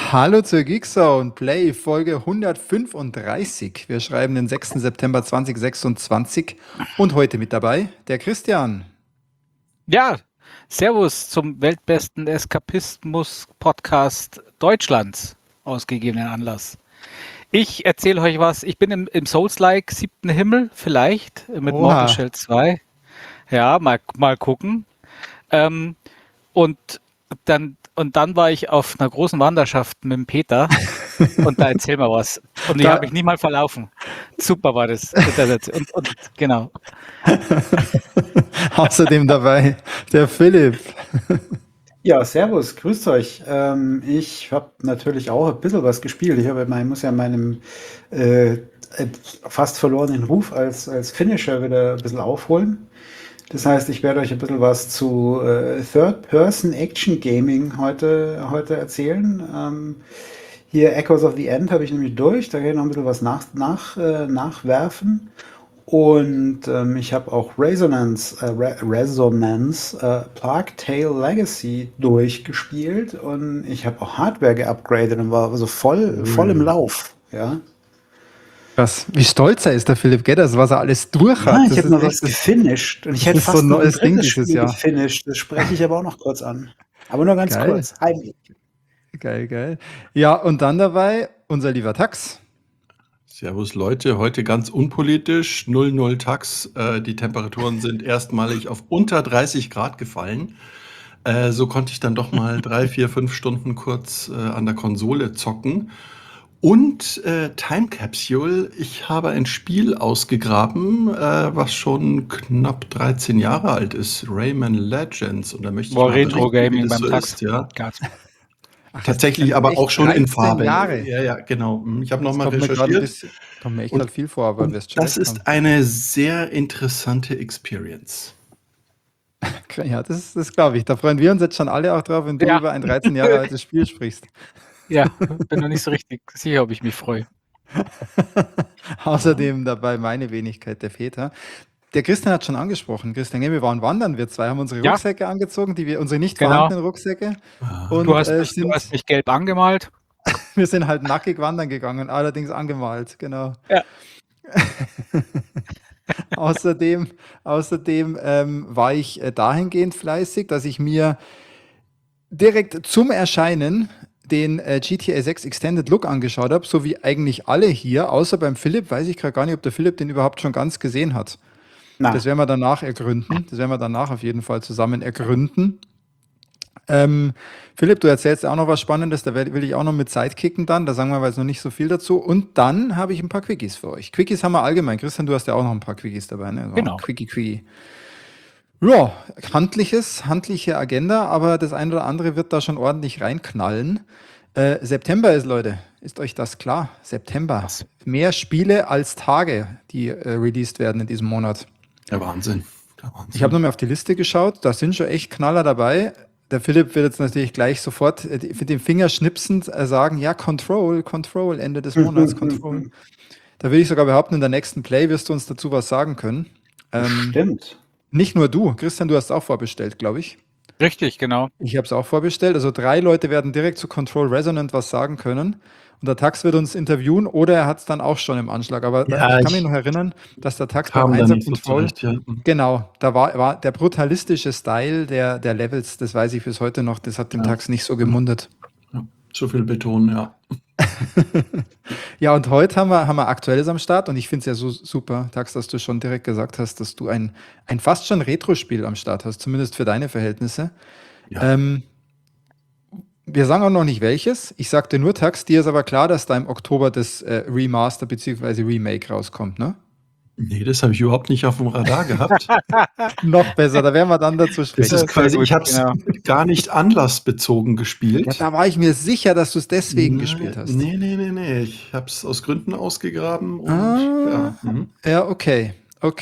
Hallo zur Geekzone Play Folge 135. Wir schreiben den 6. September 2026 und heute mit dabei der Christian. Ja, Servus zum weltbesten Eskapismus-Podcast Deutschlands, ausgegebenen Anlass. Ich erzähle euch was. Ich bin im Souls-like 7. Himmel, vielleicht, mit Oha. Mortal Shell 2. Ja, mal gucken. Und dann war ich auf einer großen Wanderschaft mit dem Peter und da erzähl mal was. Und ich habe mich nicht mal verlaufen. Super war das. Und genau. Außerdem dabei der Philipp. Ja, servus, grüßt euch. Ich habe natürlich auch ein bisschen was gespielt. Muss ja meinem fast verlorenen Ruf als Finisher wieder ein bisschen aufholen. Das heißt, ich werde euch ein bisschen was zu Third-Person-Action-Gaming heute erzählen. Hier Echoes of the End habe ich nämlich durch, da kann ich noch ein bisschen was nachwerfen. Und ich habe auch Resonance Plague Tale Legacy durchgespielt und ich habe auch Hardware geupgradet und war also voll im Lauf. Ja. Krass, wie stolz er ist, der Philipp Gedders, was er alles durch hat. Ja, ich habe noch was gefinisht und ich hätte fast so ein noch ein neues Ding drittes dieses Spiel Jahr. gefinisht. Das spreche ich aber auch noch kurz an. Aber nur ganz Geil. kurz. Heimlich. Geil. Ja, und dann dabei unser lieber Tax. Servus Leute, heute ganz unpolitisch, 00 Tax. Die Temperaturen sind erstmalig auf unter 30 Grad gefallen. So konnte ich dann doch mal 3, 4, 5 Stunden kurz an der Konsole zocken. Und Time Capsule, ich habe ein Spiel ausgegraben, was schon knapp 13 Jahre alt ist, Rayman Legends. Und da möchte ich War mal Retro berichten, wie Gaming das beim so Tax. ist, ja. Ach, Tatsächlich, aber auch schon in Farbe. Jahre. Ja, genau. Ich habe nochmal Kommt mir recherchiert. mir echt Und- halt viel vor, aber Und wirst schon das recht ist eine sehr interessante Experience. haben. Ja, das glaube ich. Da freuen wir uns jetzt schon alle auch drauf, wenn du Ja. über ein 13 Jahre altes Spiel sprichst. Ja, bin noch nicht so richtig sicher, ob ich mich freue. Außerdem dabei meine Wenigkeit, der Väter. Der Christian hat schon angesprochen. Christian, wir waren wandern, wir zwei haben unsere Ja. Rucksäcke angezogen, unsere nicht Genau. vorhandenen Rucksäcke. Und Du hast mich gelb angemalt. wir sind halt nackig wandern gegangen, allerdings angemalt, genau. Ja. Außerdem war ich dahingehend fleißig, dass ich mir direkt zum Erscheinen den GTA 6 Extended Look angeschaut habe, so wie eigentlich alle hier, außer beim Philipp, weiß ich gerade gar nicht, ob der Philipp den überhaupt schon ganz gesehen hat. Na, Das werden wir danach ergründen. Das werden wir danach auf jeden Fall zusammen ergründen. Philipp, du erzählst auch noch was Spannendes, da will ich auch noch mit Sidekicken dann, da sagen wir aber jetzt noch nicht so viel dazu. Und dann habe ich ein paar Quickies für euch. Quickies haben wir allgemein. Christian, du hast ja auch noch ein paar Quickies dabei, ne? Genau. Quickie. Ja, handliche Agenda, aber das eine oder andere wird da schon ordentlich reinknallen. September ist, Leute, ist euch das klar? September. Mehr Spiele als Tage, die released werden in diesem Monat. Der Wahnsinn. Ich habe nochmal auf die Liste geschaut, da sind schon echt Knaller dabei. Der Philipp wird jetzt natürlich gleich sofort mit dem Finger schnipsend sagen, ja, Control, Ende des Monats, Control. Da will ich sogar behaupten, in der nächsten Play wirst du uns dazu was sagen können. stimmt. Nicht nur du, Christian, du hast es auch vorbestellt, glaube ich. Richtig, genau. Ich habe es auch vorbestellt. Also 3 Leute werden direkt zu Control Resonant was sagen können. Und der Tax wird uns interviewen oder er hat es dann auch schon im Anschlag. Aber Ja, ich kann mich ich noch erinnern, dass der Tax beim Kam da Einser nicht so Control, zurecht, ja. genau, da war der brutalistische Style der Levels, das weiß ich bis heute noch, das hat dem Ja. Tax nicht so gemundet. Zu viel Beton, ja. Ja, und heute haben wir Aktuelles am Start und ich finde es ja so super, Tax, dass du schon direkt gesagt hast, dass du ein fast schon Retro-Spiel am Start hast, zumindest für deine Verhältnisse. Ja. Wir sagen auch noch nicht welches. Ich sagte nur, Tax, dir ist aber klar, dass da im Oktober das Remaster bzw. Remake rauskommt, ne? Nee, das habe ich überhaupt nicht auf dem Radar gehabt. Noch besser, da werden wir dann dazu Das sprechen. ist quasi, gut, ich habe es genau. gar nicht anlassbezogen gespielt. Ja, da war ich mir sicher, dass du es deswegen gespielt hast. Nee. Ich habe es aus Gründen ausgegraben und Ah. ja. Ja, okay.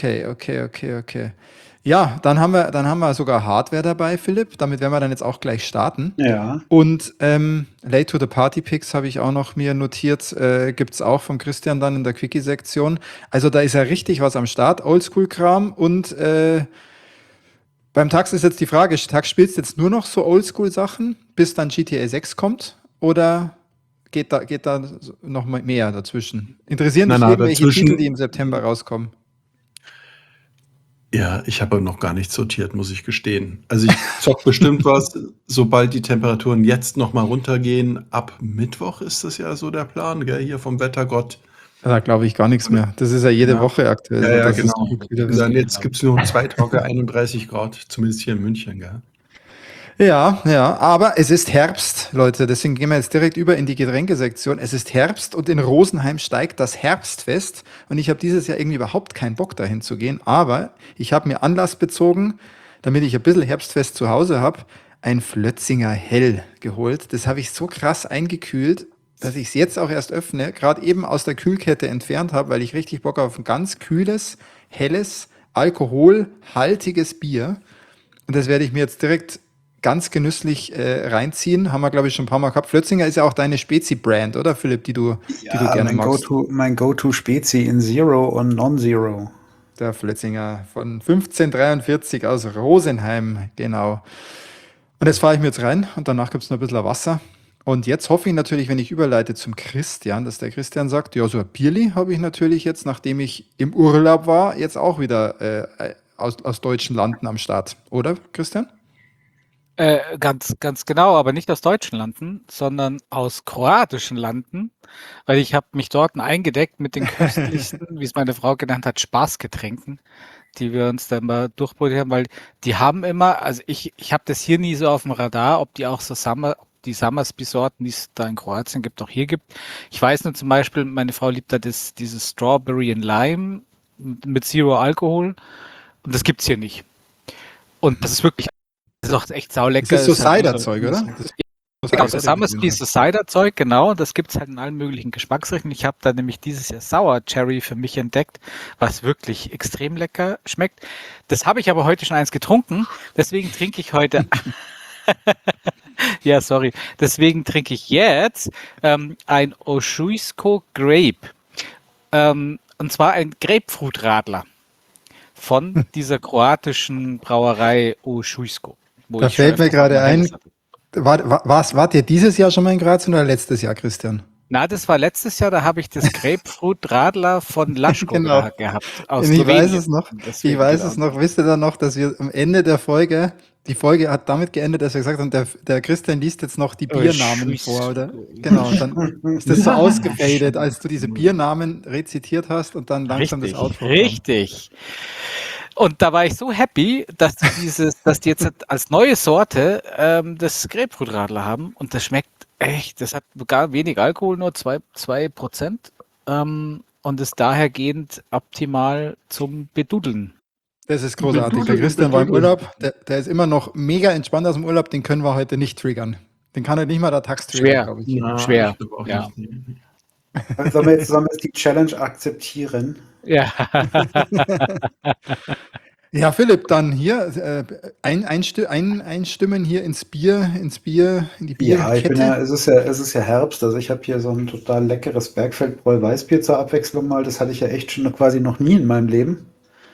Ja, dann haben wir sogar Hardware dabei, Philipp. Damit werden wir dann jetzt auch gleich starten. Ja. Und Late to the Party Picks habe ich auch noch mir notiert. Gibt es auch von Christian dann in der Quickie-Sektion. Also da ist ja richtig was am Start. Oldschool-Kram und beim Tax ist jetzt die Frage, Tax, spielst du jetzt nur noch so Oldschool-Sachen, bis dann GTA 6 kommt? Oder geht da noch mal mehr dazwischen? Interessieren dich Na, irgendwelche dazwischen- Titel, die im September rauskommen? Ja, ich habe noch gar nicht sortiert, muss ich gestehen. Also ich zock bestimmt was, sobald die Temperaturen jetzt noch mal runtergehen. Ab Mittwoch ist das ja so der Plan, gell, hier vom Wettergott. Da glaube ich gar nichts mehr. Das ist ja jede Ja. Woche aktuell. Ja, so, ja, dass es genau. wieder Wir sagen, wird. jetzt gibt es nur 2 Tage 31 Grad, zumindest hier in München, gell? Ja, aber es ist Herbst, Leute. Deswegen gehen wir jetzt direkt über in die Getränkesektion. Es ist Herbst und in Rosenheim steigt das Herbstfest. Und ich habe dieses Jahr irgendwie überhaupt keinen Bock, dahin zu gehen. Aber ich habe mir Anlass bezogen, damit ich ein bisschen Herbstfest zu Hause habe, ein Flötzinger Hell geholt. Das habe ich so krass eingekühlt, dass ich es jetzt auch erst öffne, gerade eben aus der Kühlkette entfernt habe, weil ich richtig Bock auf ein ganz kühles, helles, alkoholhaltiges Bier. Und das werde ich mir jetzt direkt ganz genüsslich reinziehen. Haben wir, glaube ich, schon ein paar Mal gehabt. Flötzinger ist ja auch deine Spezi-Brand, oder Philipp, die du gerne magst. Mein Go-To-Spezi in Zero und Non-Zero. Der Flötzinger von 1543 aus Rosenheim, genau. Und das fahre ich mir jetzt rein und danach gibt es noch ein bisschen Wasser. Und jetzt hoffe ich natürlich, wenn ich überleite zum Christian, dass der Christian sagt, ja, so ein Bierli habe ich natürlich jetzt, nachdem ich im Urlaub war, jetzt auch wieder aus deutschen Landen am Start. Oder, Christian? Ganz genau, aber nicht aus deutschen Landen, sondern aus kroatischen Landen, weil ich habe mich dort eingedeckt mit den köstlichsten, wie es meine Frau genannt hat, Spaßgetränken, die wir uns dann mal durchprobiert haben, weil die haben immer, also ich habe das hier nie so auf dem Radar, ob die auch so die Summersby-Sorten, die es da in Kroatien gibt, auch hier gibt. Ich weiß nur zum Beispiel, meine Frau liebt da dieses Strawberry and Lime mit Zero Alkohol und das gibt's hier nicht. Und das ist wirklich, das ist auch echt saulecker. Das ist so halt Cider-Zeug, oder? Genau, so Summersby ist das Cider-Zeug, genau. Das gibt es halt in allen möglichen Geschmacksrichtungen. Ich habe da nämlich dieses Jahr Sour Cherry für mich entdeckt, was wirklich extrem lecker schmeckt. Das habe ich aber heute schon eins getrunken. Deswegen trinke ich heute. Ja, sorry. Deswegen trinke ich jetzt ein Oszujsko Grape. Und zwar ein Grapefruit-Radler von dieser kroatischen Brauerei Oszujsko. Da fällt mir gerade ein, wart ihr dieses Jahr schon mal in Kroatien oder letztes Jahr, Christian? Na, das war letztes Jahr, da habe ich das Grapefruit-Radler von Laschko Genau. gehabt. Aus Ich weiß Slowenien. es noch. Deswegen, Ich weiß genau. es noch. Wisst ihr dann noch, dass wir am Ende der Folge, die Folge hat damit geendet, dass wir gesagt haben, der Christian liest jetzt noch die Biernamen vor, oder? Genau, und dann ist das so ausgefadet, als du diese Biernamen rezitiert hast und dann langsam das Outro kam. Richtig. Und da war ich so happy, dass die jetzt als neue Sorte das Grapefruit-Radler haben und das schmeckt echt, das hat gar wenig Alkohol, nur 2%, und ist dahergehend optimal zum Bedudeln. Das ist großartig. Der Christian war im Urlaub, der ist immer noch mega entspannt aus dem Urlaub, den können wir heute nicht triggern. Den kann heute nicht mal der Tax triggern, Schwer. glaube ich. Ja, Schwer, ich glaub auch ja. nicht. Sollen wir jetzt die Challenge akzeptieren? Ja. Ja, Philipp, dann hier einstimmen hier in die Bierkette. Es ist ja Herbst, also ich habe hier so ein total leckeres Bergfeldbräu Weißbier zur Abwechslung mal. Das hatte ich ja echt schon quasi noch nie in meinem Leben.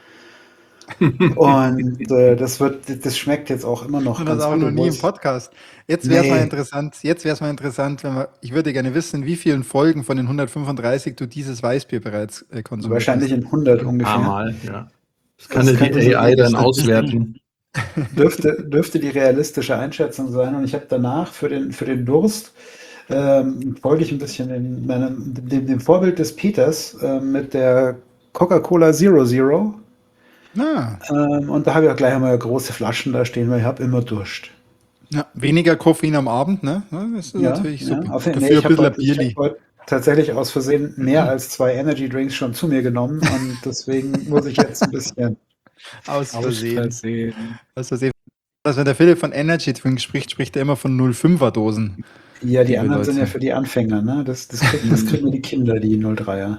Und das schmeckt jetzt auch immer noch Und das ganz auch gut. noch nie im obwohl Podcast. Jetzt wäre es mal Nee. interessant, ich würde gerne wissen, wie vielen Folgen von den 135 du dieses Weißbier bereits konsumierst. Wahrscheinlich in 100 ungefähr. Mal, ja. Das kann Das ja könnte die so AI dann die auswerten. Dürfte die realistische Einschätzung sein. Und ich habe danach für den Durst folge ich ein bisschen dem Vorbild des Peters mit der Coca-Cola Zero Zero. Ah, Und da habe ich auch gleich einmal große Flaschen da stehen, weil ich habe immer Durst. ja, weniger Koffein am Abend, ne? Ja, das ist natürlich super. Auf jeden Dafür Fall, ein bisschen ich Bierli. habe heute tatsächlich aus Versehen mehr als 2 Energy Drinks schon zu mir genommen und deswegen muss ich jetzt ein bisschen. Aus Versehen. Versehen. Aus Versehen. Also wenn der Philipp von Energy Drink spricht er immer von 05er Dosen. Ja, die Liebe anderen sind Leute. ja für die Anfänger, ne? Das kriegen die Kinder, die 03er.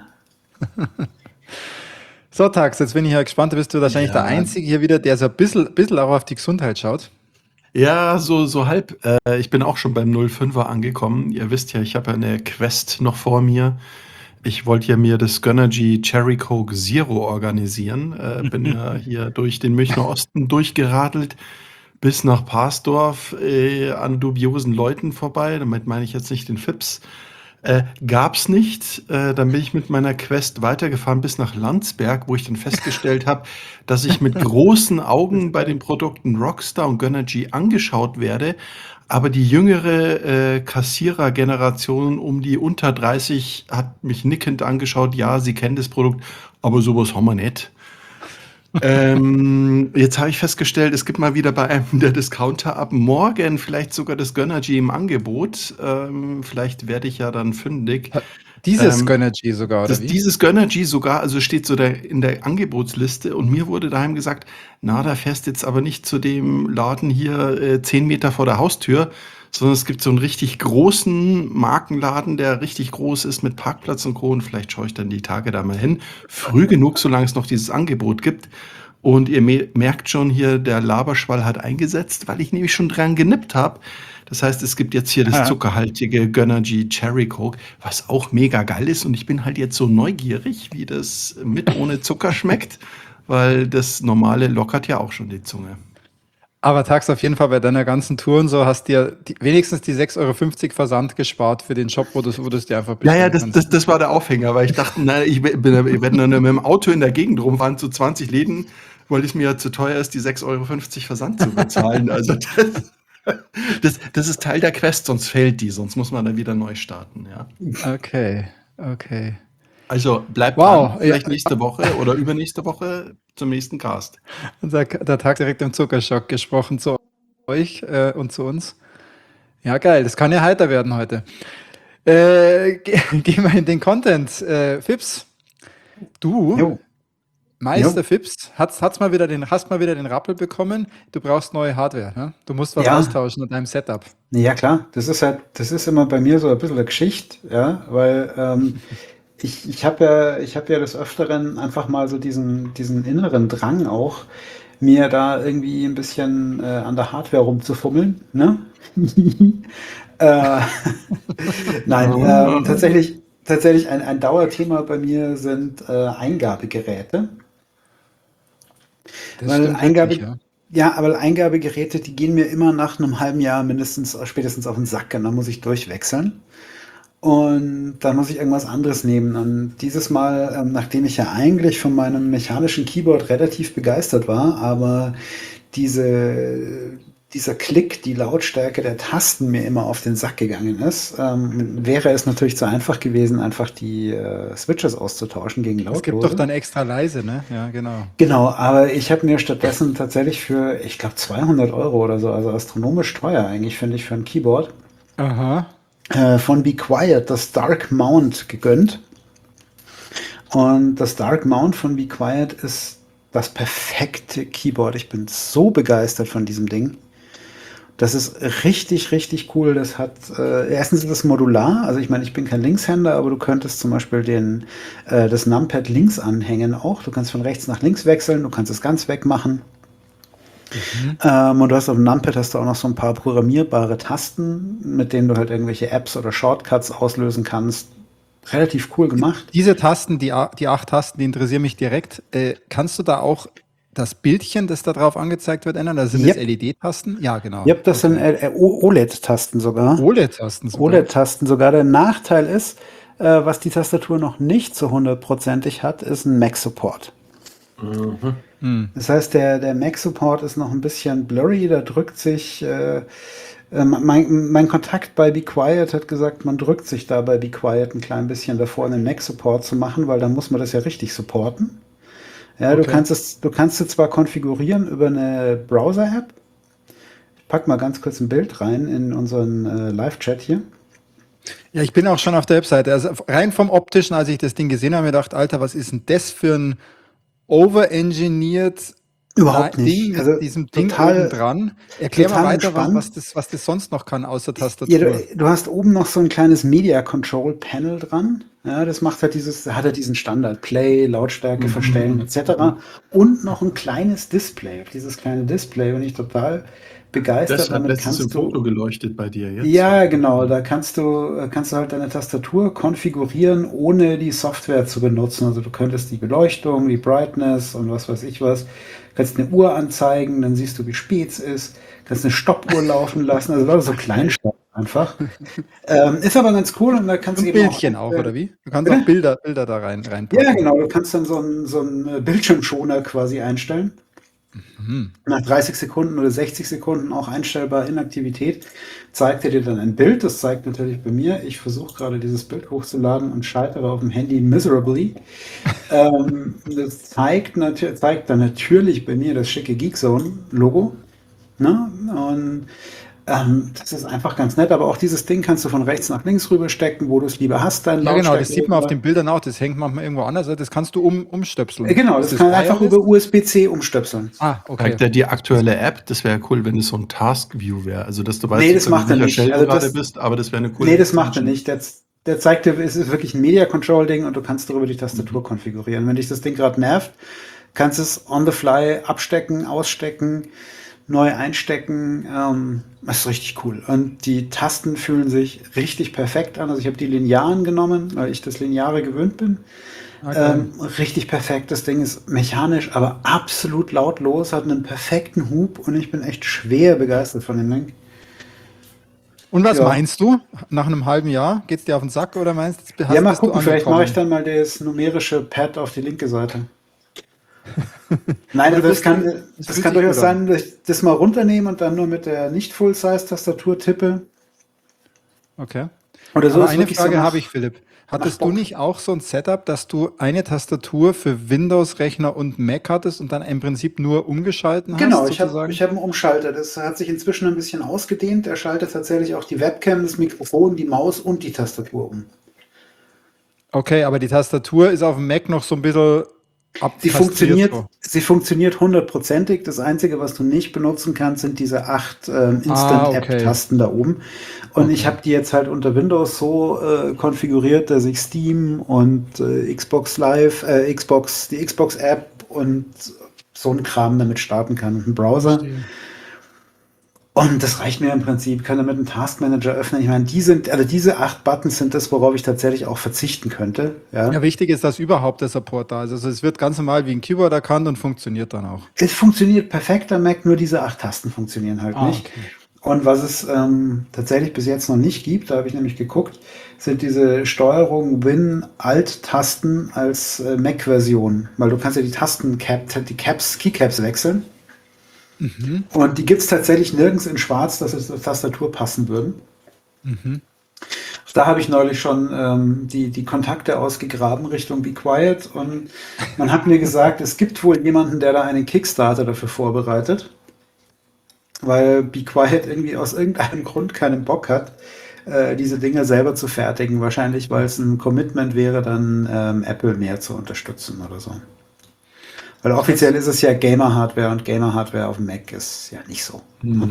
So, Tax, jetzt bin ich ja gespannt, du bist du wahrscheinlich Ja. der Einzige hier wieder, der so ein bisschen auch auf die Gesundheit schaut. Ja, so halb. Ich bin auch schon beim 05er angekommen. Ihr wisst ja, ich habe ja eine Quest noch vor mir. Ich wollte ja mir das Gönnergy Cherry Coke Zero organisieren. Bin ja hier durch den Münchner Osten durchgeradelt bis nach Parsdorf an dubiosen Leuten vorbei. Damit meine ich jetzt nicht den Fips. Gab's nicht. Dann bin ich mit meiner Quest weitergefahren bis nach Landsberg, wo ich dann festgestellt habe, dass ich mit großen Augen bei den Produkten Rockstar und Gönnergy angeschaut werde, aber die jüngere Kassierergeneration um die unter 30 hat mich nickend angeschaut. Ja, sie kennen das Produkt, aber sowas haben wir nicht. Jetzt habe ich festgestellt, es gibt mal wieder bei einem der Discounter ab morgen vielleicht sogar das Gönnergy im Angebot. Vielleicht werde ich ja dann fündig. Dieses Gönnergy sogar, oder wie? Dieses Gönnergy sogar, also steht so in der Angebotsliste und mir wurde daheim gesagt, na, da fährst jetzt aber nicht zu dem Laden hier 10 Meter vor der Haustür, sondern es gibt so einen richtig großen Markenladen, der richtig groß ist mit Parkplatz und Co. Und vielleicht schaue ich dann die Tage da mal hin. Früh genug, solange es noch dieses Angebot gibt. Und ihr merkt schon hier, der Laberschwall hat eingesetzt, weil ich nämlich schon dran genippt habe. Das heißt, es gibt jetzt hier das zuckerhaltige Gönnergy Cherry Coke, was auch mega geil ist. Und ich bin halt jetzt so neugierig, wie das mit ohne Zucker schmeckt, weil das normale lockert ja auch schon die Zunge. Aber Tax, auf jeden Fall bei deiner ganzen Tour und so hast dir wenigstens die 6,50 Euro Versand gespart für den Shop, wo du es dir einfach bestellen kannst. Das war der Aufhänger, weil ich dachte, ich werde nur mit dem Auto in der Gegend rumfahren zu 20 Läden, weil es mir ja zu teuer ist, die 6,50 Euro Versand zu bezahlen. Also das ist Teil der Quest, sonst fällt die, sonst muss man dann wieder neu starten. Ja. Okay. Also bleibt dran, vielleicht nächste Woche oder übernächste Woche zum nächsten Cast. Der Tag direkt im Zuckerschock gesprochen zu euch und zu uns. Ja, geil, das kann ja heiter werden heute. Gehen wir in den Content. Fips, du, Meister Fips, hast mal wieder den Rappel bekommen. Du brauchst neue Hardware. Ne? Du musst was austauschen in deinem Setup. Ja, klar. Das ist immer bei mir so ein bisschen eine Geschichte, ja, weil ich habe ja des Öfteren einfach mal so diesen inneren Drang auch, mir da irgendwie ein bisschen an der Hardware rumzufummeln, ne? Nein, tatsächlich ein Dauerthema bei mir sind Eingabegeräte. Weil aber Eingabegeräte, die gehen mir immer nach einem halben Jahr spätestens auf den Sack und dann muss ich durchwechseln. Und dann muss ich irgendwas anderes nehmen. Und dieses Mal, nachdem ich ja eigentlich von meinem mechanischen Keyboard relativ begeistert war, aber dieser Klick, die Lautstärke der Tasten mir immer auf den Sack gegangen ist, wäre es natürlich zu einfach gewesen, einfach die Switches auszutauschen gegen Lautlose. Es gibt doch dann extra leise, ne? Ja, genau. Genau, aber ich habe mir stattdessen tatsächlich für, ich glaube, 200 Euro oder so, also astronomisch teuer eigentlich, finde ich, für ein Keyboard, von Be Quiet das Dark Mount gegönnt. Und das Dark Mount von Be Quiet ist das perfekte Keyboard. Ich bin so begeistert von diesem Ding. Das ist richtig, richtig cool. Das hat, erstens ist es modular. Also ich meine, ich bin kein Linkshänder, aber du könntest zum Beispiel das Numpad links anhängen auch. Du kannst von rechts nach links wechseln. Du kannst es ganz wegmachen. Und du hast auf dem Numpad hast du auch noch so ein paar programmierbare Tasten, mit denen du halt irgendwelche Apps oder Shortcuts auslösen kannst. Relativ cool gemacht. Diese Tasten, die 8 Tasten, die interessieren mich direkt. Kannst du da auch das Bildchen, das da drauf angezeigt wird, ändern? Das sind das LED-Tasten? Ja, genau. Ja, das sind OLED-Tasten sogar. OLED-Tasten sogar. Der Nachteil ist, was die Tastatur noch nicht so 100%ig hat, ist ein Mac-Support. Das heißt, der Mac-Support ist noch ein bisschen blurry, da drückt sich, mein Kontakt bei Be Quiet hat gesagt, man drückt sich da bei Be Quiet ein klein bisschen davor, einen Mac-Support zu machen, weil dann muss man das ja richtig supporten. Ja, okay. Du kannst es zwar konfigurieren über eine Browser-App. Ich pack mal ganz kurz ein Bild rein in unseren Live-Chat hier. Ja, ich bin auch schon auf der Webseite. Also rein vom Optischen, als ich das Ding gesehen habe, habe ich mir gedacht, Alter, was ist denn das für ein overengineert Überhaupt nicht. Ding mit diesem Ding oben dran? Erklär mal weiter, was das sonst noch kann, außer Tastatur. Ja, du hast oben noch so ein kleines Media Control Panel dran. Ja, das macht halt diesen Standard Play, Lautstärke verstellen etc. Und noch ein kleines Display. Auf dieses kleine Display bin ich total begeistert. Deshalb Damit lässt es im kannst Foto du, geleuchtet bei dir jetzt. ja, genau, da kannst du halt deine Tastatur konfigurieren, ohne die Software zu benutzen. Also du könntest die Beleuchtung, die Brightness und was weiß ich was, kannst eine Uhr anzeigen, dann siehst du, wie spät es ist, kannst eine Stoppuhr laufen lassen, also lauter so Kleinstadt einfach. Ist aber ganz cool und da kannst du Ein eben Bildchen auch, oder wie? Du kannst Bitte? auch Bilder da Ja, reinpacken. genau, du kannst dann so einen Bildschirmschoner quasi einstellen. Nach 30 Sekunden oder 60 Sekunden auch einstellbar Inaktivität zeigt er dir dann ein Bild. Das zeigt natürlich bei mir. Ich versuche gerade dieses Bild hochzuladen und scheitere auf dem Handy miserably. Das zeigt dann natürlich bei mir das schicke Geekzone-Logo. Ne? Und das ist einfach ganz nett, aber auch dieses Ding kannst du von rechts nach links rüberstecken, wo du es lieber hast, dein Ja, genau, das sieht man auf Lautstärke. den Bildern auch. Das hängt manchmal irgendwo anders. Das kannst du umstöpseln. Genau, Ist das kann einfach wireless? über USB-C umstöpseln. Ah, okay. Zeigt er die aktuelle App? Das wäre cool, wenn es so ein Task-View wäre. Also, dass du weißt, Nee, das sozusagen, macht er in welcher nicht. Stelle Also du gerade das, bist, aber das wäre eine coole nee, das macht er Extension. nicht. Der zeigt dir, es ist wirklich ein Media-Control-Ding und du kannst darüber die Tastatur konfigurieren. Wenn dich das Ding gerade nervt, kannst du es on the fly abstecken, ausstecken, neu einstecken. Das ist richtig cool. Und die Tasten fühlen sich richtig perfekt an. Also ich habe die Linearen genommen, weil ich das Lineare gewöhnt bin. Okay. Richtig perfekt. Das Ding ist mechanisch, aber absolut lautlos, hat einen perfekten Hub und ich bin echt schwer begeistert von dem Ding. Und was Ja. meinst du? Nach einem halben Jahr? Geht's dir auf den Sack oder meinst du, Ja, mal bist du gucken, vielleicht mache ich angekommen? dann mal das numerische Pad auf die linke Seite. Nein, Aber also du es kann, es es fühlt kann sich durchaus gut an. sein, dass ich das mal runternehme und dann nur mit der Nicht-Full-Size-Tastatur tippe. Okay. Oder so Aber ist eine wirklich so Frage habe nach, ich, Philipp. nach Hattest du Bock. nicht auch so ein Setup, dass du eine Tastatur für Windows-Rechner und Mac hattest und dann im Prinzip nur umgeschalten Genau, hast, ich hab sozusagen? einen Umschalter. Das hat sich inzwischen ein bisschen ausgedehnt. Er schaltet tatsächlich auch die Webcam, das Mikrofon, die Maus und die Tastatur um. Okay, aber die Tastatur ist auf dem Mac noch so ein bisschen Sie abkastriert funktioniert, so. sie funktioniert hundertprozentig. Das Einzige, was du nicht benutzen kannst, sind diese 8 Ah, okay. Instant-App-Tasten da oben. Und ich Okay. habe die jetzt halt unter Windows so konfiguriert, dass ich Steam und Xbox Live, die Xbox-App und so ein Kram damit starten kann und einen Browser. Verstehe. Und das reicht mir im Prinzip. Kann damit einen Taskmanager öffnen. Ich meine, diese 8 Buttons sind das, worauf ich tatsächlich auch verzichten könnte. Ja. Ja, wichtig ist, dass überhaupt der Support da ist. Also es wird ganz normal wie ein Keyboard erkannt und funktioniert dann auch. Es funktioniert perfekt am Mac, nur diese 8 Tasten funktionieren halt Ah, nicht. okay. Und was es tatsächlich bis jetzt noch nicht gibt, da habe ich nämlich geguckt, sind diese Steuerung Win-Alt-Tasten als Mac-Version. Weil du kannst ja die Keycaps wechseln. Und die gibt es tatsächlich nirgends in Schwarz, dass es zur Tastatur passen würden. Da habe ich neulich schon die Kontakte ausgegraben Richtung Be Quiet und man hat mir gesagt, es gibt wohl jemanden, der da einen Kickstarter dafür vorbereitet, weil Be Quiet irgendwie aus irgendeinem Grund keinen Bock hat, diese Dinge selber zu fertigen. Wahrscheinlich, weil es ein Commitment wäre, dann Apple mehr zu unterstützen oder so. Weil offiziell ist es ja Gamer-Hardware und Gamer-Hardware auf dem Mac ist ja nicht so.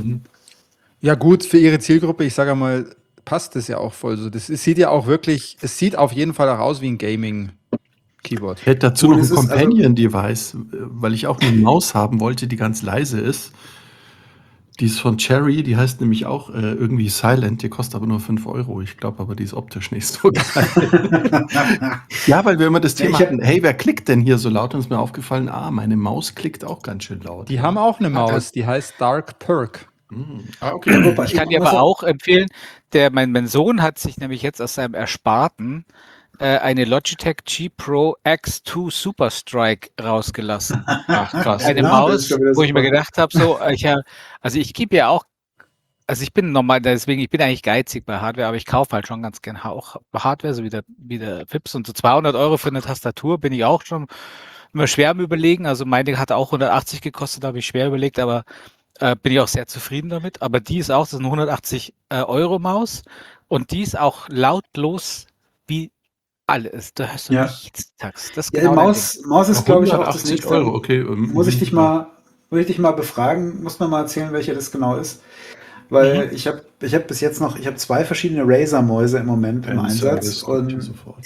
Ja, gut, für ihre Zielgruppe, ich sage mal, passt das ja auch voll so. Es sieht ja auch wirklich, es sieht auf jeden Fall auch aus wie ein Gaming-Keyboard. Ich hätte dazu Und noch ein es ist also, Companion-Device, weil ich auch eine Maus haben wollte, die ganz leise ist. Die ist von Cherry, die heißt nämlich auch irgendwie Silent, die kostet aber nur 5 Euro. Ich glaube aber, die ist optisch nicht so geil. Ja, weil wir immer das ja, Thema ich habe hatten, hey, wer klickt denn hier so laut? Und ist mir aufgefallen, meine Maus klickt auch ganz schön laut. Die haben auch eine Ah, Maus, die heißt Dark Perk. okay. wobei, Ich kann dir aber auch empfehlen, mein Sohn hat sich nämlich jetzt aus seinem Ersparten eine Logitech G Pro X2 Super Strike rausgelassen. Ach, krass. Eine Ja, das ist Maus, schon wieder wo ich mir super. gedacht habe, also ich gebe ja auch, also ich bin normal, deswegen, ich bin eigentlich geizig bei Hardware, aber ich kaufe halt schon ganz gern auch Hardware, so wie der Fips und so 200 Euro für eine Tastatur bin ich auch schon immer schwer am Überlegen. Also meine hat auch 180 gekostet, da habe ich schwer überlegt, aber bin ich auch sehr zufrieden damit. Aber die ist auch, das ist eine 180 Euro Maus und die ist auch lautlos wie alles. Da hörst du Ja. nichts, Tax. Das ist Ja, genau dein Ding. Maus ist, glaube ich, auch das 180 nächste. Euro, okay. Muss ich dich mal befragen, muss man mal erzählen, welche das genau ist. Weil Mhm. ich habe bis jetzt noch, ich habe 2 verschiedene Razer-Mäuse im Moment im Kein Einsatz Service, guck ich und sofort. ich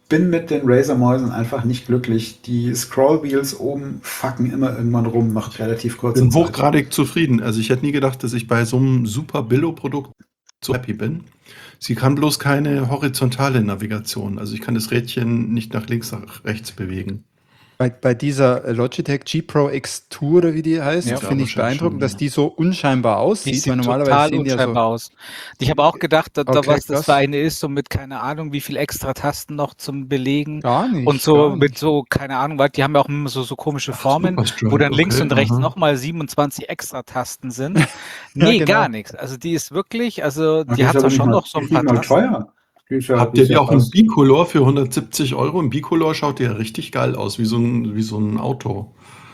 bin mit den Razer-Mäusen einfach nicht glücklich. Die Scrollwheels oben fucken immer irgendwann rum, macht relativ kurze Bin Zeit. hochgradig zufrieden. Also ich hätte nie gedacht, dass ich bei so einem super Billo-Produkt so happy bin. Sie kann bloß keine horizontale Navigation. Also ich kann das Rädchen nicht nach links, nach rechts bewegen. Bei dieser Logitech G Pro X2 oder wie die heißt, Ja. finde ich wahrscheinlich beeindruckend, schon, dass ja. die so unscheinbar Die aussieht, weil sieht normalerweise total sehen die ja so. unscheinbar aus. Ich habe auch gedacht, Okay, was das krass. für eine ist, so mit keine Ahnung, wie viel extra Tasten noch zum Belegen. Gar nicht. Und so gar mit nicht. so, keine Ahnung, weil die haben ja auch immer so komische Formen, Superstride, wo dann links okay, und rechts aha. nochmal 27 extra Tasten sind. Nee, genau. gar nichts. Also die ist wirklich, also Und die hat ist aber zwar nicht schon mal, noch so die ein ist nicht paar mal Tasten. teuer. Habt ihr die auch im fast- Bicolor für 170 Euro? Im Bicolor schaut die ja richtig geil aus, wie so ein Auto.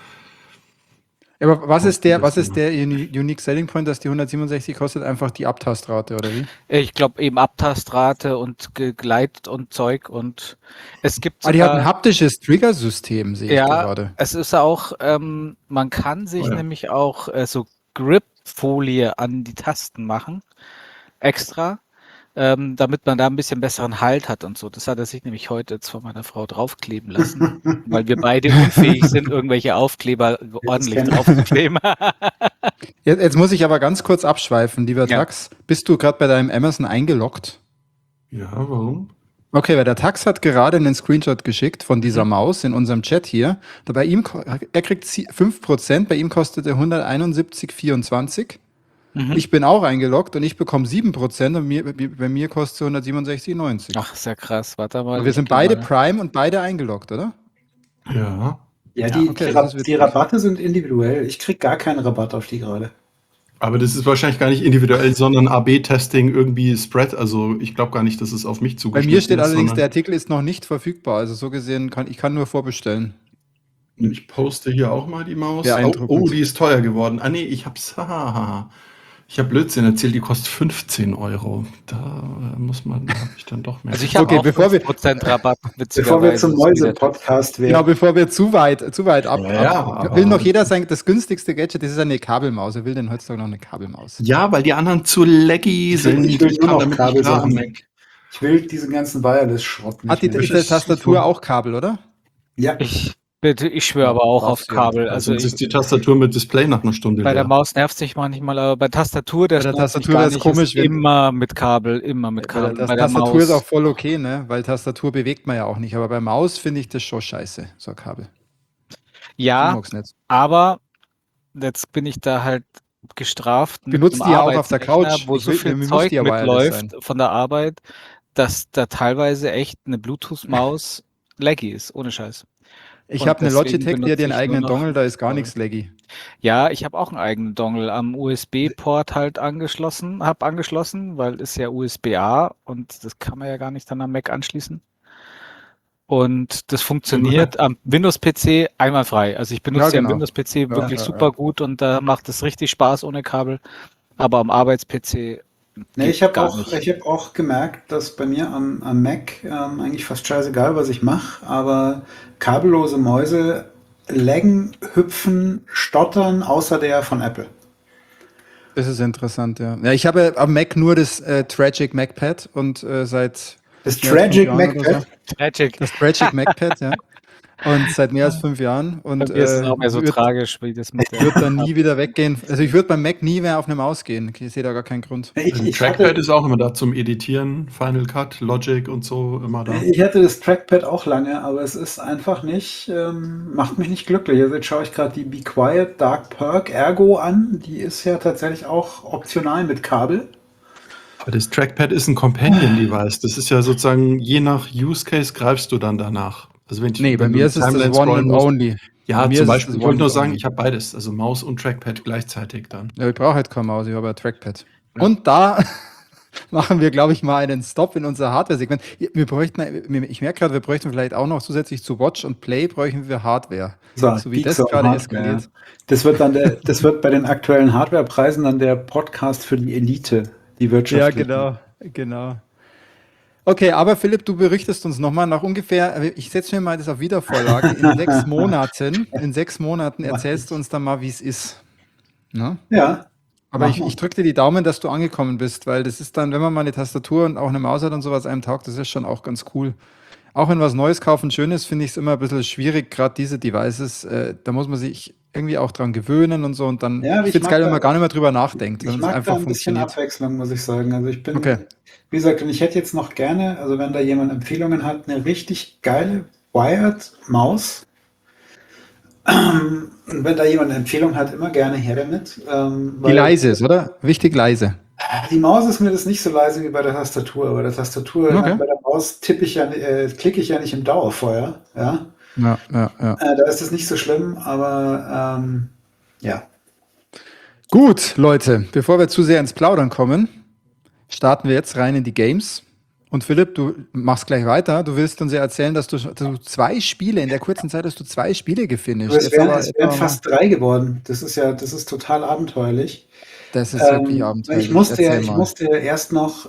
Aber was ist der Das Unique Selling Point, dass die 167 kostet? Einfach die Abtastrate, oder wie? Ich glaube eben Abtastrate und Gleit und Zeug und es gibt Ah, die hat ein sogar, haptisches Trigger-System, sehe ich ja, gerade. es ist auch, man kann sich Oh ja. nämlich auch so Grip-Folie an die Tasten machen, extra, damit man da ein bisschen besseren Halt hat und so. Das hat er sich nämlich heute jetzt von meiner Frau draufkleben lassen, weil wir beide unfähig sind, irgendwelche Aufkleber ordentlich kenn ich. draufzukleben. Jetzt muss ich aber ganz kurz abschweifen, lieber Ja. Tax. Bist du gerade bei deinem Amazon eingeloggt? Ja, warum? Okay, weil der Tax hat gerade einen Screenshot geschickt von dieser Maus in unserem Chat hier. Bei ihm, er kriegt 5%, bei ihm kostet er 171,24. Mhm. Ich bin auch eingeloggt und ich bekomme 7% und bei mir kostet es 167,90. Ach, ist ja krass. Warte mal. Und wir ich sind geh beide mal- Prime und beide eingeloggt, oder? Ja. Ja, Ja, die, okay, die, das ist die witzig. Rabatte sind individuell. Ich krieg gar keinen Rabatt auf die gerade. Aber das ist wahrscheinlich gar nicht individuell, sondern AB-Testing irgendwie Spread. Also ich glaube gar nicht, dass es auf mich Bei zugeschnitten mir steht ist, allerdings, der sondern Artikel ist noch nicht verfügbar. Also so gesehen, ich kann nur vorbestellen. ich poste hier auch mal die Maus. Beeindruckend. Oh, die ist teuer geworden. Ah nee, ich habe Blödsinn erzählt, die kostet 15 Euro. Da habe ich dann doch mehr. Also ich habe Okay, auch bevor wir- 5% Rabatt, Bevor wir zum witzigerweise. Mäuse-Podcast Genau, werden. bevor wir zu weit Ja, will noch jeder sagen, das günstigste Gadget, das ist eine Kabelmaus. Wer will denn heutzutage noch eine Kabelmaus? Ja, weil die anderen zu laggy Ich will sind. nur noch damit nicht Kabel klar am sagen. Mac. Ich will diesen ganzen Wireless-Schrott Hat nicht die mehr. ist die Tastatur auch Kabel, oder? Ja, Ich schwöre aber auch Darf auf sie. Kabel. Also Also ist die Tastatur mit Display nach einer Stunde bei der leer. Maus nervt sich manchmal, aber bei Tastatur, Bei der stört Tastatur mich gar wär's nicht. komisch, Ist wenn- immer mit Kabel, immer mit Bei der Kabel. Bei der Tastatur ist Maus. auch voll okay, ne? Weil Tastatur bewegt man ja auch nicht. Aber bei Maus finde ich das schon scheiße, so ein Kabel. Ich Ja, mag's nicht. aber jetzt bin ich da halt gestraft. mit Benutzt einem die ja auch auf der Arbeitsrechner, Couch. wo Ich so will- viel mir muss Zeug die ja wireless mitläuft sein. von der Arbeit, dass da teilweise echt eine Bluetooth-Maus laggy ist, ohne Scheiß. Ich Und habe eine deswegen Logitech, die hat benutze ihren ich eigenen nur noch Dongle, da ist gar Kabel. nichts laggy. Ja, ich habe auch einen eigenen Dongle am USB-Port halt angeschlossen, weil ist ja USB-A und das kann man ja gar nicht dann am Mac anschließen. Und das funktioniert am Windows-PC einwandfrei. Also ich benutze Ja, den genau. Windows-PC wirklich ja, super gut und da macht es richtig Spaß ohne Kabel. Aber am Arbeits-PC Nee, geht ich habe gar nicht. hab auch gemerkt, dass bei mir am Mac eigentlich fast scheißegal, was ich mache, aber kabellose Mäuse laggen, hüpfen, stottern, außer der von Apple. Das ist interessant, ja. Ja, ich habe am Mac nur das Tragic MacPad und seit Das mehr als 5 Tragic Jahren oder MacPad. Tragic. Das Tragic MacPad, ja. Und seit mehr als 5 Jahren. Und Bei mir ist es auch mehr so wird tragisch wie das mit wird dann nie wieder weggehen. Also ich würde beim Mac nie mehr auf eine Maus gehen. Ich sehe da gar keinen Grund. Ein Trackpad ist auch immer da zum Editieren, Final Cut, Logic und so immer da. Ich hatte das Trackpad auch lange, aber es ist einfach nicht, macht mich nicht glücklich. Also jetzt schaue ich gerade die Be Quiet Dark Perk Ergo an. Die ist ja tatsächlich auch optional mit Kabel. Aber das Trackpad ist ein Companion-Device. Das ist ja sozusagen, je nach Use Case greifst du dann danach. Also wenn Nee, bei wenn du mir ist es das Timeline One scrollen and musst. Only. Ja, Bei mir zum ist es Beispiel. das Ich wollte One nur and sagen, Only. ich habe beides. Also Maus und Trackpad gleichzeitig dann. Ja, ich brauche halt keine Maus, ich habe ein Trackpad. Ja. Und da machen wir, glaube ich, mal einen Stop in unser Hardware-Segment. Ich merke gerade, wir bräuchten vielleicht auch noch zusätzlich zu Watch und Play bräuchten wir Hardware. So wie das Geeks on gerade Hardware. eskaliert. Das wird bei den aktuellen Hardwarepreisen dann der Podcast für die Elite, die Ja, Wirtschaft. genau. Okay, aber Philipp, du berichtest uns nochmal nach ungefähr, ich setze mir mal das auf Wiedervorlage, in 6 Monaten erzählst du uns dann mal, wie es ist. Ne? Ja. Aber Machen wir. ich drücke dir die Daumen, dass du angekommen bist, weil das ist dann, wenn man mal eine Tastatur und auch eine Maus hat und sowas einem taugt, das ist schon auch ganz cool. auch wenn was Neues kaufen schön ist, finde ich es immer ein bisschen schwierig, gerade diese Devices, da muss man sich irgendwie auch dran gewöhnen und so und dann, Ja, ich finde es geil, wenn man gar nicht mehr drüber nachdenkt, wenn ich es mag da einfach ein bisschen funktioniert. Abwechslung, muss ich sagen. Also ich Okay. bin, wie gesagt, und ich hätte jetzt noch gerne, also wenn da jemand Empfehlungen hat, eine richtig geile Wired-Maus. Und wenn da jemand eine Empfehlung hat, immer gerne her damit. Die Weil leise ist, oder? Wichtig leise. die Maus ist mir das nicht so leise wie bei der Tastatur. Bei der Tastatur, ich meine, Okay. bei der Maus klicke ich ja nicht im Dauerfeuer. Ja? Ja. Da ist es nicht so schlimm, aber ja. Gut, Leute, bevor wir zu sehr ins Plaudern kommen, starten wir jetzt rein in die Games. Und Philipp, du machst gleich weiter. Du willst uns ja erzählen, dass du 2 Spiele, in der kurzen Zeit hast du 2 Spiele gefinisht. Es wären fast 3 geworden. Das ist total abenteuerlich. Das ist wirklich Ich abenteuerlich. ich musste ja erst noch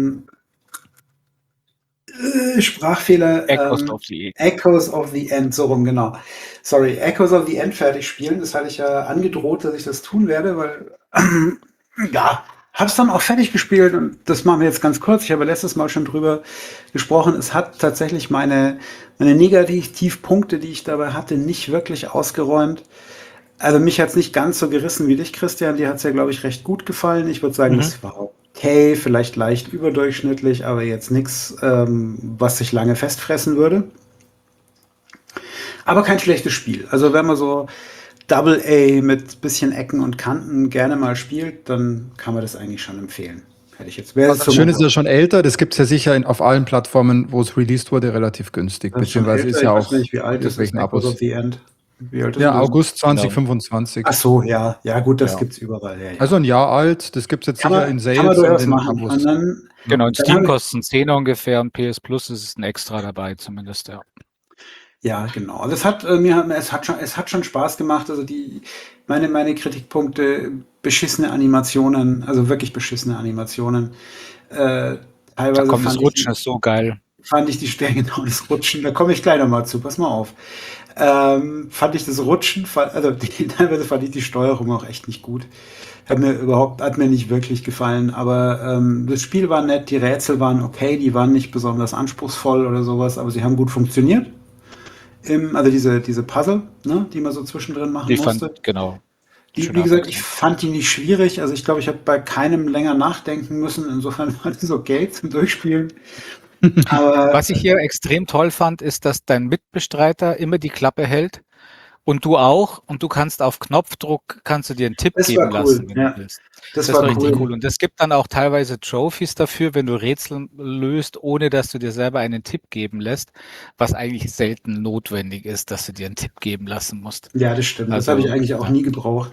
Sprachfehler, Echoes of the End, so rum, genau. Sorry, Echoes of the End fertig spielen. Das hatte ich ja angedroht, dass ich das tun werde, weil ja, hab's dann auch fertig gespielt und das machen wir jetzt ganz kurz. Ich habe letztes Mal schon drüber gesprochen. Es hat tatsächlich meine Negativpunkte, die ich dabei hatte, nicht wirklich ausgeräumt. Also mich hat's nicht ganz so gerissen wie dich, Christian. Dir hat's ja, glaube ich, recht gut gefallen. Ich würde sagen, das war okay, vielleicht leicht überdurchschnittlich, aber jetzt nichts, was sich lange festfressen würde. Aber kein schlechtes Spiel. Also wenn man so Double A mit bisschen Ecken und Kanten gerne mal spielt, dann kann man das eigentlich schon empfehlen. Hätte ich jetzt. Das Schöne ist ja schon älter, das gibt es ja sicher auf allen Plattformen, wo es released wurde, relativ günstig. Beziehungsweise ist ja auch nicht, wie alt ist Abos. of the End? Wie alt ist ja, August 2025. Ach so, ja, gut, das gibt's überall. Ja. Also ein Jahr alt, das gibt es jetzt sicher in Sales. Kann man durchaus machen. Und dann, genau, in Steam kostet es 10 ungefähr und PS Plus ist ein extra dabei zumindest, ja. Ja, genau. Also es hat schon Spaß gemacht. Also meine Kritikpunkte, beschissene Animationen, also wirklich beschissene Animationen. Teilweise das Rutschen ist so geil. Fand ich genau, das Rutschen, da komme ich gleich nochmal zu, pass mal auf. Fand ich das Rutschen, teilweise fand ich die Steuerung auch echt nicht gut. Hat mir nicht wirklich gefallen, aber das Spiel war nett, die Rätsel waren okay, die waren nicht besonders anspruchsvoll oder sowas, aber sie haben gut funktioniert. Also diese Puzzle, ne, die man so zwischendrin machen musste. Genau. Wie gesagt, ich fand die nicht schwierig. Also ich glaube, ich habe bei keinem länger nachdenken müssen. Insofern war das okay zum Durchspielen. Aber was ich hier extrem toll fand, ist, dass dein Mitbestreiter immer die Klappe hält und du auch. Und du kannst auf Knopfdruck kannst du dir einen Tipp geben lassen, wenn du willst. Das war richtig cool. Und es gibt dann auch teilweise Trophies dafür, wenn du Rätsel löst, ohne dass du dir selber einen Tipp geben lässt, was eigentlich selten notwendig ist, dass du dir einen Tipp geben lassen musst. Ja, das stimmt. Das habe ich eigentlich auch nie gebraucht.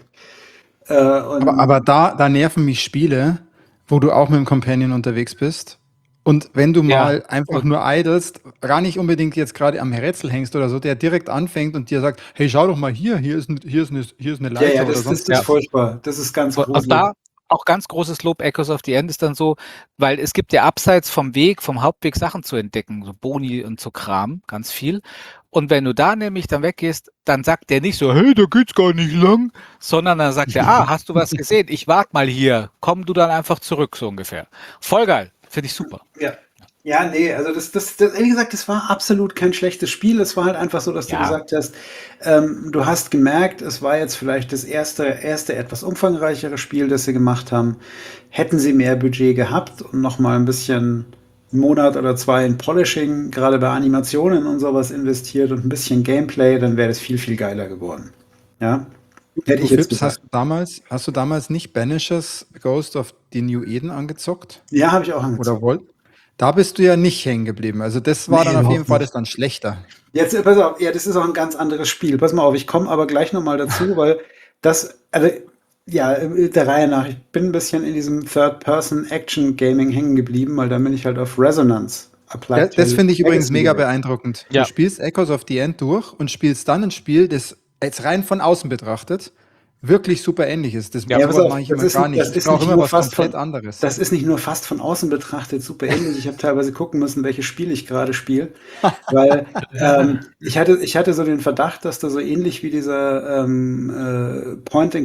Aber da nerven mich Spiele, wo du auch mit dem Companion unterwegs bist. Und wenn du mal einfach nur idlest, gar nicht unbedingt jetzt gerade am Rätsel hängst oder so, der direkt anfängt und dir sagt, hey, schau doch mal hier ist eine Leiter ja, oder sonst. Das ist furchtbar. Das ist ganz gruselig. Da auch ganz großes Lob, Echoes of the End ist dann so, weil es gibt ja abseits vom Hauptweg Sachen zu entdecken, so Boni und so Kram, ganz viel. Und wenn du da nämlich dann weggehst, dann sagt der nicht so, hey, da geht's gar nicht lang, sondern dann sagt er, hast du was gesehen? Ich warte mal hier, komm du dann einfach zurück, so ungefähr. Voll geil. Finde ich super. Ja, nee, also das, ehrlich gesagt, das war absolut kein schlechtes Spiel. Es war halt einfach so, dass du gesagt hast, du hast gemerkt, es war jetzt vielleicht das erste etwas umfangreichere Spiel, das sie gemacht haben. Hätten sie mehr Budget gehabt und nochmal ein bisschen einen Monat oder 2 in Polishing, gerade bei Animationen und sowas investiert und ein bisschen Gameplay, dann wäre das viel, viel geiler geworden. Ja. Hätte ich jetzt gesagt. Hast du damals nicht Banishers Ghost of the New Eden angezockt? Ja, habe ich auch angezockt. Oder da bist du ja nicht hängen geblieben. Also das war dann auf jeden Fall dann schlechter. Jetzt, pass auf, das ist auch ein ganz anderes Spiel. Pass mal auf, ich komme aber gleich nochmal dazu, weil der Reihe nach, ich bin ein bisschen in diesem Third-Person-Action-Gaming hängen geblieben, weil da bin ich halt auf Resonance applied. Das finde ich übrigens mega beeindruckend. Ja. Du spielst Echoes of the End durch und spielst dann ein Spiel, das jetzt rein von außen betrachtet wirklich super ähnlich ist. Das mache ich immer gar nicht. Ich brauche immer was komplett anderes. Das ist nicht nur fast von außen betrachtet super ähnlich. Ich habe teilweise gucken müssen, welches Spiel ich gerade spiele. Weil ich hatte so den Verdacht, dass da so ähnlich wie dieser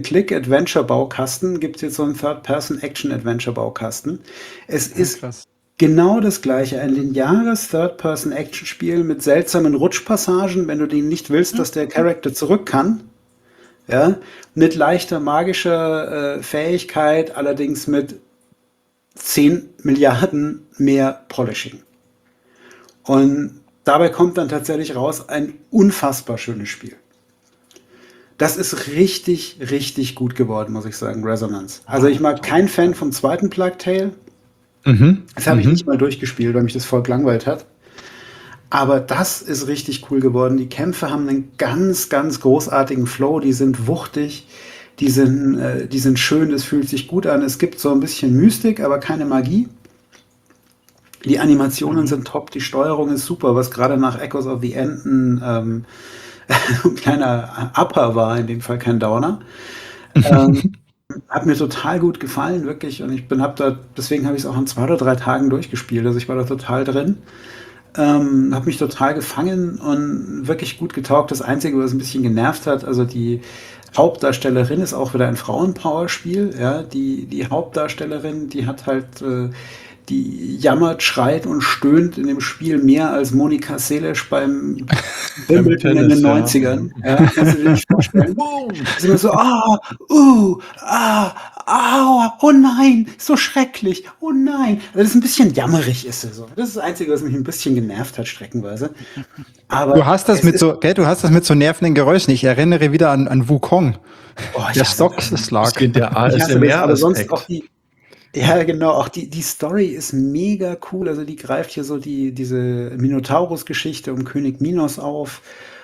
Point-and-Click-Adventure-Baukasten gibt es jetzt so einen Third-Person-Action-Adventure-Baukasten. Es ist Genau das gleiche, ein lineares Third-Person-Action-Spiel mit seltsamen Rutschpassagen, wenn du den nicht willst, dass der Charakter zurück kann. Ja, mit leichter magischer Fähigkeit, allerdings mit 10 Milliarden mehr Polishing. Und dabei kommt dann tatsächlich raus ein unfassbar schönes Spiel. Das ist richtig, richtig gut geworden, muss ich sagen, Resonance. Also ich mag kein Fan vom zweiten Plague Tale. Das habe ich nicht mal durchgespielt, weil mich das voll gelangweilt hat. Aber das ist richtig cool geworden. Die Kämpfe haben einen ganz, ganz großartigen Flow. Die sind wuchtig, die sind schön, es fühlt sich gut an. Es gibt so ein bisschen Mystik, aber keine Magie. Die Animationen sind top, die Steuerung ist super, was gerade nach Echoes of the End ein kleiner Upper war, in dem Fall kein Downer. Hat mir total gut gefallen, wirklich. Und deswegen habe ich es auch in 2 oder 3 Tagen durchgespielt. Also ich war da total drin. Habe mich total gefangen und wirklich gut getaugt. Das Einzige, was ein bisschen genervt hat, also die Hauptdarstellerin ist auch wieder ein Frauenpower-Spiel. Ja, die Hauptdarstellerin, die hat halt, die jammert, schreit und stöhnt in dem Spiel mehr als Monika Seles beim Wimbledon in den 90ern. Ja, kannst du dir nicht vorstellen? Ist immer so, oh nein, so schrecklich, oh nein. Also das ist ein bisschen jammerig, ist sie so. Das ist das Einzige, was mich ein bisschen genervt hat, streckenweise. Aber Du hast das mit so nervenden Geräuschen. Ich erinnere wieder an Wukong. Der Stockschlag. Der aber sonst ASMR-Aspekt. auch ja, genau, auch die Story ist mega cool. Also die greift hier so diese Minotaurus-Geschichte um König Minos auf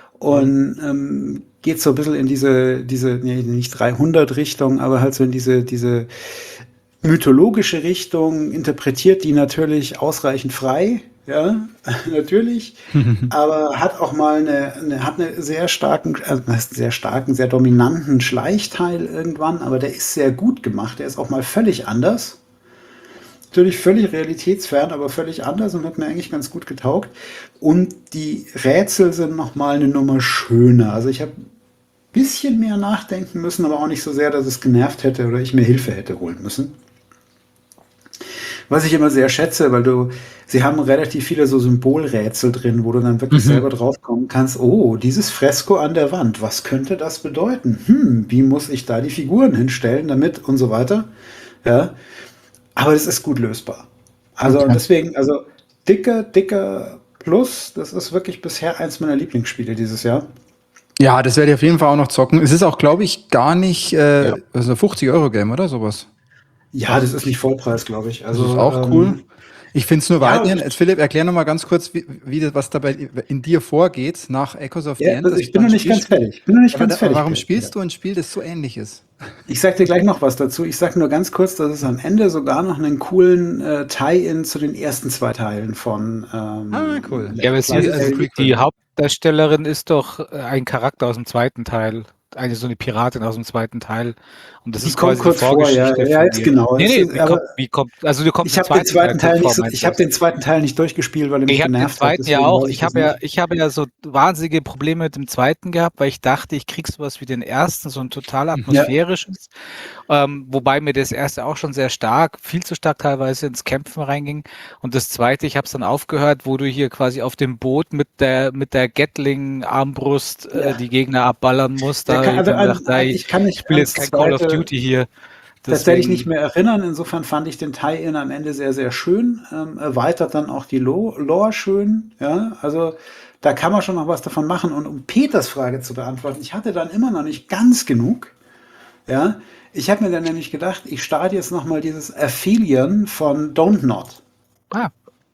und geht so ein bisschen in diese nicht 300-Richtung, aber halt so in diese mythologische Richtung, interpretiert die natürlich ausreichend frei, ja, natürlich, aber hat auch mal hat eine sehr sehr dominanten Schleichteil irgendwann, aber der ist sehr gut gemacht, der ist auch mal völlig anders. Natürlich völlig realitätsfern, aber völlig anders und hat mir eigentlich ganz gut getaugt. Und die Rätsel sind nochmal eine Nummer schöner. Also ich habe ein bisschen mehr nachdenken müssen, aber auch nicht so sehr, dass es genervt hätte oder ich mir Hilfe hätte holen müssen. Was ich immer sehr schätze, weil sie haben relativ viele so Symbolrätsel drin, wo du dann wirklich selber draufkommen kannst, oh, dieses Fresko an der Wand, was könnte das bedeuten? Wie muss ich da die Figuren hinstellen damit und so weiter. Ja, aber das ist gut lösbar. Also Okay. deswegen, also dicker Plus, das ist wirklich bisher eins meiner Lieblingsspiele dieses Jahr. Ja, das werde ich auf jeden Fall auch noch zocken. Es ist auch, glaube ich, gar nicht also 50-Euro-Game oder sowas. Ja, das ist nicht Vollpreis, glaube ich. Das Also, ist auch cool. Ich finde es nur ja, weiterhin. Philipp, erklär noch mal ganz kurz, was dabei in dir vorgeht nach Echoes of the Ja, End. also dass ich du bin dann noch nicht ganz spielst. fertig. Bin noch nicht Aber ganz fertig. warum spielst du ein Spiel, das so ähnlich ist? Ich sag dir gleich noch was dazu. Ich sag nur ganz kurz, dass es am Ende sogar noch einen coolen Tie-In zu den ersten 2 Teilen von Cool. Ja, aber Plague also Tale. die Hauptdarstellerin ist doch ein Charakter aus dem zweiten Teil. So eine Piratin aus dem zweiten Teil. Und das Die ist kommt quasi kurz die vor, ja, Vorgeschichte ja, von jetzt ihr. genau. Nee, Es ist, aber du kommst ich habe den zweiten Teil nicht, meinst ich du? habe den zweiten Teil nicht durchgespielt, weil er mich Ich habe den genervt hat. zweiten ja Deswegen auch. weiß Ich das habe nicht. ja so wahnsinnige Probleme mit dem zweiten gehabt, weil ich dachte, ich krieg sowas wie den ersten, so ein total atmosphärisches. Wobei mir das erste auch schon sehr stark, viel zu stark teilweise ins Kämpfen reinging. Und das zweite, ich habe es dann aufgehört, wo du hier quasi auf dem Boot mit der Gatling-Armbrust die Gegner abballern musst. Da habe ich dann gedacht, Ich kann ich mich spiele ans jetzt kein Call of zweite Duty hier. tatsächlich nicht Deswegen, mehr erinnern. Insofern fand ich den Tie-In am Ende sehr, sehr schön. Erweitert dann auch die Lore schön. Ja, also da kann man schon noch was davon machen. Und um Peters Frage zu beantworten, ich hatte dann immer noch nicht ganz genug. Ja, ich habe mir dann nämlich gedacht, ich starte jetzt noch mal dieses Aphelion von Don't Nod. ah,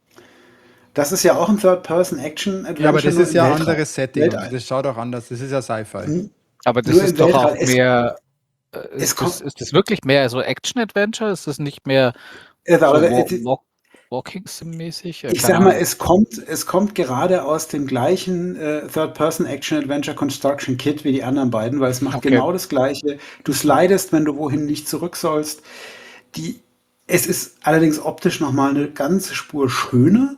Das ist ja auch ein Third-Person-Action-Adventure. Ja, aber das nur ist im ja ein Weltraum. anderes Setting. Weltall. Das schaut auch anders. Das ist ja Sci-Fi. aber das Nur im ist doch Weltall. auch mehr, Es kommt, ist das wirklich mehr so Action-Adventure? Ist das nicht mehr aber so Walking Sim-mäßig? ich Keine sag mal, Ahnung. es kommt gerade aus dem gleichen Third-Person-Action-Adventure Construction Kit wie die anderen beiden, weil es macht Okay. genau das Gleiche. Du slidest, wenn du wohin nicht zurück sollst. Es ist allerdings optisch nochmal eine ganze Spur schöner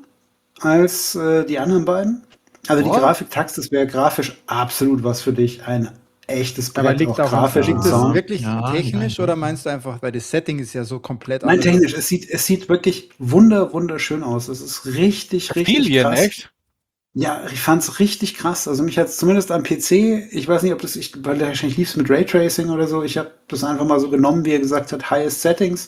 als die anderen beiden. Also die Oh. Grafik, Tax, das wäre grafisch absolut was für dich. Ein echtes Aber Brett, liegt auch auch grafisch und liegt das Sound. wirklich Ja, technisch ja, oder ja. meinst du einfach, weil das Setting ist ja so komplett Nein, anders? technisch. Es sieht wirklich wunderschön aus. Es ist richtig Affiliate, krass. echt? Ja, ich fand's richtig krass. Also mich hat's zumindest am PC, ich weiß nicht, weil der wahrscheinlich lief's mit Raytracing oder so. Ich habe das einfach mal so genommen, wie er gesagt hat, highest Settings.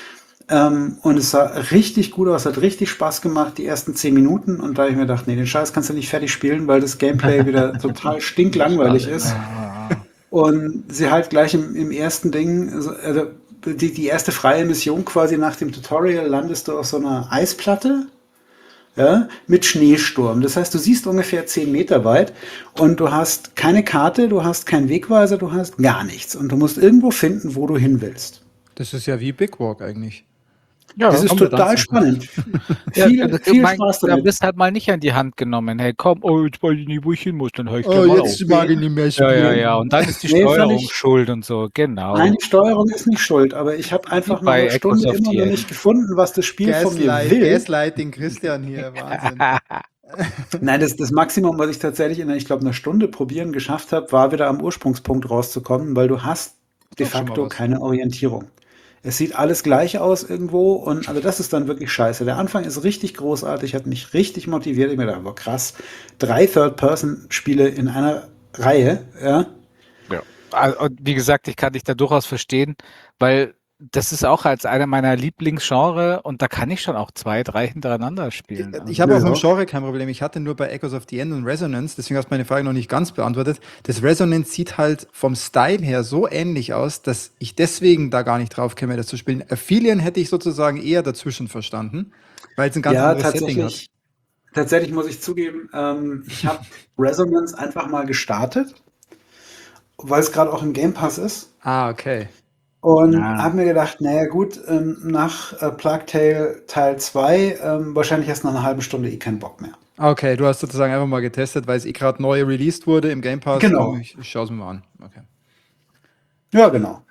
Und es sah richtig gut aus, hat richtig Spaß gemacht, die ersten 10 Minuten. Und da hab ich mir gedacht, nee, den Scheiß kannst du nicht fertig spielen, weil das Gameplay wieder total stinklangweilig Schade. ist. Ah. Und sie halt gleich im ersten Ding, also die erste freie Mission quasi nach dem Tutorial landest du auf so einer Eisplatte, ja, mit Schneesturm. Das heißt, du siehst ungefähr 10 Meter weit und du hast keine Karte, du hast keinen Wegweiser, du hast gar nichts. Und du musst irgendwo finden, wo du hin willst. Das ist ja wie Big Walk eigentlich. Das ist kommen wir dann total zu. spannend. Ja, Viel Spaß da damit. bist halt mal nicht an die Hand genommen. Hey, komm, oh, jetzt weiß ich nicht, wo ich hin muss, dann höre ich Oh, gleich mal auf. jetzt mag ich nicht mehr Ja, spielen. ja. Und dann ist die Nee, Steuerung völlig. schuld und so, genau. Nein, die Steuerung ist nicht schuld, aber ich habe einfach nach Bei einer Stunde Microsoft immer noch hier. nicht gefunden, was das Spiel von mir will. Gaslighting Christian hier, Wahnsinn. Nein, das Maximum, was ich tatsächlich ich glaube, einer Stunde probieren geschafft habe, war wieder am Ursprungspunkt rauszukommen, weil du hast de Doch schon mal facto was. keine Orientierung. Es sieht alles gleich aus irgendwo und also das ist dann wirklich scheiße. Der Anfang ist richtig großartig, hat mich richtig motiviert. Ich mir gedacht, boah, krass, 3 Third-Person-Spiele in einer Reihe, ja. Ja. Und wie gesagt, ich kann dich da durchaus verstehen, weil das ist auch als einer meiner Lieblingsgenre und da kann ich schon auch 2, 3 hintereinander spielen. Ich habe auch Ja. mit dem Genre kein Problem. Ich hatte nur bei Echoes of the End und Resonance, deswegen hast du meine Frage noch nicht ganz beantwortet. Das Resonance sieht halt vom Style her so ähnlich aus, dass ich deswegen da gar nicht drauf käme, das zu spielen. Aphelion hätte ich sozusagen eher dazwischen verstanden, weil es ein ganz Ja, anderes Setting hat. tatsächlich muss ich zugeben, ich habe Resonance einfach mal gestartet, weil es gerade auch im Game Pass ist. Ah, okay. Und Ja. habe mir gedacht, naja gut, nach Plague Tale Teil 2 wahrscheinlich erst nach einer halben Stunde keinen Bock mehr. Okay, du hast sozusagen einfach mal getestet, weil es gerade neu released wurde im Game Pass. Genau. Ich schaue es mir mal an. Okay. Ja, genau.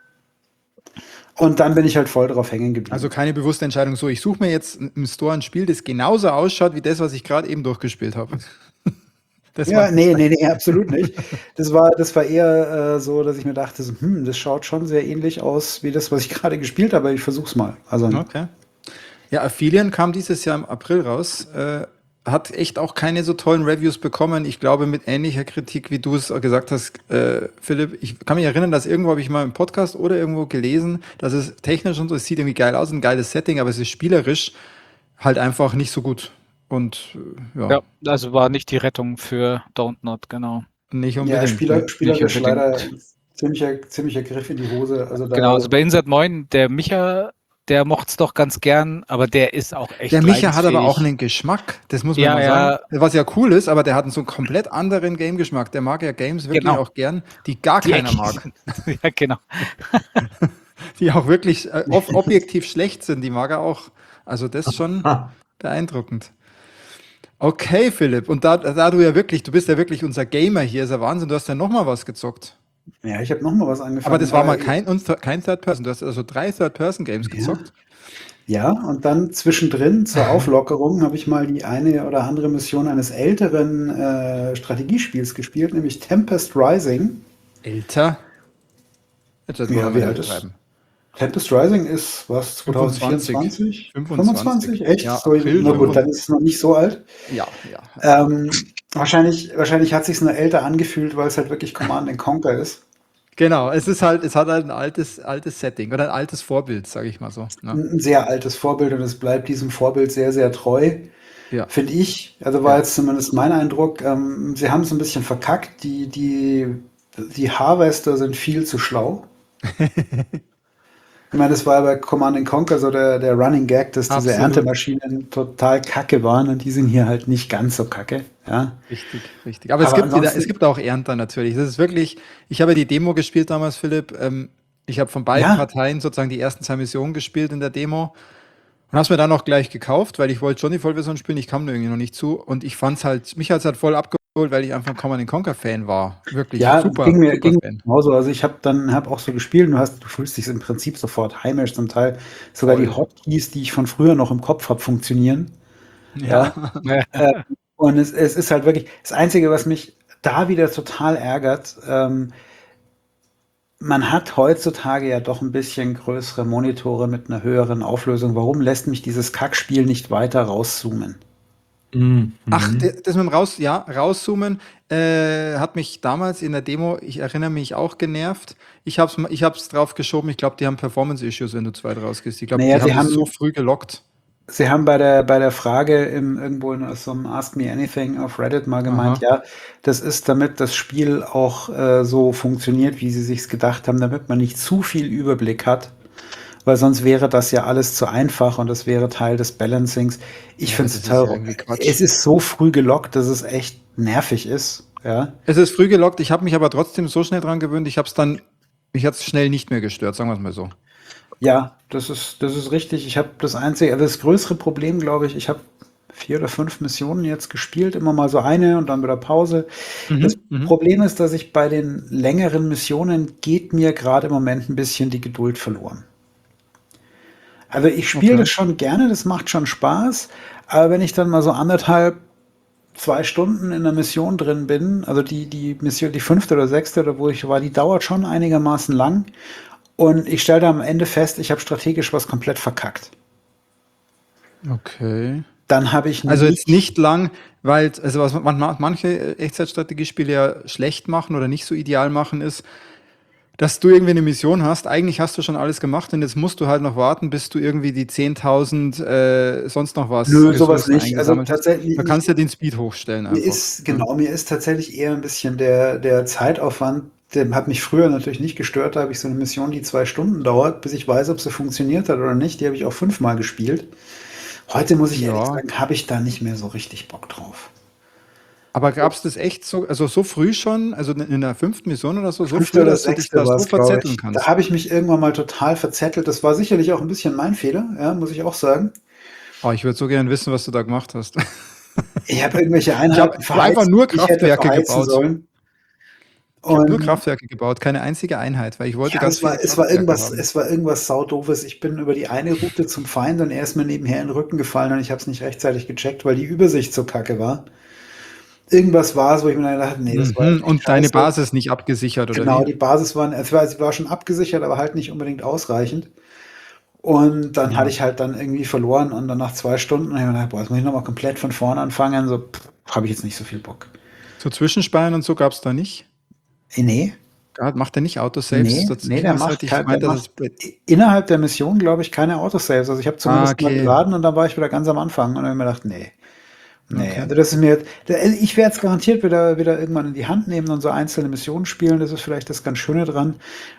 Und dann bin ich halt voll drauf hängen geblieben. Also keine bewusste Entscheidung, so ich suche mir jetzt im Store ein Spiel, das genauso ausschaut wie das, was ich gerade eben durchgespielt habe. Das ja, war- nee, absolut nicht. Das war eher so, dass ich mir dachte, so, das schaut schon sehr ähnlich aus wie das, was ich gerade gespielt habe, aber ich versuch's mal. Also Okay. Ja, Aphelion kam dieses Jahr im April raus. Hat echt auch keine so tollen Reviews bekommen. Ich glaube, mit ähnlicher Kritik, wie du es gesagt hast, Philipp. Ich kann mich erinnern, dass irgendwo habe ich mal im Podcast oder irgendwo gelesen, dass es technisch und so, es sieht irgendwie geil aus, ein geiles Setting, aber es ist spielerisch halt einfach nicht so gut. Und Ja, also war nicht die Rettung für Don't Not, genau. nicht ja, unbedingt. spielerisch nicht leider unbedingt. ziemlicher Griff in die Hose. Also da, Genau, also bei Insert 9, der Micha, der mochte es doch ganz gern, aber der ist auch echt Der Micha hat aber auch leidensfähig. einen Geschmack, das muss man Ja, mal ja. sagen. Was ja cool ist, aber der hat einen so einen komplett anderen Game-Geschmack. Der mag ja Games wirklich Genau. auch gern, die gar Die keiner Ecke- mag. Ja, genau. Die auch wirklich objektiv schlecht sind, die mag er auch. Also das ist schon beeindruckend. Okay, Philipp, und da du ja wirklich, du bist ja wirklich unser Gamer hier, ist ja Wahnsinn, du hast ja noch mal was gezockt. ja, ich habe noch mal was angefangen. Aber das war mal kein Third Person, du hast also 3 Third-Person-Games gezockt. Ja, und dann zwischendrin zur Auflockerung habe ich mal die eine oder andere Mission eines älteren Strategiespiels gespielt, nämlich Tempest Rising. Älter? Jetzt wird Ja, wie alt ist- Tempest Rising ist was, 2024? 25. Echt? Ja, So, April na gut, dann ist es noch nicht so alt. Ja, ja. Wahrscheinlich hat sich nur älter angefühlt, weil es halt wirklich Command & Conquer ist. Genau, es hat halt ein altes Setting oder ein altes Vorbild, sage ich mal so. Ne? Ein sehr altes Vorbild und es bleibt diesem Vorbild sehr, sehr treu. Ja. Finde ich. Also war Ja. jetzt zumindest mein Eindruck. Sie haben es ein bisschen verkackt. Die Harvester sind viel zu schlau. Ich meine, das war ja bei Command & Conquer so der Running Gag, dass diese Absolut. Erntemaschinen total kacke waren und die sind hier halt nicht ganz so kacke. Ja. Richtig. Aber Aber es gibt auch Ernter natürlich. Das ist wirklich, ich habe ja die Demo gespielt damals, Philipp. Ich habe von beiden Ja. Parteien sozusagen die ersten 2 Missionen gespielt in der Demo und habe es mir dann auch gleich gekauft, weil ich wollte schon die Vollversion spielen. Ich kam da irgendwie noch nicht zu und ich fand's halt, mich hat's halt voll abgeholt, weil ich einfach ein Command & Conquer Fan war. Wirklich Ja, super ging mir Fan. genauso. Also ich habe auch so gespielt und du fühlst dich im Prinzip sofort heimisch, zum Teil sogar Voll. die Hotkeys, die ich von früher noch im Kopf habe, funktionieren. Ja. Und es ist halt wirklich, das Einzige, was mich da wieder total ärgert, man hat heutzutage ja doch ein bisschen größere Monitore mit einer höheren Auflösung. Warum lässt mich dieses Kackspiel nicht weiter rauszoomen? Ach, Mhm. das mit dem Rauszoomen hat mich damals in der Demo, ich erinnere mich, auch genervt. Ich hab's drauf geschoben. Ich glaube, die haben Performance-Issues, wenn du zu weit rausgehst. Ich glaube, Naja, die haben das so früh gelockt. Sie haben bei der Frage irgendwo in so einem Ask Me Anything auf Reddit mal gemeint, Aha. ja, das ist, damit das Spiel auch so funktioniert, wie sie sich's gedacht haben, damit man nicht zu viel Überblick hat, weil sonst wäre das ja alles zu einfach und das wäre Teil des Balancings. Ich Ja, finde das es ist ja total, irgendwie Quatsch. es ist so früh gelockt, dass es echt nervig ist, ja. Es ist früh gelockt. Ich habe mich aber trotzdem so schnell dran gewöhnt. Mich hat es schnell nicht mehr gestört, sagen wir es mal so. Ja, das ist richtig. Ich habe also das größere Problem, glaube ich, ich habe 4 oder 5 Missionen jetzt gespielt, immer mal so eine und dann wieder Pause. Das Mhm. Problem ist, dass ich bei den längeren Missionen geht mir gerade im Moment ein bisschen die Geduld verloren. Also ich spiele Okay. das schon gerne, das macht schon Spaß, aber wenn ich dann mal so 1,5, 2 Stunden in der Mission drin bin, also die Mission, die 5. oder 6., oder wo ich war, die dauert schon einigermaßen lang. Und ich stelle da am Ende fest, ich habe strategisch was komplett verkackt. Okay. Dann habe ich Also jetzt nicht, nicht lang, weil, also was manche Echtzeitstrategiespiele ja schlecht machen oder nicht so ideal machen, ist, dass du irgendwie eine Mission hast. Eigentlich hast du schon alles gemacht und jetzt musst du halt noch warten, bis du irgendwie die 10.000 sonst noch was nö, sowas Ressourcen nicht. Also eingesammelt hast. tatsächlich, Da kannst du ja den Speed hochstellen einfach. Ja. mir ist tatsächlich eher ein bisschen der Zeitaufwand, der hat mich früher natürlich nicht gestört. Da habe ich so eine Mission, die 2 Stunden dauert, bis ich weiß, ob sie funktioniert hat oder nicht. Die habe ich auch 5-mal gespielt. Heute muss ich ehrlich Ja. sagen, habe ich da nicht mehr so richtig Bock drauf. Aber gab es das echt so, also so früh schon, also in der 5. Mission oder so, so 5. früh, oder dass du dich 6. da war so es, glaube verzetteln ich. Da kannst? habe ich mich irgendwann mal total verzettelt. Das war sicherlich auch ein bisschen mein Fehler, ja, muss ich auch sagen. Oh, ich würde so gerne wissen, was du da gemacht hast. Ich habe irgendwelche Ich habe Einheiten hab einfach verheizt, nur die ich hätte Kraftwerke verheizen gebaut. sollen. Ich habe nur Und Kraftwerke gebaut, keine einzige Einheit, weil ich wollte ja, ganz viele Kraftwerke haben. es war irgendwas Saudoofes. Ich bin über die eine Route zum Feind und er ist mir nebenher in den Rücken gefallen und ich habe es nicht rechtzeitig gecheckt, weil die Übersicht so kacke war. Irgendwas war es, wo ich mir dann dachte, nee, das war jetzt echt Und deine scheiße. Basis nicht abgesichert, oder Genau, wie? die Basis sie war schon abgesichert, aber halt nicht unbedingt ausreichend. Und dann hatte Ja. ich halt dann irgendwie verloren und dann nach 2 Stunden habe ich mir gedacht, boah, jetzt muss ich nochmal komplett von vorne anfangen. So, habe ich jetzt nicht so viel Bock. So Zwischenspeiern und so gab es da nicht? Nee, Macht der nicht Autosaves? der Irgendwas macht hatte ich kein, der gemeint, dass es. macht innerhalb der Mission, glaube ich, keine Autosaves. Also ich habe Ah, zumindest mal okay. geladen und dann war ich wieder ganz am Anfang und dann habe ich mir gedacht, nee. Nee, Okay. also das ist mir, ich werde es garantiert wieder irgendwann in die Hand nehmen und so einzelne Missionen spielen. Das ist vielleicht das ganz Schöne dran.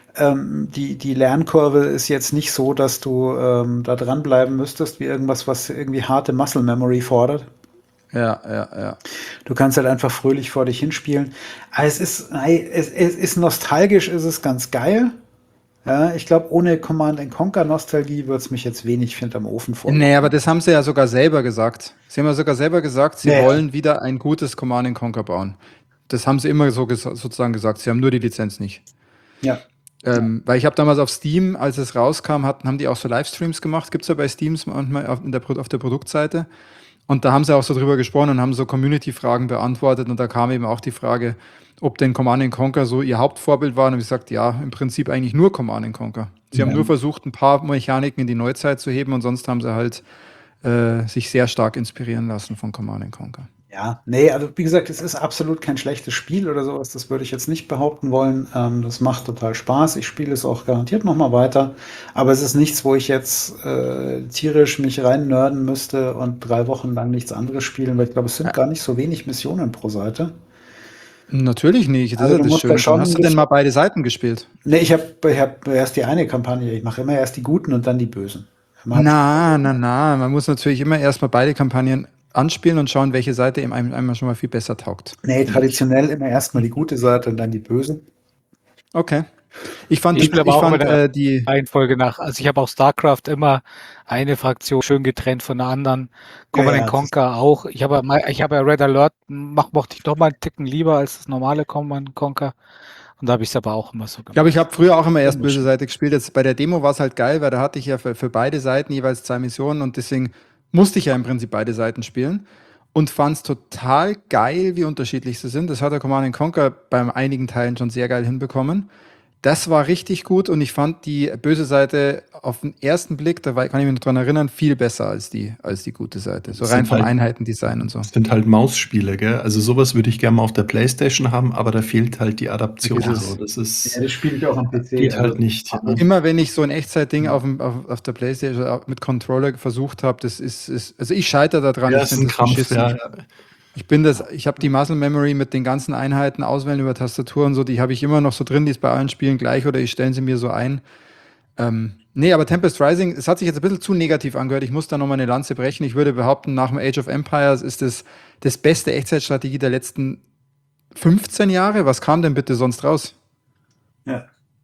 Die Lernkurve ist jetzt nicht so, dass du da dranbleiben müsstest, wie irgendwas, was irgendwie harte Muscle Memory fordert. Ja. Du kannst halt einfach fröhlich vor dich hinspielen. Aber es ist nostalgisch, ist es ganz geil. Ja, ich glaube, ohne Command Conquer Nostalgie würde es mich jetzt wenig hinterm Ofen vor. Nee, aber das haben sie ja sogar selber gesagt. Sie haben ja sogar selber gesagt, sie Ja, ja. wollen wieder ein gutes Command Conquer bauen. Das haben sie immer so sozusagen gesagt. Sie haben nur die Lizenz nicht. Ja. Weil ich habe damals auf Steam, als es rauskam, haben die auch so Livestreams gemacht. Gibt es ja bei Steam manchmal auf der Produktseite. Und da haben sie auch so drüber gesprochen und haben so Community-Fragen beantwortet. Und da kam eben auch die Frage, ob denn Command Conquer so ihr Hauptvorbild war. Und ich gesagt, ja, im Prinzip eigentlich nur Command Conquer. Sie haben Ja. nur versucht, ein paar Mechaniken in die Neuzeit zu heben und sonst haben sie halt sich sehr stark inspirieren lassen von Command Conquer. Ja, nee, also wie gesagt, es ist absolut kein schlechtes Spiel oder sowas, das würde ich jetzt nicht behaupten wollen. Das macht total Spaß. Ich spiele es auch garantiert nochmal weiter. Aber es ist nichts, wo ich jetzt tierisch mich rein nerden müsste und 3 Wochen lang nichts anderes spielen, weil ich glaube, es sind gar nicht so wenig Missionen pro Seite. Natürlich nicht, das Also ist ja du das musst da Schöne. schon Hast ein du denn bisschen. mal beide Seiten gespielt? Nee, ich hab erst die eine Kampagne. Ich mache immer erst die guten und dann die bösen. Na. Man muss natürlich immer erstmal beide Kampagnen anspielen und schauen, welche Seite ihm einmal schon mal viel besser taugt. Nee, traditionell immer erstmal die gute Seite und dann die bösen. Okay. Ich fand Ich spiele aber auch mit der die. Reihenfolge nach. Also ich habe auch StarCraft immer eine Fraktion schön getrennt von der anderen. Command Ja, Conquer auch. Ich habe ja Red Alert, mochte ich doch mal einen Ticken lieber als das normale Command Conquer. Und da habe ich es aber auch immer so Ich glaube, gemacht. ich habe früher auch immer erst böse Seite gespielt. Jetzt bei der Demo war es halt geil, weil da hatte ich ja für beide Seiten jeweils 2 Missionen und deswegen musste ich ja im Prinzip beide Seiten spielen und fand es total geil, wie unterschiedlich sie sind. Das hat der Command Conquer bei einigen Teilen schon sehr geil hinbekommen. Das war richtig gut und ich fand die böse Seite auf den ersten Blick, kann ich mich noch dran erinnern, viel besser als die gute Seite. So Das rein sind vom halt- Einheitendesign und so. Das sind halt Mausspiele, gell? Also sowas würde ich gerne mal auf der PlayStation haben, aber da fehlt halt die Adaption. Ja. So. Das ist, Ja, das spiele ich auch am PC. geht halt nicht. Ja. Immer wenn ich so ein Echtzeitding auf der Playstation mit Controller versucht habe, also ich scheitere daran. Ja, Ich ist finde ein das Krampf. beschissen. Ja. Ich habe die Muscle Memory mit den ganzen Einheiten auswählen über Tastatur und so, die habe ich immer noch so drin, die ist bei allen Spielen gleich oder ich stelle sie mir so ein. Nee, aber Tempest Rising, es hat sich jetzt ein bisschen zu negativ angehört. Ich muss da nochmal eine Lanze brechen. Ich würde behaupten, nach dem Age of Empires ist das beste Echtzeitstrategie der letzten 15 Jahre. Was kam denn bitte sonst raus? Ja.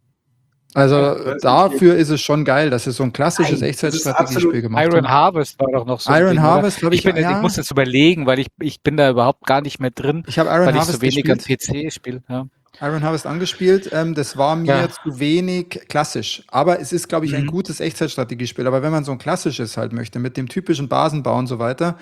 Also Ja, dafür ist es schon geil, dass es so ein klassisches Nein, Echtzeitstrategiespiel gemacht Iron hat. Harvest war doch noch so ein Iron Ding, Harvest, oder? glaube ich, Ich muss jetzt überlegen, weil ich bin da überhaupt gar nicht mehr drin, Ich habe Iron weil ich Harvest so wenig gespielt. an PC spiele. Ja. Iron Harvest angespielt. Das war mir Ja. zu wenig klassisch. Aber es ist, glaube ich, ein Mhm. gutes Echtzeitstrategiespiel. Aber wenn man so ein klassisches halt möchte, mit dem typischen Basenbau und so weiter,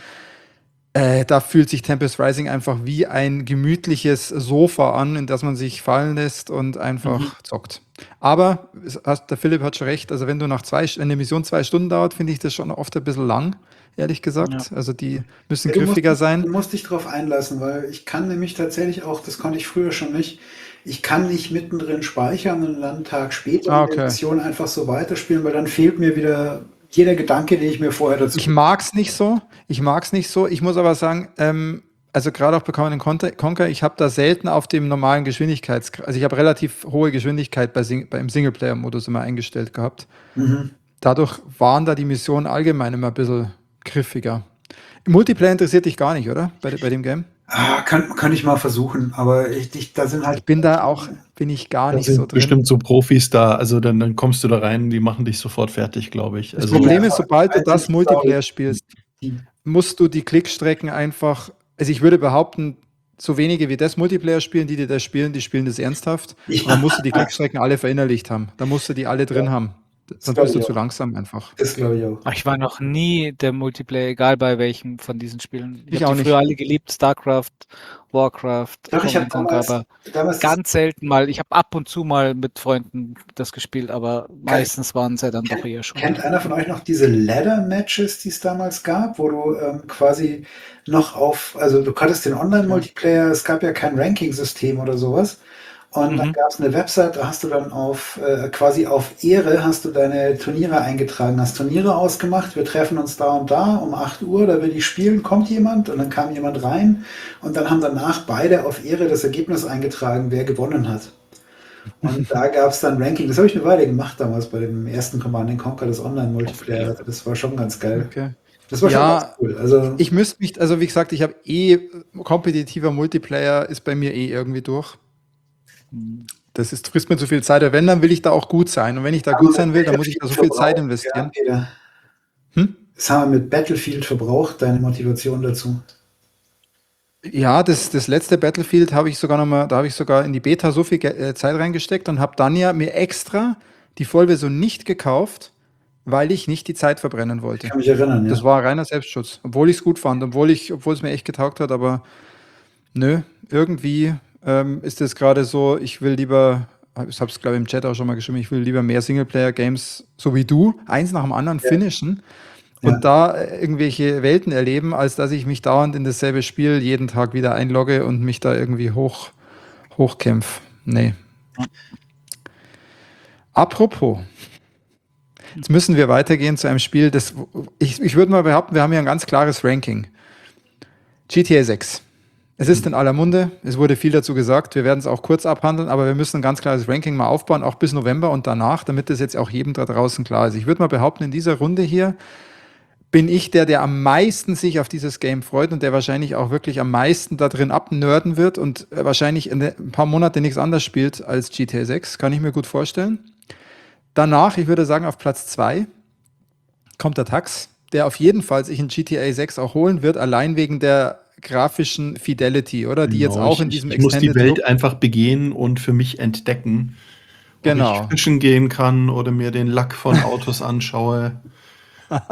da fühlt sich Tempest Rising einfach wie ein gemütliches Sofa an, in das man sich fallen lässt und einfach zockt. Aber der Philipp hat schon recht, also wenn eine Mission 2 Stunden dauert, finde ich das schon oft ein bisschen lang, ehrlich gesagt. Ja. Also die müssen Ja, griffiger sein. Du musst dich drauf einlassen, weil ich kann nämlich tatsächlich auch, das konnte ich früher schon nicht, ich kann nicht mittendrin speichern und dann einen Tag später die Mission einfach so weiterspielen, weil dann fehlt mir wieder jeder Gedanke, den ich mir vorher dazu... Ich mag's nicht so. Ich muss aber sagen, also gerade auch bei Command & Conquer, ich habe da selten auf dem normalen also ich habe relativ hohe Geschwindigkeit beim Singleplayer-Modus immer eingestellt gehabt. Dadurch waren da die Missionen allgemein immer ein bisschen griffiger. Im Multiplayer interessiert dich gar nicht, oder? Bei dem Game? Kann ich mal versuchen, aber da sind halt... Bin ich gar Da nicht sind so drin. bestimmt so Profis da, also dann kommst du da rein, die machen dich sofort fertig, glaube ich. Das Also, Problem ist, sobald du das die Multiplayer Story- spielst, die- musst du die Klickstrecken einfach, also ich würde behaupten, so wenige wie das Multiplayer spielen, die das spielen, die spielen das ernsthaft. Und dann musst du die Klickstrecken alle verinnerlicht haben. Da musst du die alle drin haben. Sonst glaub bist du ich zu auch. langsam einfach. Das glaube ich auch. Ach, ich war noch nie der Multiplayer, egal bei welchem von diesen Spielen. Ich hab auch die nicht. früher alle geliebt, StarCraft, Warcraft, Doch, ich habe Command & Conquer, aber damals ganz selten mal. Ich habe ab und zu mal mit Freunden das gespielt, aber meistens waren es ja dann doch eher schon. Kennt einer von euch noch diese Ladder-Matches, die es damals gab, wo du quasi noch also du hattest den Online-Multiplayer, es gab ja kein Ranking-System oder sowas. Und dann gab es eine Website, da hast du dann quasi auf Ehre hast du deine Turniere eingetragen, hast Turniere ausgemacht, wir treffen uns da und da um 8 Uhr, da will ich spielen, kommt jemand und dann kam jemand rein und dann haben danach beide auf Ehre das Ergebnis eingetragen, wer gewonnen hat. Und da gab es dann Ranking. Das habe ich eine Weile gemacht damals bei dem ersten Command & Conquer, das Online-Multiplayer. Das war schon ganz geil. Okay. Das war schon ganz cool. Also, Ich müsste mich, also wie gesagt, ich habe kompetitiver Multiplayer ist bei mir irgendwie durch. Das frisst mir zu viel Zeit. Wenn, dann will ich da auch gut sein. Und wenn ich da gut sein will, dann muss ich da so viel Zeit investieren. Ja, das haben wir mit Battlefield verbraucht, deine Motivation dazu. Ja, das letzte Battlefield da habe ich sogar in die Beta so viel Zeit reingesteckt und habe dann ja mir extra die Vollversion nicht gekauft, weil ich nicht die Zeit verbrennen wollte. Ich kann mich erinnern, ja. Das war reiner Selbstschutz, obwohl ich es gut fand, obwohl es mir echt getaugt hat, aber nö, irgendwie ist es gerade so, ich will lieber, ich habe es glaube ich im Chat auch schon mal geschrieben, ich will lieber mehr Singleplayer-Games, so wie du, eins nach dem anderen finishen und da irgendwelche Welten erleben, als dass ich mich dauernd in dasselbe Spiel jeden Tag wieder einlogge und mich da irgendwie hochkämpfe. Nee. Apropos, jetzt müssen wir weitergehen zu einem Spiel, ich würde mal behaupten, wir haben hier ein ganz klares Ranking. GTA 6. Es ist in aller Munde, es wurde viel dazu gesagt, wir werden es auch kurz abhandeln, aber wir müssen ein ganz klares Ranking mal aufbauen, auch bis November und danach, damit das jetzt auch jedem da draußen klar ist. Ich würde mal behaupten, in dieser Runde hier bin ich der am meisten sich auf dieses Game freut und der wahrscheinlich auch wirklich am meisten da drin abnörden wird und wahrscheinlich in ein paar Monate nichts anderes spielt als GTA 6, kann ich mir gut vorstellen. Danach, ich würde sagen, auf Platz 2 kommt der Tax, der auf jeden Fall sich in GTA 6 auch holen wird, allein wegen der grafischen Fidelity, oder? Die jetzt auch in diesem Ich muss die Extended Welt Look- einfach begehen und für mich entdecken. Genau. Ob ich fischen gehen kann oder mir den Lack von Autos anschaue.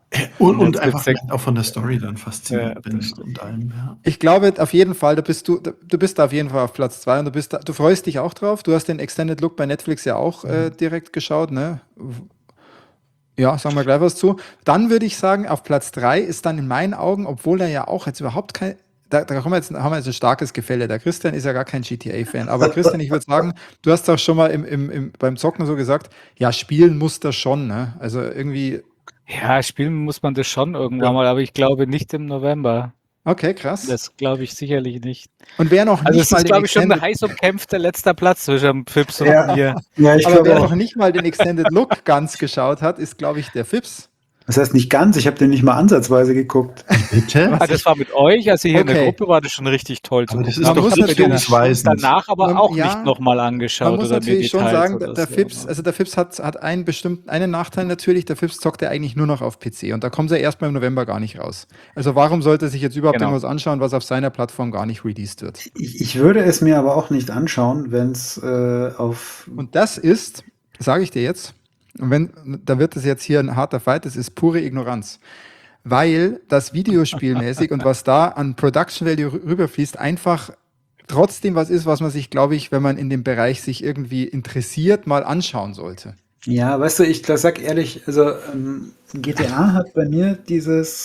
Und Jetzt einfach wird's vielleicht auch von der Story dann fasziniert Ja, bin das stimmt. und allem. Ja. Ich glaube auf jeden Fall, du bist da auf jeden Fall auf Platz 2 und du freust dich auch drauf. Du hast den Extended Look bei Netflix ja auch direkt geschaut, ne? Ja, sagen wir gleich was zu. Dann würde ich sagen, auf Platz 3 ist dann in meinen Augen, obwohl er ja auch jetzt überhaupt kein, haben wir jetzt ein starkes Gefälle. Der Christian ist ja gar kein GTA-Fan. Aber Christian, ich würde sagen, du hast auch schon mal beim Zocken so gesagt, ja, spielen muss das schon, ne? Also irgendwie, Ja, spielen muss man das schon irgendwann mal, aber ich glaube nicht im November. okay, krass. Das glaube ich sicherlich nicht. Und wer noch Also nicht es mal ist, den glaube ich, schon ein Extended, heiß umkämpfter letzter Platz zwischen Fips und Ja. mir. Ja, ich aber wer glaube noch auch. nicht mal den Extended Look ganz geschaut hat, ist, glaube ich, der Fips. Das heißt nicht ganz, ich habe den nicht mal ansatzweise geguckt. Bitte? Ah, das war mit euch, als ihr hier in der Okay. Gruppe war, das schon richtig toll zu Aber das gucken. ist Man doch muss natürlich richtungsweisend. danach aber Man- auch ja, nicht nochmal Man angeschaut muss oder mir natürlich schon Details sagen, oder der so. Fips, also der Fips hat einen Nachteil natürlich, der Fips zockt ja eigentlich nur noch auf PC und da kommt er erst mal im November gar nicht raus. Also warum sollte er sich jetzt überhaupt Genau. irgendwas anschauen, was auf seiner Plattform gar nicht released wird? Ich würde es mir aber auch nicht anschauen, wenn es auf. Und das ist, sage ich dir jetzt, da wird es jetzt hier ein harter Fight, das ist pure Ignoranz. Weil das videospielmäßig und was da an Production Value rüberfließt, einfach trotzdem was ist, was man sich, glaube ich, wenn man in dem Bereich sich irgendwie interessiert, mal anschauen sollte. Ja, weißt du, ich sag ehrlich, also GTA hat bei mir es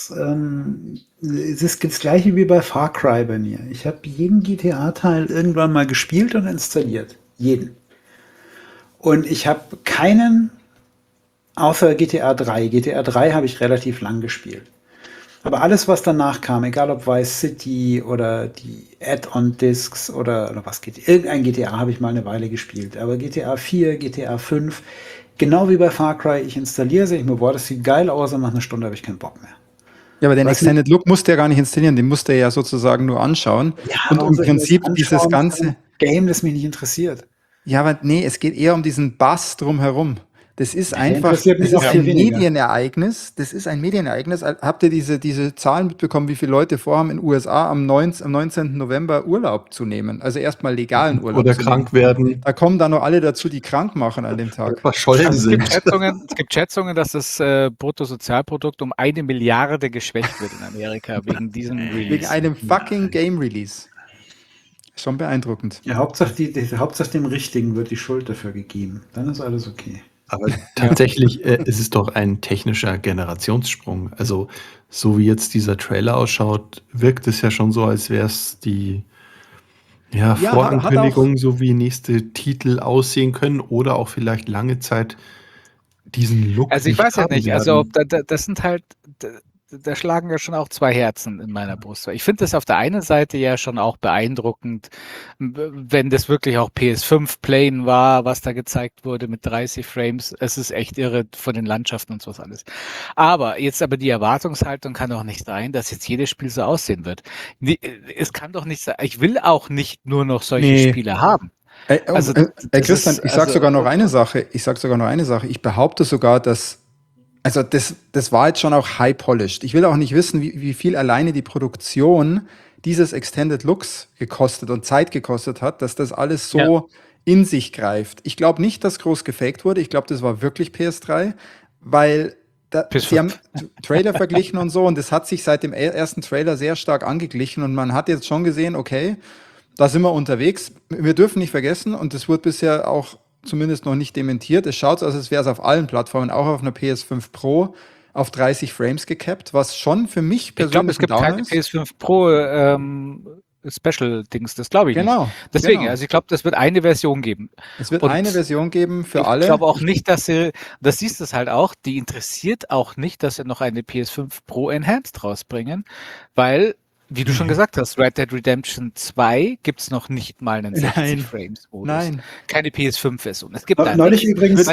ist das gleiche wie bei Far Cry bei mir. Ich habe jeden GTA-Teil irgendwann mal gespielt und installiert. Jeden. Und ich habe keinen, außer GTA 3. GTA 3 habe ich relativ lang gespielt. Aber alles, was danach kam, egal ob Vice City oder die Add-on-Discs oder was geht, irgendein GTA habe ich mal eine Weile gespielt. Aber GTA 4, GTA 5, genau wie bei Far Cry, ich installiere sie, ich mir, boah, das sieht geil aus und nach einer Stunde habe ich keinen Bock mehr. Ja, aber den Weißt du- Extended Look musst du ja gar nicht installieren, den musst du ja sozusagen nur anschauen. Und warum im soll ich mir das Prinzip anschauen? dieses Das ist ganze, ein Game, das mich nicht interessiert. ja, aber nee, es geht eher um diesen Bass drumherum. Das ist einfach, interessiert mich das ist auch viel ein weniger. Medienereignis. Das ist ein Medienereignis. Habt ihr diese Zahlen mitbekommen, wie viele Leute vorhaben, in den USA am 19. November Urlaub zu nehmen? Also erstmal legalen Urlaub Oder zu krank nehmen. werden, Da kommen dann noch alle dazu, die krank machen an dem Tag. verschollen Also sind. es gibt Schätzungen, dass das Bruttosozialprodukt um 1 Milliarde geschwächt wird in Amerika wegen diesem Release. Wegen einem fucking Game Release. Schon beeindruckend. Ja, Hauptsache dem Richtigen wird die Schuld dafür gegeben. Dann ist alles okay. Aber tatsächlich ist es doch ein technischer Generationssprung. Also so wie jetzt dieser Trailer ausschaut, wirkt es ja schon so, als wäre es die Vorankündigung, so wie nächste Titel aussehen können oder auch vielleicht lange Zeit diesen Look. Also ich weiß ja haben nicht, werden. also das sind halt, da schlagen ja schon auch zwei Herzen in meiner Brust. Ich finde das auf der einen Seite ja schon auch beeindruckend, wenn das wirklich auch PS5 Plane war, was da gezeigt wurde mit 30 Frames. Es ist echt irre von den Landschaften und sowas alles. Aber die Erwartungshaltung kann doch nicht sein, dass jetzt jedes Spiel so aussehen wird. Es kann doch nicht sein, ich will auch nicht nur noch solche Spiele haben. Also, Christian, ich sag sogar noch eine Sache. Ich behaupte sogar, dass also das war jetzt schon auch high-polished. Ich will auch nicht wissen, wie viel alleine die Produktion dieses Extended Looks gekostet und Zeit gekostet hat, dass das alles so in sich greift. Ich glaube nicht, dass groß gefaked wurde. Ich glaube, das war wirklich PS3, weil sie haben Trailer verglichen und so und es hat sich seit dem ersten Trailer sehr stark angeglichen und man hat jetzt schon gesehen, okay, da sind wir unterwegs. Wir dürfen nicht vergessen, und das wurde bisher auch zumindest noch nicht dementiert. Es schaut so aus, als wäre es auf allen Plattformen, auch auf einer PS5 Pro, auf 30 Frames gekappt, was schon für mich persönlich es gibt keine PS5 Pro Special-Dings, das glaube ich nicht. Deswegen, also ich glaube, das wird eine Version geben. Es wird eine Version geben für alle. Ich glaube auch nicht, das siehst du halt auch, die interessiert auch nicht, dass sie noch eine PS5 Pro Enhanced rausbringen, weil wie du schon gesagt hast, Red Dead Redemption 2 gibt es noch nicht mal einen 60-Frames-Modus. Nein. Keine PS5-Version. Es gibt neulich übrigens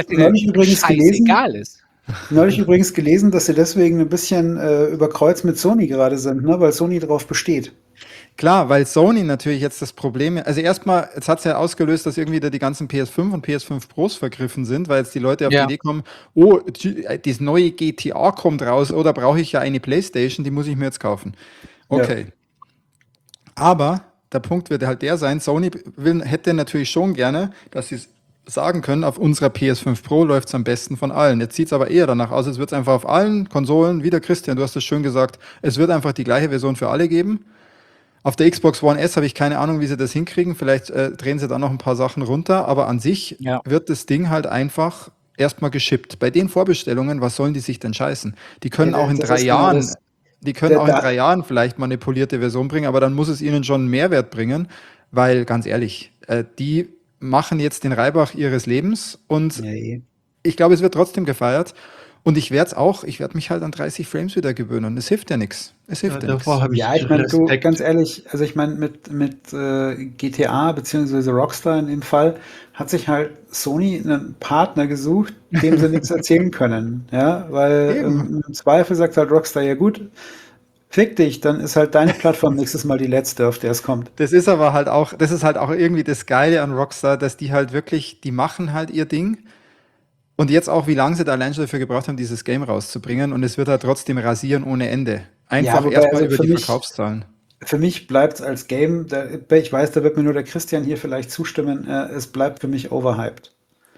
gelesen, dass sie deswegen ein bisschen überkreuzt mit Sony gerade sind, ne? Weil Sony darauf besteht. Klar, weil Sony natürlich jetzt das Problem, also erstmal, jetzt hat es ja ausgelöst, dass irgendwie da die ganzen PS5 und PS5 Pros vergriffen sind, weil jetzt die Leute auf die Idee kommen, oh, das neue GTA kommt raus, oder brauche ich ja eine Playstation, die muss ich mir jetzt kaufen. Okay. Ja. Aber der Punkt wird halt der sein, Sony hätte natürlich schon gerne, dass sie es sagen können, auf unserer PS5 Pro läuft es am besten von allen. Jetzt sieht es aber eher danach aus, als wird es einfach auf allen Konsolen, wieder Christian, du hast es schön gesagt, es wird einfach die gleiche Version für alle geben. Auf der Xbox One S habe ich keine Ahnung, wie sie das hinkriegen. Vielleicht drehen sie da noch ein paar Sachen runter, aber an sich wird das Ding halt einfach erstmal geschippt. Bei den Vorbestellungen, was sollen die sich denn scheißen? Die können auch in 3 Jahren, vielleicht manipulierte Version bringen, aber dann muss es ihnen schon einen Mehrwert bringen, weil ganz ehrlich, die machen jetzt den Reibach ihres Lebens und ich glaube, es wird trotzdem gefeiert. Und ich werde mich halt an 30 Frames wieder gewöhnen. Es hilft ja nichts. Ich meine, du, ganz ehrlich, also ich meine, mit GTA beziehungsweise Rockstar in dem Fall hat sich halt Sony einen Partner gesucht, dem sie nichts erzählen können. Ja, weil im Zweifel sagt halt Rockstar, ja gut, fick dich, dann ist halt deine Plattform nächstes Mal die letzte, auf der es kommt. Das ist halt auch irgendwie das Geile an Rockstar, dass die halt wirklich, die machen halt ihr Ding. Und jetzt auch, wie lange sie da allein schon dafür gebraucht haben, dieses Game rauszubringen. Und es wird halt trotzdem rasieren ohne Ende. Einfach erstmal über die Verkaufszahlen. Für mich bleibt es als Game, ich weiß, da wird mir nur der Christian hier vielleicht zustimmen, es bleibt für mich overhyped.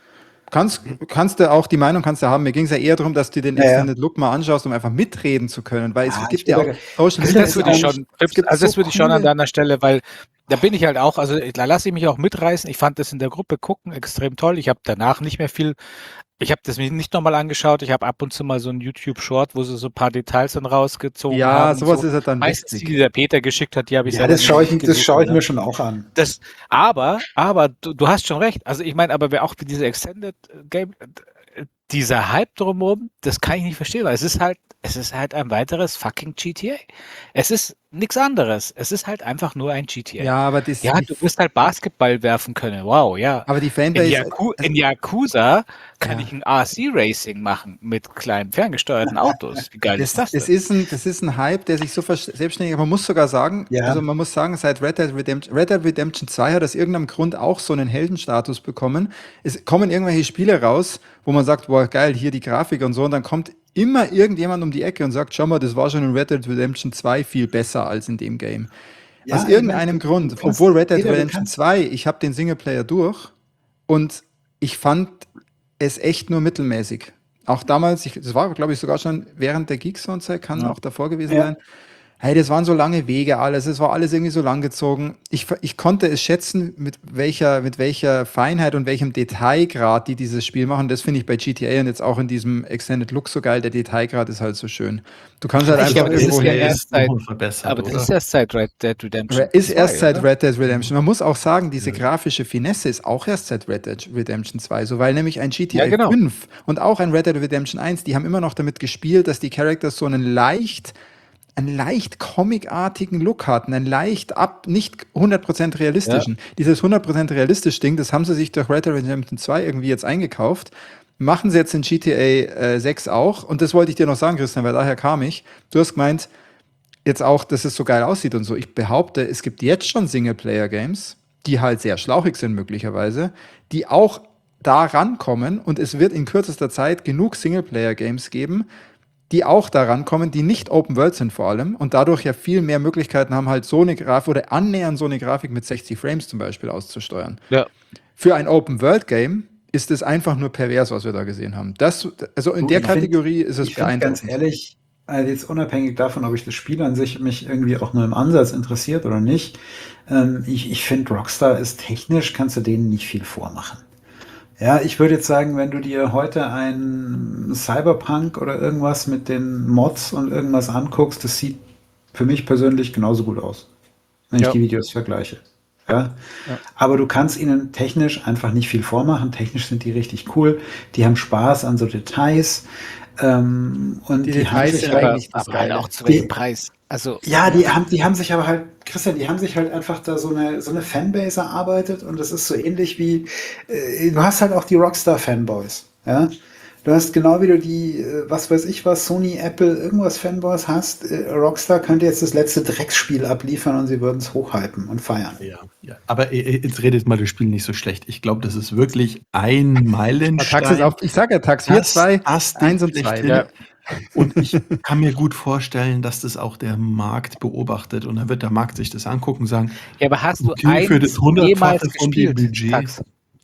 Kannst du auch die Meinung haben. Mir ging es ja eher darum, dass du den Extended Look mal anschaust, um einfach mitreden zu können, weil es gibt ja auch Social Media. Das würde ich schon an deiner Stelle, weil da bin ich halt auch, also da lasse ich mich auch mitreißen. Ich fand das in der Gruppe gucken extrem toll. Ich habe danach nicht mehr viel, ich habe das mir nicht nochmal angeschaut. Ich habe ab und zu mal so ein YouTube-Short, wo sie so ein paar Details dann rausgezogen haben. Ja, sowas ist halt dann meistens, die der Peter geschickt hat, die habe ich das schaue ich mir schon auch an. Aber du hast schon recht. Also ich meine, aber wer auch diese Extended Game, dieser Hype drumherum, das kann ich nicht verstehen, weil es ist halt ein weiteres fucking GTA. Es ist nichts anderes. Es ist halt einfach nur ein GTA. Ja, aber du wirst halt Basketball werfen können. Wow, ja. Aber die Fanbase... In Yakuza kann ich ein RC-Racing machen mit kleinen ferngesteuerten Autos. Wie geil ist das denn? Das ist ein Hype, der sich so selbstständig... Man muss sogar sagen, seit Red Dead Redemption 2 hat aus irgendeinem Grund auch so einen Heldenstatus bekommen. Es kommen irgendwelche Spiele raus, wo man sagt, boah, geil, hier die Grafik und so, und dann kommt immer irgendjemand um die Ecke und sagt, schau mal, das war schon in Red Dead Redemption 2 viel besser als in dem Game. Ja, aus irgendeinem Grund, obwohl Red Dead Redemption 2, ich habe den Singleplayer durch und ich fand es echt nur mittelmäßig. Auch damals, das war, glaube ich, sogar schon während der Geekzone-Zeit, kann auch davor gewesen sein. Hey, das waren so lange Wege alles, es war alles irgendwie so langgezogen. Ich konnte es schätzen, mit welcher Feinheit und welchem Detailgrad die dieses Spiel machen. Das finde ich bei GTA und jetzt auch in diesem Extended Look so geil. Der Detailgrad ist halt so schön. Du kannst halt einfach irgendwo aber das ist erst seit Red Dead Redemption. Ist erst seit Red Dead Redemption. Man muss auch sagen, diese grafische Finesse ist auch erst seit Red Dead Redemption 2 so, weil nämlich ein GTA 5 und auch ein Red Dead Redemption 1, die haben immer noch damit gespielt, dass die Characters so einen leicht comicartigen Look hatten, nicht 100% realistischen. Dieses 100% realistisch Ding, das haben sie sich durch Red Dead Redemption 2 irgendwie jetzt eingekauft. Machen sie jetzt in GTA 6 auch. Und das wollte ich dir noch sagen, Christian, weil daher kam ich. Du hast gemeint, jetzt auch, dass es so geil aussieht und so. Ich behaupte, es gibt jetzt schon Singleplayer-Games, die halt sehr schlauchig sind möglicherweise, die auch da rankommen, und es wird in kürzester Zeit genug Singleplayer-Games geben, die auch daran kommen, die nicht Open World sind vor allem und dadurch ja viel mehr Möglichkeiten haben, halt so eine Grafik oder annähernd so eine Grafik mit 60 Frames zum Beispiel auszusteuern. Ja. Für ein Open World Game ist es einfach nur pervers, was wir da gesehen haben. Also in der Kategorie ist es beeindruckend. Ganz ehrlich, also jetzt unabhängig davon, ob ich das Spiel an sich mich irgendwie auch nur im Ansatz interessiert oder nicht, ich finde, Rockstar ist technisch, kannst du denen nicht viel vormachen. Ja, ich würde jetzt sagen, wenn du dir heute ein Cyberpunk oder irgendwas mit den Mods und irgendwas anguckst, das sieht für mich persönlich genauso gut aus, wenn ich die Videos vergleiche. Ja? Aber du kannst ihnen technisch einfach nicht viel vormachen. Technisch sind die richtig cool. Die haben Spaß an so Details. Und die Details sind eigentlich das Geile. Halt auch zu welchem Preis? Also, ja, die haben sich aber halt, Christian, die haben sich halt einfach da so eine Fanbase erarbeitet, und das ist so ähnlich wie, du hast halt auch die Rockstar-Fanboys, ja. Du hast genau wie du die, was weiß ich was, Sony, Apple, irgendwas Fanboys hast, Rockstar könnte jetzt das letzte Drecksspiel abliefern und sie würden es hochhypen und feiern. Ja. Aber jetzt redet mal das Spiel nicht so schlecht. Ich glaube, das ist wirklich ein Meilenstein. Ich sage ja, Tax 4, 2, 1 und 2. Ja. Und ich kann mir gut vorstellen, dass das auch der Markt beobachtet, und dann wird der Markt sich das angucken und sagen, ja, aber hast du für das 100-fache von dem Budget? Tax?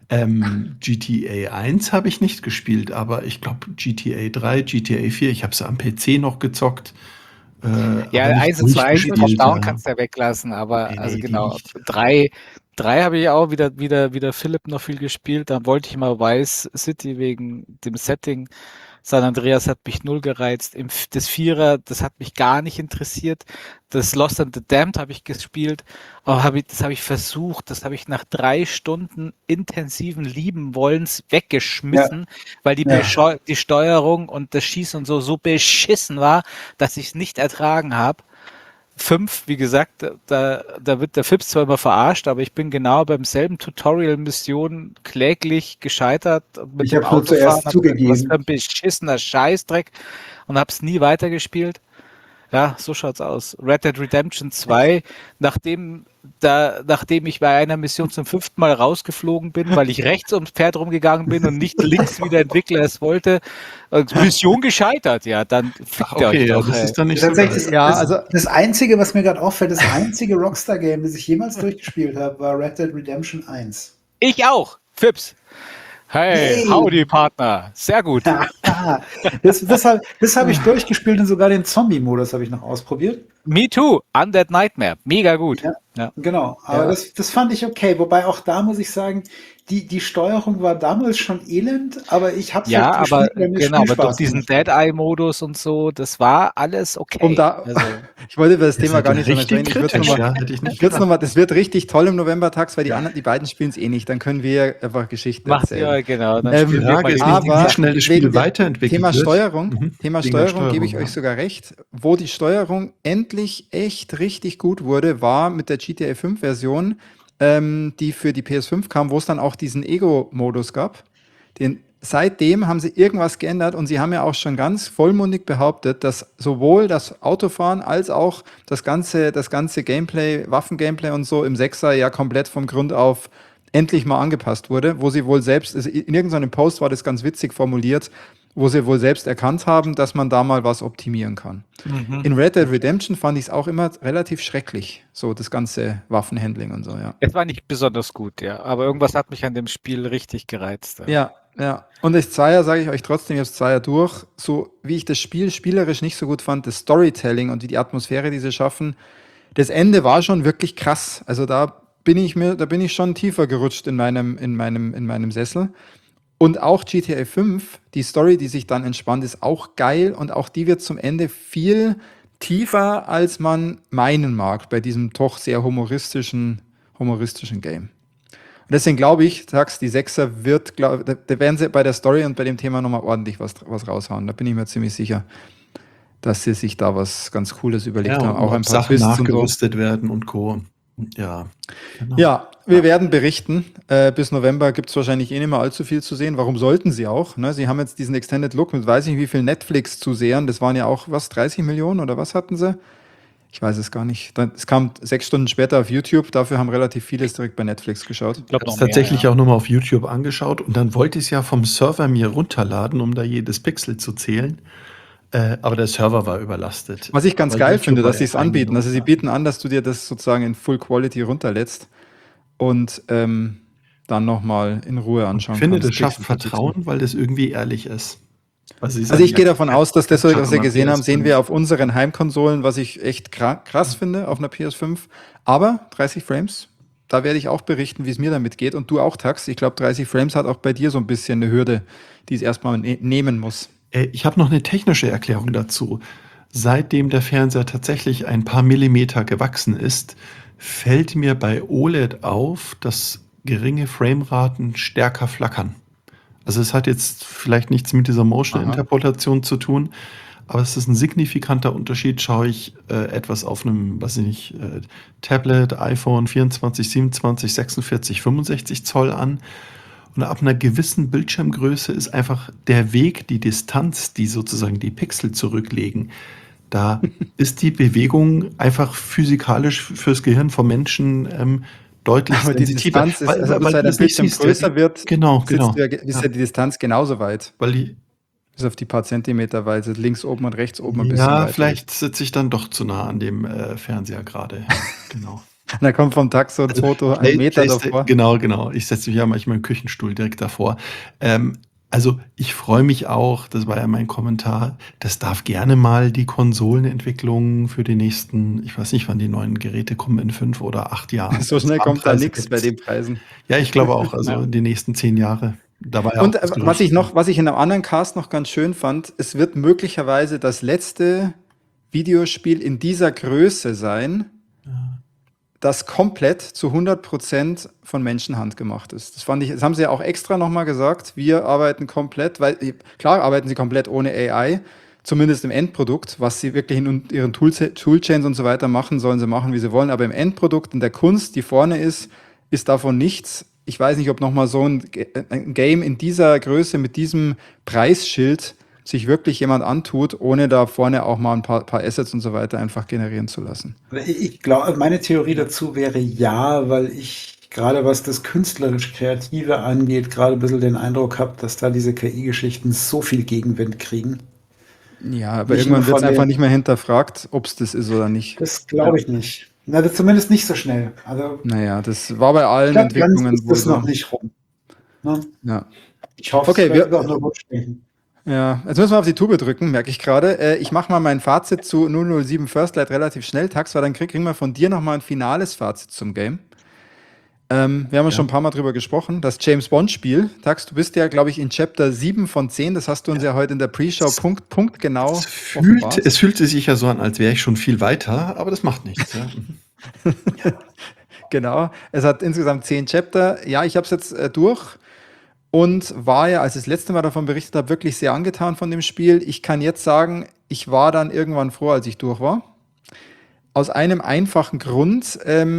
GTA 1 habe ich nicht gespielt, aber ich glaube GTA 3, GTA 4, ich habe es am PC noch gezockt, Ja, aber nicht 1 und 2, die durchgespielt. Top-Down Ja. kannst du ja weglassen, aber Nee, also die genau, nicht. 3 habe ich auch wieder Philipp noch viel gespielt. Dann wollte ich mal Vice City wegen dem Setting. San Andreas hat mich null gereizt. Das Vierer, das hat mich gar nicht interessiert. Das Lost and the Damned habe ich gespielt. Aber das habe ich versucht. Das habe ich nach 3 Stunden intensiven Lieben wollens weggeschmissen, weil die Steuerung und das Schießen und so beschissen war, dass ich es nicht ertragen habe. 5, wie gesagt, da wird der Fips zwar immer verarscht, aber ich bin genau beim selben Tutorial-Mission kläglich gescheitert mit Ich dem habe nur Autofahren. zuerst Hab gedacht, was für zugegeben. ein beschissener Scheißdreck und habe es nie weitergespielt. Ja, so schaut's aus. Red Dead Redemption 2, nachdem ich bei einer Mission zum 5. Mal rausgeflogen bin, weil ich rechts ums Pferd rumgegangen bin und nicht links, wie der Entwickler es wollte. Mission gescheitert, ja, dann fickt ihr euch Okay, ja, doch. das Ey. ist dann nicht so Tatsächlich, geil. Ja, das, also das Einzige, was mir gerade auffällt, das einzige Rockstar-Game, das ich jemals durchgespielt habe, war Red Dead Redemption 1. Ich auch, Fips. Hey, Yay! howdy, Partner. Sehr gut. Das hab ich durchgespielt und sogar den Zombie-Modus habe ich noch ausprobiert. Me too. Undead Nightmare. Mega gut. Ja, Ja. genau. Aber Ja. das fand ich okay. Wobei auch da muss ich sagen, die Steuerung war damals schon elend, aber ich habe es Ja, halt aber gespielt, weil mir genau, aber durch Spielspaß diesen gemacht hat. Dead-Eye-Modus und so, das war alles okay. Also, Ich wollte über das Ihr Thema seid gar ja nicht so richtig sprechen. Ich würde kritisch, nochmal, ja, hätte ich nicht gedacht. das wird richtig toll im November-Tags, weil die beiden spielen es eh nicht. Dann können wir einfach Geschichten macht erzählen. ihr, genau, dann Die spielen wir Frage mal ist die nicht, richtigen wie aber schnell das Sachen. Spiel wegen der weiterentwickelt Thema wird. Steuerung, Wegen der gebe ich ja. euch sogar recht. Wo die Steuerung endlich echt richtig gut wurde, war mit der GTA 5 Version, die für die PS5 kam, wo es dann auch diesen Ego-Modus gab. Seitdem haben sie irgendwas geändert und sie haben ja auch schon ganz vollmundig behauptet, dass sowohl das Autofahren als auch das ganze Gameplay, Waffen-Gameplay und so im 6er ja komplett vom Grund auf endlich mal angepasst wurde, wo sie wohl selbst, also in irgendeinem Post war das ganz witzig formuliert, wo sie wohl selbst erkannt haben, dass man da mal was optimieren kann. In Red Dead Redemption fand ich es auch immer relativ schrecklich, so das ganze Waffenhandling und so, ja. Es war nicht besonders gut, ja, aber irgendwas hat mich an dem Spiel richtig gereizt. Ja, ja. Und das Zweier sage ich euch trotzdem, ich habe das Zweier durch. So wie ich das Spiel spielerisch nicht so gut fand, das Storytelling und die Atmosphäre, die sie schaffen, das Ende war schon wirklich krass. Also da bin ich schon tiefer gerutscht in meinem Sessel. Und auch GTA 5, die Story, die sich dann entspannt, ist auch geil und auch die wird zum Ende viel tiefer, als man meinen mag, bei diesem doch sehr humoristischen Game. Und deswegen glaube ich, die Sechser wird, da werden sie bei der Story und bei dem Thema nochmal ordentlich was raushauen. Da bin ich mir ziemlich sicher, dass sie sich da was ganz Cooles überlegt Ja, haben. und Auch ob ein paar Sachen Twists und so. nachgerüstet werden und Co. Ja, genau. Ja, wir werden berichten. Bis November gibt es wahrscheinlich eh nicht mehr allzu viel zu sehen. Warum sollten sie auch? Ne? Sie haben jetzt diesen Extended Look mit weiß nicht wie viel Netflix-Zusehern. Das waren ja auch, 30 Millionen oder was hatten sie? Ich weiß es gar nicht. Es kam 6 Stunden später auf YouTube. Dafür haben relativ viele es direkt bei Netflix geschaut. Ich Ich habe es tatsächlich auch nochmal auf YouTube angeschaut und dann wollte ich es ja vom Server mir runterladen, um da jedes Pixel zu zählen. Aber der Server war überlastet. Was ich ganz Weil geil YouTube finde, war dass sie es erst 1 anbieten. Minute Also sie da. bieten an, dass du dir das sozusagen in Full Quality runterlädst und dann nochmal in Ruhe anschauen Ich finde, kannst. das schafft Pixel für Pixel. Vertrauen, weil das irgendwie ehrlich ist. Also ich gehe davon aus, dass das, Capture was wir on gesehen haben, PS5. sehen wir auf unseren Heimkonsolen, was ich echt krass finde auf einer PS5. Aber 30 Frames, da werde ich auch berichten, wie es mir damit geht. Und du auch, Tax. Ich glaube, 30 Frames hat auch bei dir so ein bisschen eine Hürde, die es erstmal nehmen muss. Ich habe noch eine technische Erklärung dazu. Seitdem der Fernseher tatsächlich ein paar Millimeter gewachsen ist, fällt mir bei OLED auf, dass geringe Frameraten stärker flackern. Also es hat jetzt vielleicht nichts mit dieser Motion-Interpolation zu tun, aber es ist ein signifikanter Unterschied. Schaue ich etwas auf einem, weiß ich nicht, Tablet, iPhone 24, 27, 46, 65 Zoll an. Und ab einer gewissen Bildschirmgröße ist einfach der Weg, die Distanz, die sozusagen die Pixel zurücklegen, da ist die Bewegung einfach physikalisch fürs Gehirn vom Menschen deutlich Aber die sensitiver. Distanz ist, also weil der Bildschirm größer wird, genau. ist ja die Distanz genauso weit. Weil die, Bis auf die paar Zentimeter, weil sie links oben und rechts oben ein bisschen ja, weiter vielleicht sitze ich dann doch zu nah an dem Fernseher gerade. Genau. Und dann kommt vom Tag so ein Foto, einen Meter davor. Genau. Ich setze mich ja manchmal im Küchenstuhl direkt davor. Also ich freue mich auch, das war ja mein Kommentar, das darf gerne mal die Konsolenentwicklung für die nächsten, ich weiß nicht, wann die neuen Geräte kommen, in 5 oder 8 Jahren. So schnell kommt da Preise nichts gibt's. bei den Preisen. Ja, ich glaube auch, also Ja. in den nächsten 10 Jahre. Da war ja Und auch das was ich Gerücht. was ich in einem anderen Cast noch ganz schön fand, es wird möglicherweise das letzte Videospiel in dieser Größe sein, das komplett zu 100% von Menschenhand gemacht ist. Das haben sie ja auch extra nochmal gesagt. Wir arbeiten komplett, weil klar arbeiten sie komplett ohne AI, zumindest im Endprodukt. Was sie wirklich in ihren Toolchains und so weiter machen, sollen sie machen, wie sie wollen. Aber im Endprodukt, in der Kunst, die vorne ist davon nichts. Ich weiß nicht, ob nochmal so ein Game in dieser Größe mit diesem Preisschild sich wirklich jemand antut, ohne da vorne auch mal ein paar Assets und so weiter einfach generieren zu lassen. Ich glaube, meine Theorie dazu wäre ja, weil ich gerade was das künstlerisch-kreative angeht, gerade ein bisschen den Eindruck habe, dass da diese KI-Geschichten so viel Gegenwind kriegen. Ja, aber Nicht irgendwann nur wird es von einfach den- nicht mehr hinterfragt, ob es das ist oder nicht. Das glaube ich nicht. Na, das zumindest nicht so schnell. Also, Naja, das war bei ich allen glaube, ganz Entwicklungen ist wohl das so. noch nicht rum. Ne? Ja. Ich hoffe, Okay, es wird auch nur Wunschdenken. Ja, jetzt müssen wir auf die Tube drücken, merke ich gerade. Ich mache mal mein Fazit zu 007 First Light relativ schnell, Tax, weil dann kriegen wir von dir nochmal ein finales Fazit zum Game. Wir haben ja schon ein paar Mal drüber gesprochen. Das James Bond-Spiel, Tax, du bist ja, glaube ich, in Chapter 7 von 10. Das hast du uns ja heute in der Pre-Show punktgenau offenbart. Es fühlte sich ja so an, als wäre ich schon viel weiter, aber das macht nichts. Ja. Genau. Es hat insgesamt 10 Chapter. Ja, ich habe es jetzt durch und war ja, als ich das letzte Mal davon berichtet habe, wirklich sehr angetan von dem Spiel. Ich kann jetzt sagen, ich war dann irgendwann froh, als ich durch war. Aus einem einfachen Grund.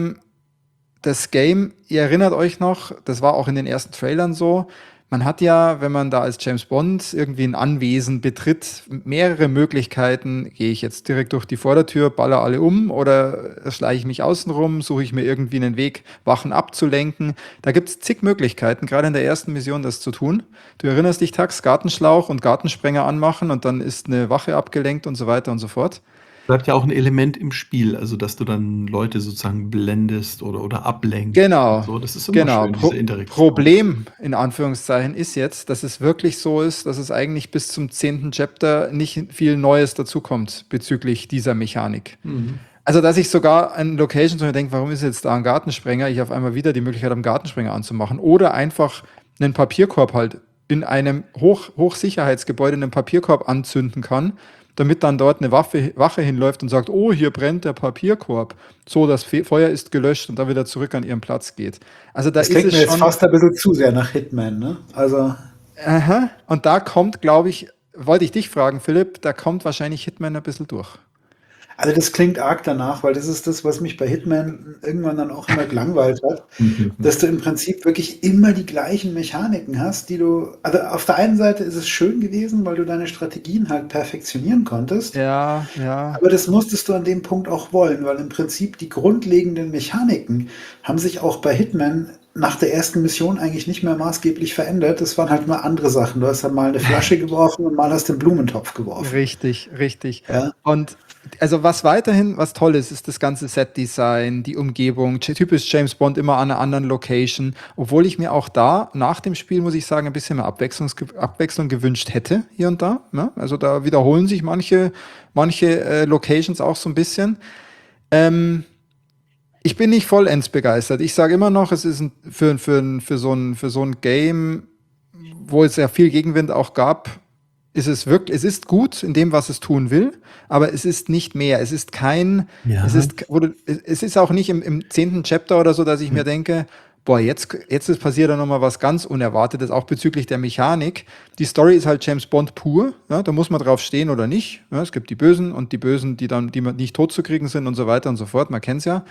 Das Game, ihr erinnert euch noch, das war auch in den ersten Trailern so, man hat ja, wenn man da als James Bond irgendwie ein Anwesen betritt, mehrere Möglichkeiten. Gehe ich jetzt direkt durch die Vordertür, baller alle um oder schleiche ich mich außenrum, suche ich mir irgendwie einen Weg, Wachen abzulenken. Da gibt es zig Möglichkeiten, gerade in der ersten Mission das zu tun. Du erinnerst dich, Tax, Gartenschlauch und Gartensprenger anmachen und dann ist eine Wache abgelenkt und so weiter und so fort. Bleibt ja auch ein Element im Spiel, also dass du dann Leute sozusagen blendest oder ablenkst. Genau. So, das ist immer schön, diese Interaktion. Problem, in Anführungszeichen, ist jetzt, dass es wirklich so ist, dass es eigentlich bis zum 10. Chapter nicht viel Neues dazukommt bezüglich dieser Mechanik. Mhm. Also, dass ich sogar an Locations und denke, warum ist jetzt da ein Gartensprenger? Ich auf einmal wieder die Möglichkeit habe, einen Gartensprenger anzumachen. Oder einfach einen Papierkorb halt in einem Hochsicherheitsgebäude einen Papierkorb anzünden kann, damit dann dort eine Wache hinläuft und sagt, oh, hier brennt der Papierkorb. So, das Feuer ist gelöscht und dann wieder zurück an ihren Platz geht. Also da Das ist klingt es mir jetzt schon. fast ein bisschen zu sehr nach Hitman, ne? Also, Aha. Und da kommt, glaube ich, wollte ich dich fragen, Philipp, da kommt wahrscheinlich Hitman ein bisschen durch. also das klingt arg danach, weil das ist das, was mich bei Hitman irgendwann dann auch immer gelangweilt hat, dass du im Prinzip wirklich immer die gleichen Mechaniken hast, die du, also auf der einen Seite ist es schön gewesen, weil du deine Strategien halt perfektionieren konntest, Ja. aber das musstest du an dem Punkt auch wollen, weil im Prinzip die grundlegenden Mechaniken haben sich auch bei Hitman nach der ersten Mission eigentlich nicht mehr maßgeblich verändert. Das waren halt nur andere Sachen. Du hast dann mal eine Flasche geworfen und mal hast den Blumentopf geworfen. Richtig. Ja. Und also was weiterhin was toll ist das ganze Set-Design, die Umgebung, typisch James Bond immer an einer anderen Location, obwohl ich mir auch da nach dem Spiel, muss ich sagen, ein bisschen mehr Abwechslung gewünscht hätte, hier und da. Ne? Also da wiederholen sich manche Locations auch so ein bisschen. Ich bin nicht vollends begeistert. Ich sage immer noch, es ist für so ein Game, wo es ja viel Gegenwind auch gab, es ist gut in dem, was es tun will, aber es ist nicht mehr. Es ist kein, Ja. es ist auch nicht im 10. Chapter oder so, dass ich mir denke, boah, jetzt passiert da nochmal was ganz Unerwartetes, auch bezüglich der Mechanik. Die Story ist halt James Bond pur, ja, da muss man drauf stehen oder nicht. Ja, es gibt die Bösen und die Bösen, die nicht tot zu kriegen sind und so weiter und so fort, man kennt's ja.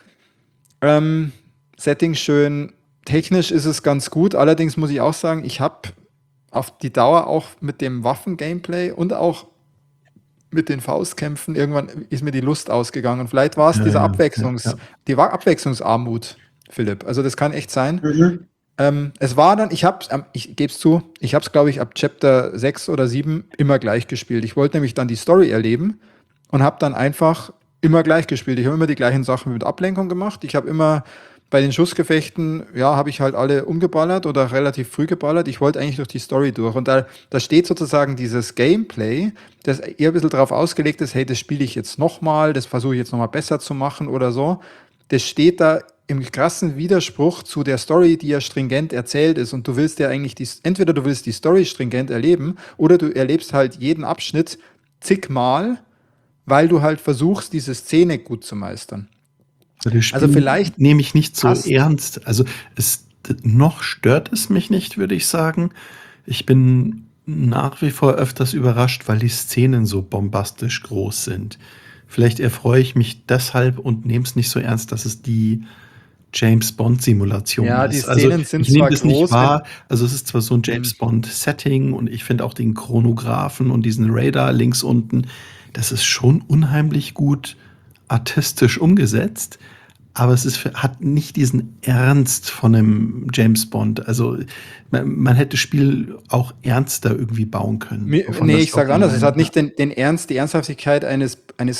Setting schön, technisch ist es ganz gut, allerdings muss ich auch sagen, ich habe auf die Dauer auch mit dem Waffen-Gameplay und auch mit den Faustkämpfen, irgendwann ist mir die Lust ausgegangen. Vielleicht war es Ja, diese ja, die Abwechslungsarmut, Philipp. Also das kann echt sein. Mhm. Es war dann, ich gebe es zu, ich habe es, glaube ich, ab Chapter 6 oder 7 immer gleich gespielt. Ich wollte nämlich dann die Story erleben und habe dann einfach immer gleich gespielt. Ich habe immer die gleichen Sachen mit Ablenkung gemacht. Ich habe immer bei den Schussgefechten, ja, habe ich halt alle umgeballert oder relativ früh geballert. Ich wollte eigentlich durch die Story durch. Und da steht sozusagen dieses Gameplay, das eher ein bisschen darauf ausgelegt ist, hey, das spiele ich jetzt nochmal, das versuche ich jetzt nochmal besser zu machen oder so. Das steht da im krassen Widerspruch zu der Story, die ja stringent erzählt ist. Und du willst ja eigentlich entweder du willst die Story stringent erleben oder du erlebst halt jeden Abschnitt zigmal, weil du halt versuchst, diese Szene gut zu meistern. Das Spiel Also vielleicht nehme ich nicht so passt- ernst. Also noch stört es mich nicht, würde ich sagen. Ich bin nach wie vor öfters überrascht, weil die Szenen so bombastisch groß sind. Vielleicht erfreue ich mich deshalb und nehme es nicht so ernst, dass es die James Bond-Simulation Ja, die ist. Also Szenen sind ich nehme zwar das nicht groß, wahr. Also es ist zwar so ein James Bond-Setting und ich finde auch den Chronographen und diesen Radar links unten, das ist schon unheimlich gut artistisch umgesetzt, aber hat nicht diesen Ernst von einem James Bond. Also man hätte das Spiel auch ernster irgendwie bauen können. Nee, ich sage anders. Es hat nicht den Ernst, die Ernsthaftigkeit eines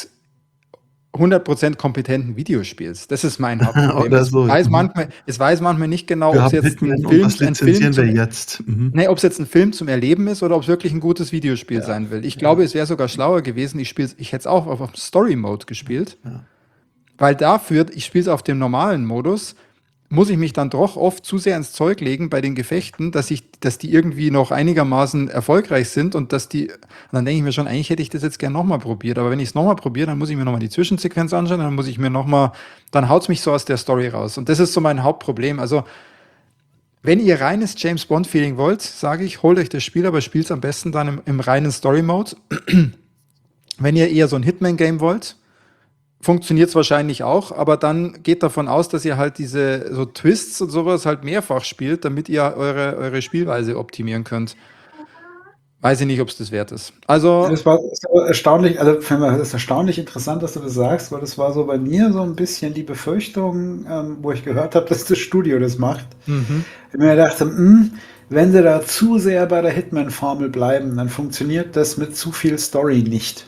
100% kompetenten Videospiels. Das ist mein Hauptproblem. Oder so. Es weiß manchmal nicht genau, Wir ob es haben jetzt Hitman und was lizenzieren wir jetzt? Nee, ob es jetzt ein Film zum Erleben ist oder ob es wirklich ein gutes Videospiel sein will. Ich glaube, es wäre sogar schlauer gewesen, ich hätte es auch auf Story-Mode gespielt. Ja. Weil ich spiele es auf dem normalen Modus, muss ich mich dann doch oft zu sehr ins Zeug legen bei den Gefechten, dass die irgendwie noch einigermaßen erfolgreich sind und dann denke ich mir schon, eigentlich hätte ich das jetzt gerne nochmal probiert. Aber wenn ich es nochmal probiere, dann muss ich mir nochmal die Zwischensequenz anschauen, dann haut es mich so aus der Story raus. Und das ist so mein Hauptproblem. Also, wenn ihr reines James Bond-Feeling wollt, sage ich, holt euch das Spiel, aber spielt es am besten dann im reinen Story-Mode. Wenn ihr eher so ein Hitman-Game wollt, funktioniert es wahrscheinlich auch, aber dann geht davon aus, dass ihr halt diese so Twists und sowas halt mehrfach spielt, damit ihr eure Spielweise optimieren könnt. Weiß ich nicht, ob es das wert ist. Also, Das war erstaunlich, also für mich ist es erstaunlich interessant, dass du das sagst, weil das war so bei mir so ein bisschen die Befürchtung, wo ich gehört habe, dass das Studio das macht. Ich mir dachte, wenn sie da zu sehr bei der Hitman-Formel bleiben, dann funktioniert das mit zu viel Story nicht.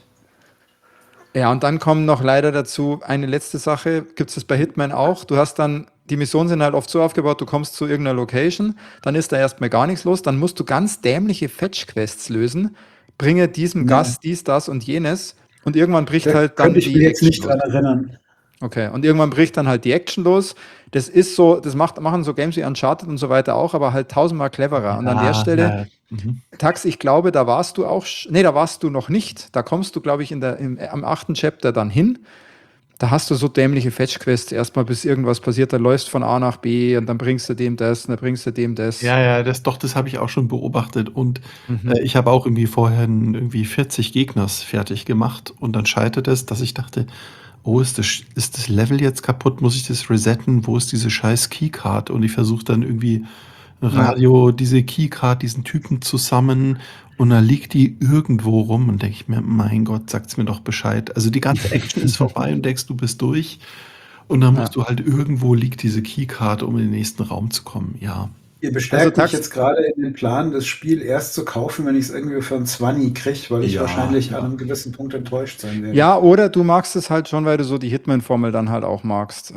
ja, und dann kommen noch leider dazu eine letzte Sache, gibt es das bei Hitman auch, die Missionen sind halt oft so aufgebaut, du kommst zu irgendeiner Location, dann ist da erstmal gar nichts los, dann musst du ganz dämliche Fetch-Quests lösen, bringe diesem Gast dies, das und jenes und irgendwann bricht Da halt dann könnte ich die mich jetzt nicht Action dran los. erinnern. Okay, und irgendwann bricht dann halt die Action los. Das ist so, machen so Games wie Uncharted und so weiter auch, aber halt tausendmal cleverer. Und an der Stelle, Tax, ich glaube, da warst du auch, da warst du noch nicht. Da kommst du, glaube ich, am 8. Chapter dann hin. Da hast du so dämliche Fetch-Quests erstmal, bis irgendwas passiert. Da läufst von A nach B und dann bringst du dem das und dann bringst du dem das. Ja, das habe ich auch schon beobachtet und ich habe auch irgendwie vorher irgendwie 40 Gegners fertig gemacht und dann scheitert es, dass ich dachte, oh, ist das Level jetzt kaputt? Muss ich das resetten? Wo ist diese scheiß Keycard? Und ich versuche dann irgendwie Radio, diese Keycard, diesen Typen zusammen und dann liegt die irgendwo rum und denke ich mir, mein Gott, sagt's mir doch Bescheid. Also die ganze Action ist vorbei und denkst, du bist durch und dann musst du halt irgendwo liegt diese Keycard, um in den nächsten Raum zu kommen. Ja. Ihr bestärkt mich jetzt gerade in den Plan, das Spiel erst zu kaufen, wenn ich es irgendwie für einen 20 kriege, weil ich wahrscheinlich an einem gewissen Punkt enttäuscht sein werde. Ja, oder du magst es halt schon, weil du so die Hitman-Formel dann halt auch magst.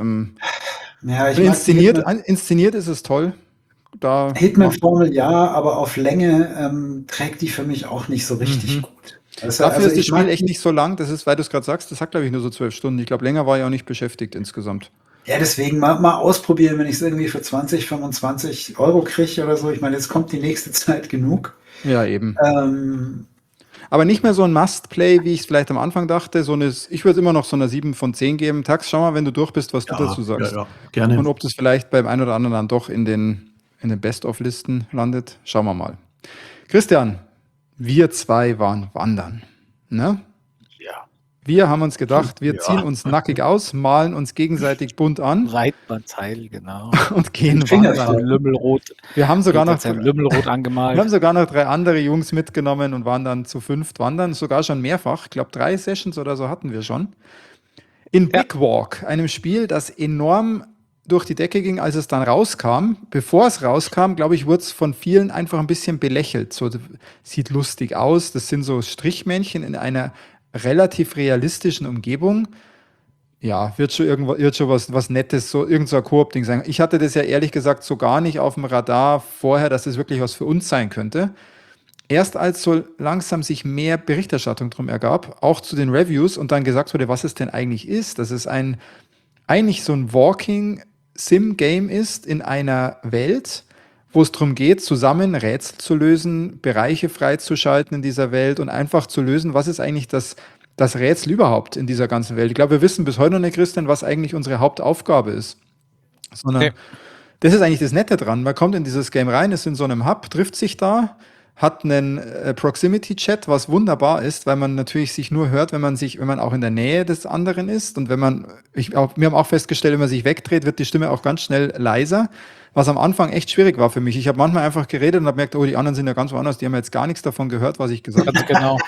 Ja, inszeniert ist es toll. Hitman-Formel ja, aber auf Länge trägt die für mich auch nicht so richtig gut. Dafür ist das Spiel echt nicht so lang. Das ist, weil du es gerade sagst, das hat, glaube ich, nur so 12 Stunden. Ich glaube, länger war ich auch nicht beschäftigt insgesamt. Ja, deswegen mal ausprobieren, wenn ich es irgendwie für 20, 25 Euro kriege oder so. Ich meine, jetzt kommt die nächste Zeit genug. Ja, eben. Aber nicht mehr so ein Must-Play, wie ich es vielleicht am Anfang dachte. Ich würde immer noch so eine 7 von 10 geben. Tax, schau mal, wenn du durch bist, was du dazu sagst. Ja, gerne. Und ob das vielleicht beim einen oder anderen dann doch in den Best-of-Listen landet. Schauen wir mal. Christian, wir zwei waren wandern. Ne? Ja. Wir haben uns gedacht, wir ziehen uns nackig aus, malen uns gegenseitig bunt an. Reitmannsheil, genau. Und gehen wandern. Lümmelrot. Wir haben sogar noch Lümmelrot angemalt. Wir haben sogar noch 3 andere Jungs mitgenommen und waren dann zu 5 wandern, sogar schon mehrfach. Ich glaube, 3 Sessions oder so hatten wir schon. In Big Walk, einem Spiel, das enorm durch die Decke ging, als es dann rauskam. Bevor es rauskam, glaube ich, wurde es von vielen einfach ein bisschen belächelt. So, sieht lustig aus. Das sind so Strichmännchen in einer relativ realistischen Umgebung. Ja, wird schon was Nettes, so irgend so ein Koop-Ding sein. Ich hatte das ja ehrlich gesagt so gar nicht auf dem Radar vorher, dass das wirklich was für uns sein könnte. Erst als so langsam sich mehr Berichterstattung drum ergab, auch zu den Reviews und dann gesagt wurde, was es denn eigentlich ist, dass es eigentlich so ein Walking-Sim-Game ist in einer Welt, wo es darum geht, zusammen Rätsel zu lösen, Bereiche freizuschalten in dieser Welt und einfach zu lösen, was ist eigentlich das Rätsel überhaupt in dieser ganzen Welt. Ich glaube, wir wissen bis heute noch nicht, Christian, was eigentlich unsere Hauptaufgabe ist. Sondern Nee. das ist eigentlich das Nette dran. Man kommt in dieses Game rein, ist in so einem Hub, trifft sich da, hat einen Proximity-Chat, was wunderbar ist, weil man natürlich sich nur hört, wenn man auch in der Nähe des anderen ist. Und wir haben auch festgestellt, wenn man sich wegdreht, wird die Stimme auch ganz schnell leiser, was am Anfang echt schwierig war für mich. Ich habe manchmal einfach geredet und habe gemerkt, oh, die anderen sind ja ganz woanders, die haben jetzt gar nichts davon gehört, was ich gesagt habe. Ganz genau.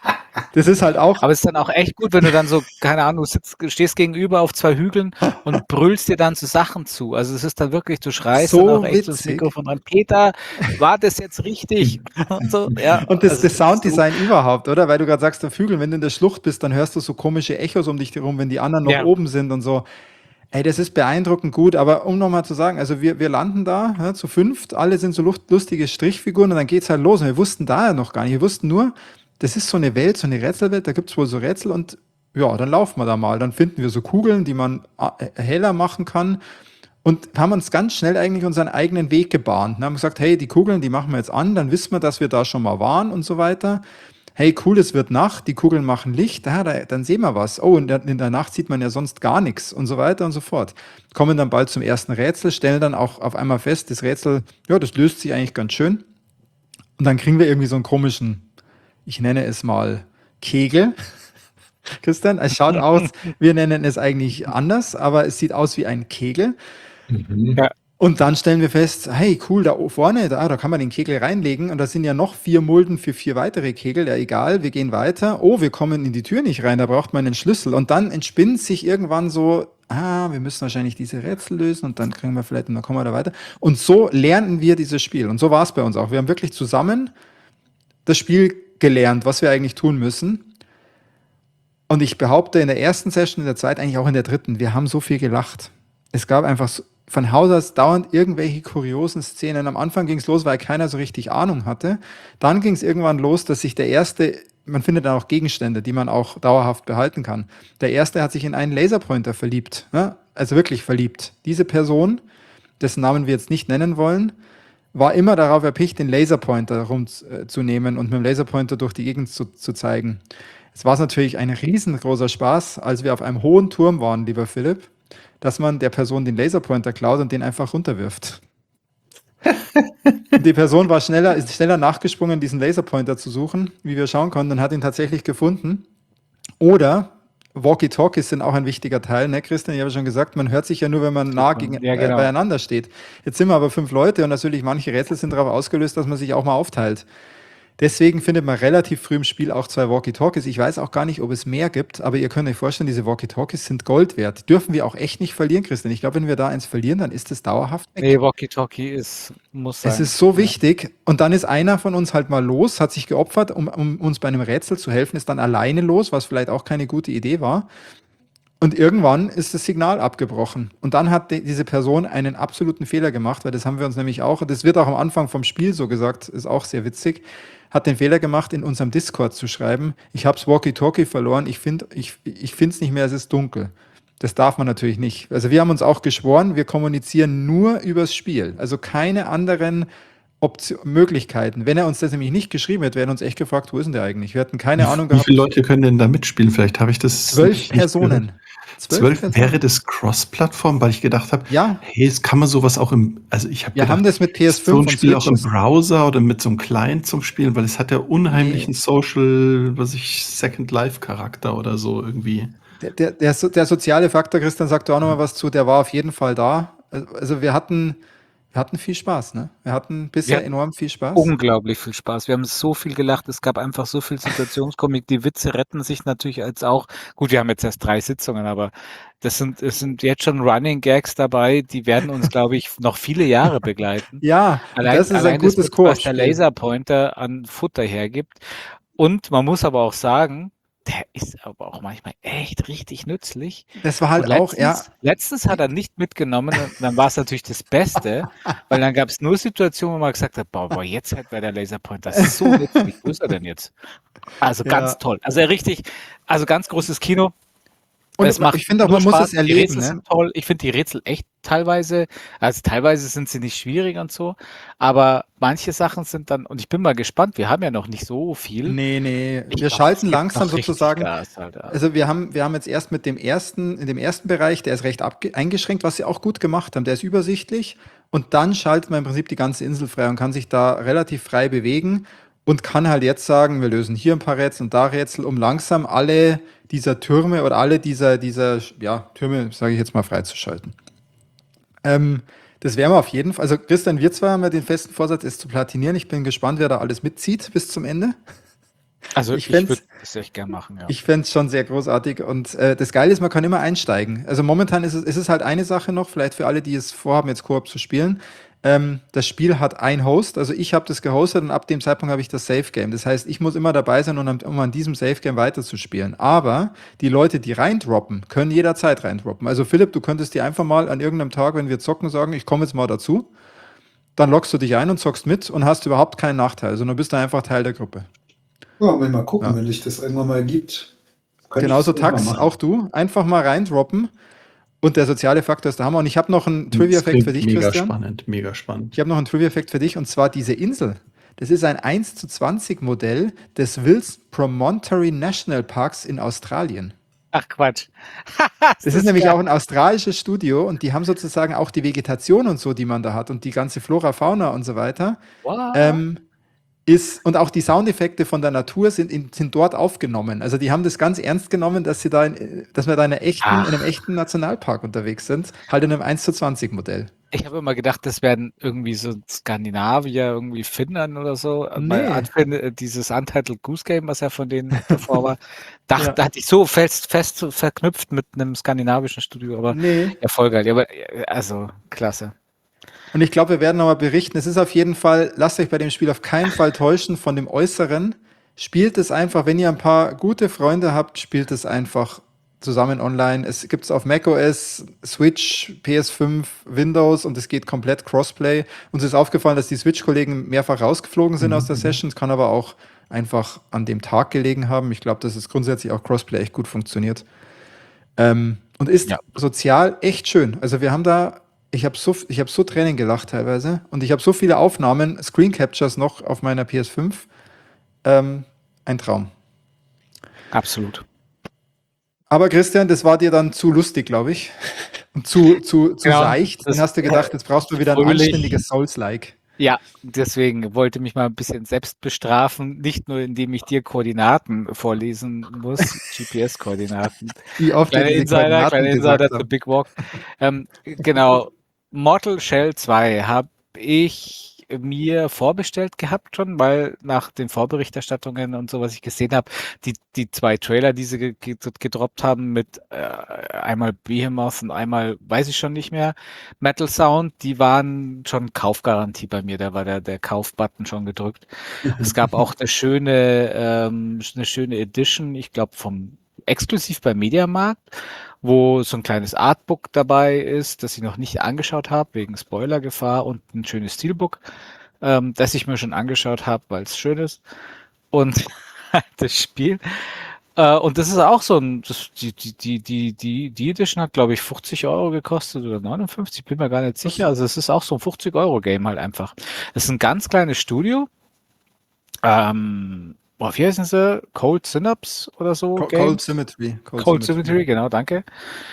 Das ist halt auch, Aber es ist dann auch echt gut, wenn du dann so, keine Ahnung, stehst gegenüber auf 2 Hügeln und brüllst dir dann so Sachen zu. Also es ist dann wirklich, du schreist So dann auch echt so ins witzig. Mikrofon rein. Peter, war das jetzt richtig? Und so, ja. und das Also Sounddesign überhaupt, oder? Weil du gerade sagst, der Vögel, wenn du in der Schlucht bist, dann hörst du so komische Echos um dich herum, wenn die anderen noch Ja. oben sind und so. Ey, das ist beeindruckend gut, aber um nochmal zu sagen, also wir landen da, ja, zu 5, alle sind so lustige Strichfiguren und dann geht's halt los. Und wir wussten da ja noch gar nicht. Wir wussten nur, das ist so eine Welt, so eine Rätselwelt, da gibt's wohl so Rätsel und ja, dann laufen wir da mal. Dann finden wir so Kugeln, die man heller machen kann und haben uns ganz schnell eigentlich unseren eigenen Weg gebahnt. Und haben gesagt, hey, die Kugeln, die machen wir jetzt an, dann wissen wir, dass wir da schon mal waren und so weiter. Hey, cool, es wird Nacht, die Kugeln machen Licht, dann sehen wir was. Oh, und in der Nacht sieht man ja sonst gar nichts und so weiter und so fort. Kommen dann bald zum ersten Rätsel, stellen dann auch auf einmal fest, das Rätsel, ja, das löst sich eigentlich ganz schön. Und dann kriegen wir irgendwie so einen komischen, ich nenne es mal Kegel. Christian, es schaut aus, wir nennen es eigentlich anders, aber es sieht aus wie ein Kegel. Ja. Und dann stellen wir fest, hey, cool, da vorne, da kann man den Kegel reinlegen und da sind ja noch 4 Mulden für 4 weitere Kegel. Ja, egal, wir gehen weiter. Oh, wir kommen in die Tür nicht rein, da braucht man einen Schlüssel. Und dann entspinnt sich irgendwann so, wir müssen wahrscheinlich diese Rätsel lösen und dann kriegen wir vielleicht, und dann kommen wir da weiter. Und so lernen wir dieses Spiel. Und so war es bei uns auch. Wir haben wirklich zusammen das Spiel gelernt, was wir eigentlich tun müssen. Und ich behaupte, in der ersten Session, in der zweiten, eigentlich auch in der dritten, wir haben so viel gelacht. Es gab einfach von Haus aus dauernd irgendwelche kuriosen Szenen. Am Anfang ging es los, weil keiner so richtig Ahnung hatte. Dann ging es irgendwann los, dass sich man findet dann auch Gegenstände, die man auch dauerhaft behalten kann. Der erste hat sich in einen Laserpointer verliebt, ne? Also wirklich verliebt. Diese Person, dessen Namen wir jetzt nicht nennen wollen, war immer darauf erpicht, den Laserpointer rumzunehmen und mit dem Laserpointer durch die Gegend zu zeigen. Es war natürlich ein riesengroßer Spaß, als wir auf einem hohen Turm waren, lieber Philipp, dass man der Person den Laserpointer klaut und den einfach runterwirft. Die Person ist schneller nachgesprungen, diesen Laserpointer zu suchen, wie wir schauen konnten, und hat ihn tatsächlich gefunden. Oder Walkie-Talkies sind auch ein wichtiger Teil, ne, Christian? Ich habe schon gesagt, man hört sich ja nur, wenn man nah genau. beieinander steht. Jetzt sind wir aber 5 Leute und natürlich manche Rätsel sind darauf ausgelöst, dass man sich auch mal aufteilt. Deswegen findet man relativ früh im Spiel auch 2 Walkie-Talkies. Ich weiß auch gar nicht, ob es mehr gibt, aber ihr könnt euch vorstellen, diese Walkie-Talkies sind Gold wert. Dürfen wir auch echt nicht verlieren, Christian. Ich glaube, wenn wir da eins verlieren, dann ist es dauerhaft weg. Nee, Walkie-Talkie muss sein. Es ist so wichtig. Und dann ist einer von uns halt mal los, hat sich geopfert, um uns bei einem Rätsel zu helfen, ist dann alleine los, was vielleicht auch keine gute Idee war. Und irgendwann ist das Signal abgebrochen. Und dann hat diese Person einen absoluten Fehler gemacht, weil das haben wir uns nämlich auch, das wird auch am Anfang vom Spiel so gesagt, ist auch sehr witzig, hat den Fehler gemacht, in unserem Discord zu schreiben, ich habe das Walkie-Talkie verloren, ich finde es nicht mehr, es ist dunkel. Das darf man natürlich nicht. Also wir haben uns auch geschworen, wir kommunizieren nur übers Spiel. Also keine anderen Möglichkeiten. Wenn er uns das nämlich nicht geschrieben hätte, wären uns echt gefragt, wo ist denn der eigentlich? Wir hatten keine Ahnung Wie viele Leute können denn da mitspielen? Vielleicht habe ich das 12 Personen. 12 wäre das Cross-Plattform, weil ich gedacht habe, ja, hey, es kann man sowas auch wir haben das mit PS5 so ein Spiel Switch auch im Browser oder mit so einem Client zum Spielen, weil es hat ja unheimlichen Social, Second Life Charakter oder so irgendwie. Der soziale Faktor, Christian sagt auch nochmal was zu, der war auf jeden Fall da. Also wir hatten viel Spaß, ne? Wir hatten bisher enorm viel Spaß. Unglaublich viel Spaß. Wir haben so viel gelacht. Es gab einfach so viel Situationskomik. Die Witze retten sich natürlich als auch. Gut, wir haben jetzt erst 3 Sitzungen, aber es sind jetzt schon Running Gags dabei, die werden uns, glaube ich, noch viele Jahre begleiten. Ja, das ist ein gutes was der Laserpointer an Futter hergibt. Und man muss aber auch sagen, der ist aber auch manchmal echt richtig nützlich. Das war halt Und auch, ja, letztens hat er nicht mitgenommen und dann war es natürlich das Beste, weil dann gab es nur Situationen, wo man gesagt hat, boah, jetzt halt bei der Laserpoint, das ist so nützlich, wo ist er denn jetzt? Also ganz ja. toll. Also richtig, also ganz großes Kino. Und Es macht ich finde auch, nur man muss Spaß. es Die erleben, Rätsel ne? sind toll. Ich finde die Rätsel echt teilweise sind sie nicht schwierig und so, aber manche Sachen sind dann, und ich bin mal gespannt, wir haben ja noch nicht so viel. Nee. Ich Wir hoffe, es schalten gibt langsam noch richtig sozusagen. Gas, Alter. Also wir haben jetzt erst in dem ersten Bereich, der ist recht eingeschränkt, was sie auch gut gemacht haben. Der ist übersichtlich und dann schaltet man im Prinzip die ganze Insel frei und kann sich da relativ frei bewegen und kann halt jetzt sagen, wir lösen hier ein paar Rätsel und da Rätsel, um langsam alle dieser Türme oder alle dieser ja, Türme, sage ich jetzt mal, freizuschalten. Das werden wir auf jeden Fall. Also Christian, wir zwei haben ja den festen Vorsatz, es zu platinieren. Ich bin gespannt, wer da alles mitzieht bis zum Ende. Also Ich ich fände würde das echt gern machen, ja. Ich fände es schon sehr großartig und das Geile ist, man kann immer einsteigen. Also momentan ist es halt eine Sache noch, vielleicht für alle, die es vorhaben, jetzt Koop zu spielen. Das Spiel hat ein Host, also ich habe das gehostet und ab dem Zeitpunkt habe ich das Safe Game. Das heißt, ich muss immer dabei sein, um an diesem Safe Game weiterzuspielen. Aber die Leute, die reindroppen, können jederzeit reindroppen. Also Philipp, du könntest dir einfach mal an irgendeinem Tag, wenn wir zocken, sagen, ich komme jetzt mal dazu. Dann loggst du dich ein und zockst mit und hast überhaupt keinen Nachteil, sondern bist dann einfach Teil der Gruppe. Ja, will mal gucken, Ja. wenn sich das irgendwann mal gibt. Könnte ich Genauso das irgendwann Tax, machen. auch du. Einfach mal reindroppen. Und der soziale Faktor ist der Hammer. Und ich habe noch einen Das Trivia-Fact für klingt dich, mega Christian. spannend, mega spannend. Ich habe noch einen Trivia-Fact für dich, und zwar diese Insel. Das ist ein 1:20 Modell des Wills Promontory National Parks in Australien. Ach Quatsch. Das ist nämlich auch ein australisches Studio und die haben sozusagen auch die Vegetation und so, die man da hat und die ganze Flora, Fauna und so weiter. What? Und auch die Soundeffekte von der Natur sind dort aufgenommen. Also die haben das ganz ernst genommen, dass wir da in einem echten Nationalpark unterwegs sind, halt in einem 1:20 Modell. Ich habe immer gedacht, das wären irgendwie so Skandinavier, irgendwie Finnern oder so. Nee. Dieses Untitled Goose Game, was ja von denen davor war, da Ja. hatte ich so fest verknüpft mit einem skandinavischen Studio, aber Nee. ja, voll geil. Ja, aber, also, klasse. Und ich glaube, wir werden nochmal berichten. Es ist auf jeden Fall, lasst euch bei dem Spiel auf keinen Fall täuschen von dem Äußeren. Spielt es einfach, wenn ihr ein paar gute Freunde habt, spielt es einfach zusammen online. Es gibt es auf macOS, Switch, PS5, Windows und es geht komplett Crossplay. Uns ist aufgefallen, dass die Switch-Kollegen mehrfach rausgeflogen sind aus der Session. Es kann aber auch einfach an dem Tag gelegen haben. Ich glaube, dass es grundsätzlich auch Crossplay echt gut funktioniert. Und ist Ja. sozial echt schön. Also wir haben da, ich habe so Tränen gelacht teilweise und ich habe so viele Aufnahmen, Screen Captures noch auf meiner PS5. Ein Traum. Absolut. Aber Christian, das war dir dann zu lustig, glaube ich. Und zu Genau, seicht. Dann das- hast du gedacht, jetzt brauchst du wieder ein fröhlich. anständiges Souls-like. Ja, deswegen wollte mich mal ein bisschen selbst bestrafen, nicht nur indem ich dir Koordinaten vorlesen muss, GPS-Koordinaten. Wie oft Kleiner wir diese Insider Koordinaten to gesagt haben. Big Walk. Genau, Mortal Shell 2 habe ich mir vorbestellt gehabt schon, weil nach den Vorberichterstattungen und so, was ich gesehen habe, die zwei Trailer, die sie gedroppt haben mit einmal Behemoth und einmal, weiß ich schon nicht mehr, Metal Sound, die waren schon Kaufgarantie bei mir, da war der Kaufbutton schon gedrückt. Es gab auch eine schöne Edition, ich glaube exklusiv beim Mediamarkt, wo so ein kleines Artbook dabei ist, das ich noch nicht angeschaut habe, wegen Spoilergefahr, und ein schönes Steelbook, das ich mir schon angeschaut habe, weil es schön ist. Und das Spiel. Und das ist auch so ein, die Edition hat, glaube ich, 50 Euro gekostet oder 59, bin mir gar nicht sicher. Also es ist auch so ein 50-Euro-Game halt einfach. Das ist ein ganz kleines Studio. Wie heißen sie? Cold Synapse oder so? Cold Symmetry. Cold Symmetry, genau, danke.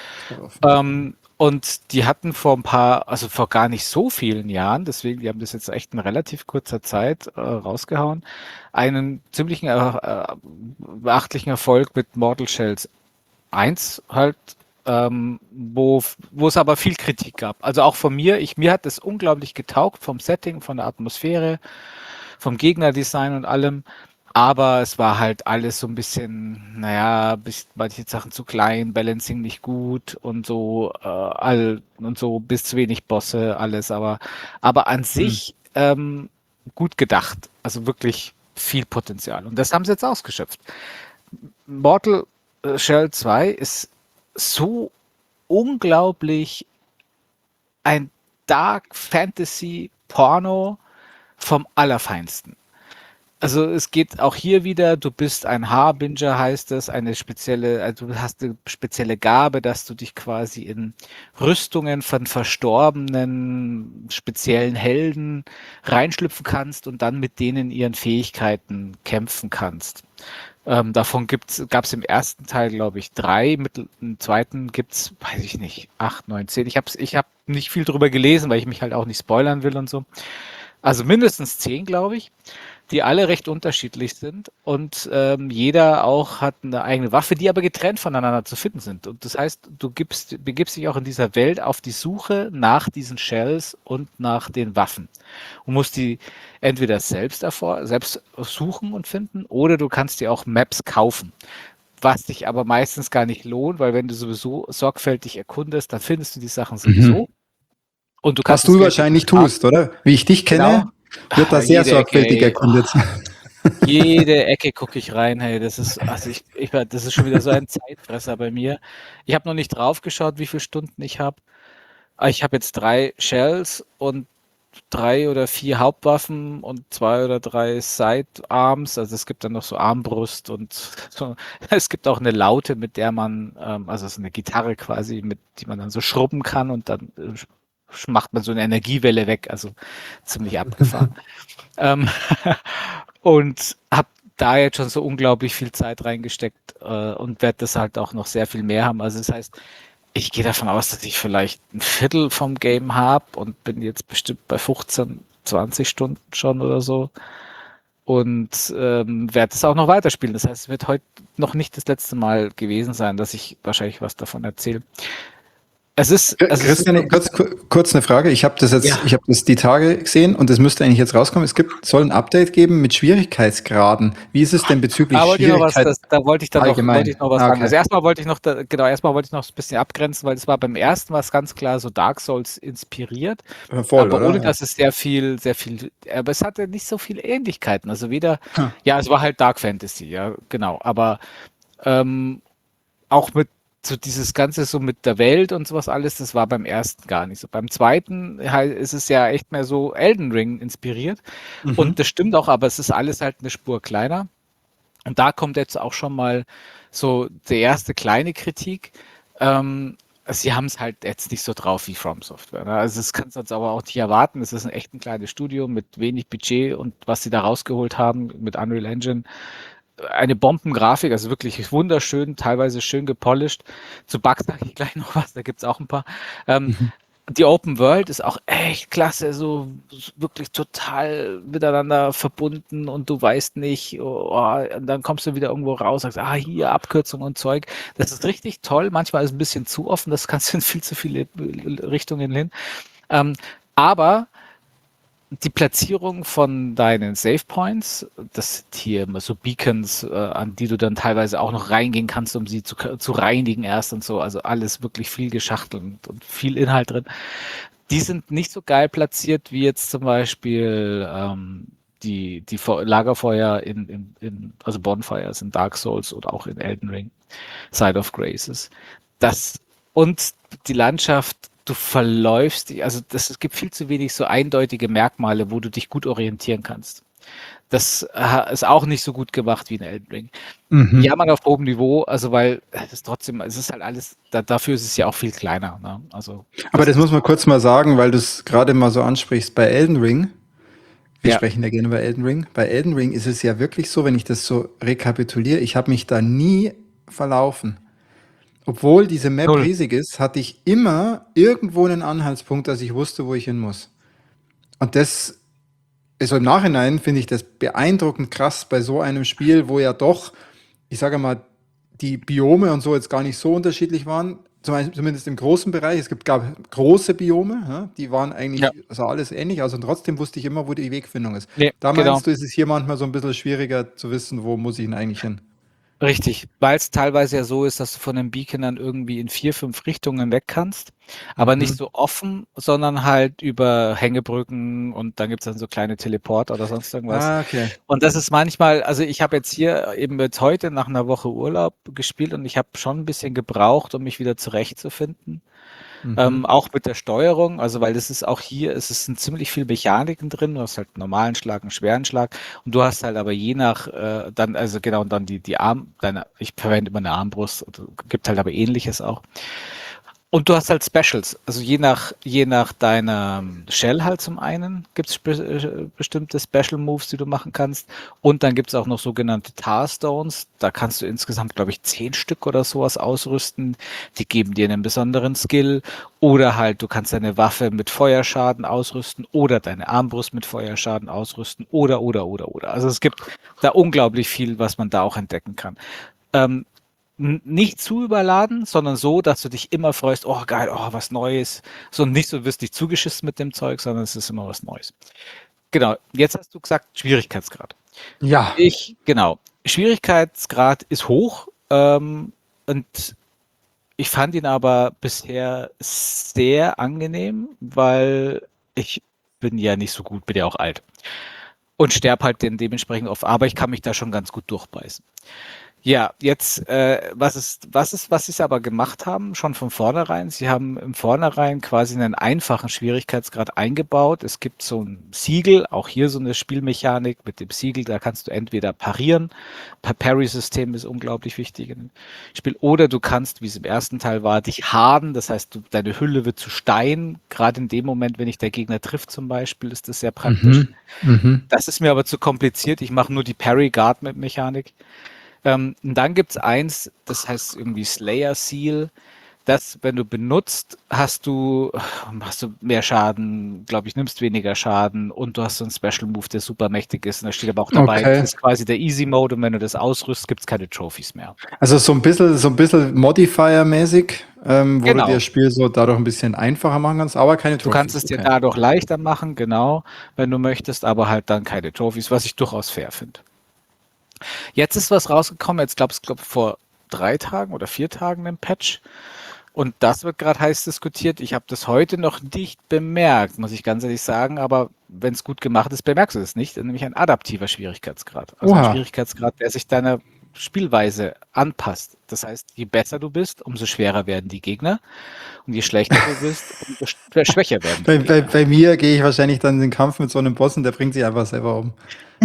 Und die hatten vor gar nicht so vielen Jahren, deswegen, die haben das jetzt echt in relativ kurzer Zeit rausgehauen, einen ziemlichen beachtlichen Erfolg mit Mortal Shells 1 halt, wo es aber viel Kritik gab. Also auch von mir, mir hat das unglaublich getaugt vom Setting, von der Atmosphäre, vom Gegnerdesign und allem. Aber es war halt alles so ein bisschen, manche Sachen zu klein, Balancing nicht gut und so, bis zu wenig Bosse, alles, aber an sich gut gedacht. Also wirklich viel Potenzial. Und das haben sie jetzt ausgeschöpft. Mortal Shell 2 ist so unglaublich ein Dark Fantasy Porno vom Allerfeinsten. Also es geht auch hier wieder, du bist ein Harbinger, heißt es, also du hast eine spezielle Gabe, dass du dich quasi in Rüstungen von verstorbenen speziellen Helden reinschlüpfen kannst und dann mit denen ihren Fähigkeiten kämpfen kannst. Davon gab es im ersten Teil, glaube ich, 3, im zweiten gibt es, weiß ich nicht, 8, 9, 10. Ich hab nicht viel drüber gelesen, weil ich mich halt auch nicht spoilern will und so. Also mindestens 10, glaube ich, die alle recht unterschiedlich sind und jeder auch hat eine eigene Waffe, die aber getrennt voneinander zu finden sind. Und das heißt, du begibst dich auch in dieser Welt auf die Suche nach diesen Shells und nach den Waffen und musst die entweder selbst suchen und finden oder du kannst dir auch Maps kaufen. Was dich aber meistens gar nicht lohnt, weil wenn du sowieso sorgfältig erkundest, dann findest du die Sachen sowieso. Und du kannst Was du wahrscheinlich tust, oder? Wie ich dich kenne, wird da sehr Jede sorgfältig Ecke, ey. erkundet. Jede Ecke gucke ich rein, hey, das ist, also das ist schon wieder so ein Zeitfresser bei mir. Ich habe noch nicht drauf geschaut, wie viele Stunden ich habe. Ich habe jetzt 3 Shells und 3 oder 4 Hauptwaffen und 2 oder 3 Sidearms. Also es gibt dann noch so Armbrust und so. Es gibt auch eine Laute, mit der man, also es ist eine Gitarre quasi, mit die man dann so schrubben kann und dann macht man so eine Energiewelle weg. Also ziemlich abgefahren. Und habe da jetzt schon so unglaublich viel Zeit reingesteckt und werde das halt auch noch sehr viel mehr haben. Also das heißt, ich gehe davon aus, dass ich vielleicht ein Viertel vom Game habe und bin jetzt bestimmt bei 15, 20 Stunden schon oder so und werde es auch noch weiterspielen. Das heißt, es wird heute noch nicht das letzte Mal gewesen sein, dass ich wahrscheinlich was davon erzähle. Christian, kurz eine Frage. Ich habe das jetzt, ich habe das die Tage gesehen und es müsste eigentlich jetzt rauskommen. Soll ein Update geben mit Schwierigkeitsgraden. Wie ist es denn bezüglich Schwierigkeit? Da wollte ich noch was sagen. Also erstmal wollte ich noch ein bisschen abgrenzen, weil es war beim ersten was ganz klar so Dark Souls inspiriert. Voll, aber oder? ohne dass es sehr viel, aber es hatte nicht so viele Ähnlichkeiten. Also es war halt Dark Fantasy, ja, genau. Aber auch mit so dieses Ganze so mit der Welt und sowas alles, das war beim ersten gar nicht so. Beim zweiten ist es ja echt mehr so Elden Ring inspiriert. Und das stimmt auch, aber es ist alles halt eine Spur kleiner. Und da kommt jetzt auch schon mal so die erste kleine Kritik. Sie haben es halt jetzt nicht so drauf wie From Software. Ne? Also das kannst du uns aber auch nicht erwarten. Es ist echt ein kleines Studio mit wenig Budget und was sie da rausgeholt haben mit Unreal Engine. Eine Bombengrafik, also wirklich wunderschön, teilweise schön gepolished. Zu Bugs sage ich gleich noch was, da gibt es auch ein paar. Die Open World ist auch echt klasse, so wirklich total miteinander verbunden und du weißt nicht, und dann kommst du wieder irgendwo raus, sagst, hier Abkürzung und Zeug. Das ist richtig toll, manchmal ist es ein bisschen zu offen, das kannst du in viel zu viele Richtungen hin. Aber die Platzierung von deinen Save Points, das sind hier immer so Beacons, an die du dann teilweise auch noch reingehen kannst, um sie zu reinigen erst und so. Also alles wirklich viel geschachtelt und viel Inhalt drin. Die sind nicht so geil platziert wie jetzt zum Beispiel die Lagerfeuer also Bonfires in Dark Souls oder auch in Elden Ring, Side of Graces. Und die Landschaft, du verläufst dich, also es gibt viel zu wenig so eindeutige Merkmale, wo du dich gut orientieren kannst. Das ist auch nicht so gut gemacht wie in Elden Ring. Ja, man auf hohem Niveau, also weil es ist halt alles, dafür ist es ja auch viel kleiner. Ne? Also, aber das muss man kurz mal sagen, weil du es gerade mal so ansprichst, bei Elden Ring, wir sprechen ja gerne über Elden Ring, bei Elden Ring ist es ja wirklich so, wenn ich das so rekapituliere, ich habe mich da nie verlaufen. Obwohl diese Map riesig ist, hatte ich immer irgendwo einen Anhaltspunkt, dass ich wusste, wo ich hin muss. Und das ist im Nachhinein, finde ich das beeindruckend krass bei so einem Spiel, wo ja doch, ich sage mal, die Biome und so jetzt gar nicht so unterschiedlich waren. Zumindest im großen Bereich. Gab große Biome, ja, die waren eigentlich also alles ähnlich. Also trotzdem wusste ich immer, wo die Wegfindung ist. Da meinst du, ist es hier manchmal so ein bisschen schwieriger zu wissen, wo muss ich denn eigentlich hin? Richtig, weil es teilweise ja so ist, dass du von den Beacon dann irgendwie in 4, 5 Richtungen weg kannst, aber nicht so offen, sondern halt über Hängebrücken und dann gibt's dann so kleine Teleporter oder sonst irgendwas. Okay. Und das ist manchmal, also ich habe jetzt hier eben jetzt heute nach einer Woche Urlaub gespielt und ich habe schon ein bisschen gebraucht, um mich wieder zurechtzufinden. Auch mit der Steuerung, also weil das ist auch hier, sind ziemlich viel Mechaniken drin, du hast halt einen normalen Schlag, einen schweren Schlag und du hast halt aber je nach, dann, also genau, und dann die ich verwende immer eine Armbrust, gibt halt aber ähnliches auch. Und du hast halt Specials, also je nach deiner Shell halt zum einen gibt es bestimmte Special Moves, die du machen kannst und dann gibt es auch noch sogenannte Tarstones, da kannst du insgesamt, glaube ich, 10 Stück oder sowas ausrüsten, die geben dir einen besonderen Skill oder halt du kannst deine Waffe mit Feuerschaden ausrüsten oder deine Armbrust mit Feuerschaden ausrüsten oder. Also es gibt da unglaublich viel, was man da auch entdecken kann. Nicht zu überladen, sondern so, dass du dich immer freust, oh geil, oh was Neues. So nicht so, du wirst nicht zugeschissen mit dem Zeug, sondern es ist immer was Neues. Genau, jetzt hast du gesagt, Schwierigkeitsgrad. Ja. Genau, Schwierigkeitsgrad ist hoch und ich fand ihn aber bisher sehr angenehm, weil ich bin ja nicht so gut, bin ja auch alt und sterbe halt dementsprechend oft, aber ich kann mich da schon ganz gut durchbeißen. Ja, jetzt, was sie aber gemacht haben, schon von vornherein, sie haben im Vornherein quasi einen einfachen Schwierigkeitsgrad eingebaut. Es gibt so ein Siegel, auch hier so eine Spielmechanik mit dem Siegel, da kannst du entweder parieren, Parry-System ist unglaublich wichtig im Spiel, oder du kannst, wie es im ersten Teil war, dich harden, das heißt, deine Hülle wird zu Stein, gerade in dem Moment, wenn dich der Gegner trifft zum Beispiel, ist das sehr praktisch. Das ist mir aber zu kompliziert, ich mache nur die Parry-Guard-Mechanik. Und dann gibt's eins, das heißt irgendwie Slayer Seal. Das, wenn du benutzt, hast du mehr Schaden, glaube ich, nimmst weniger Schaden und du hast so einen Special Move, der super mächtig ist. Und da steht aber auch dabei, Okay. das ist quasi der Easy Mode und wenn du das ausrüstst, gibt's keine Trophies mehr. Also so ein bisschen Modifier-mäßig, wo Genau. du dir das Spiel so dadurch ein bisschen einfacher machen kannst, aber keine Du Trophies. kannst es dir dadurch leichter machen, genau, wenn du möchtest, aber halt dann keine Trophies, was ich durchaus fair finde. Jetzt ist was rausgekommen, jetzt glaube ich vor 3 Tagen oder 4 Tagen im Patch. Und das wird gerade heiß diskutiert. Ich habe das heute noch nicht bemerkt, muss ich ganz ehrlich sagen, aber wenn es gut gemacht ist, bemerkst du es nicht, nämlich ein adaptiver Schwierigkeitsgrad. Also ein Oha. Schwierigkeitsgrad, der sich deiner Spielweise anpasst. Das heißt, je besser du bist, umso schwerer werden die Gegner. Und je schlechter du bist, umso schwächer werden die Gegner. Bei mir gehe ich wahrscheinlich dann in den Kampf mit so einem Boss und der bringt sich einfach selber um.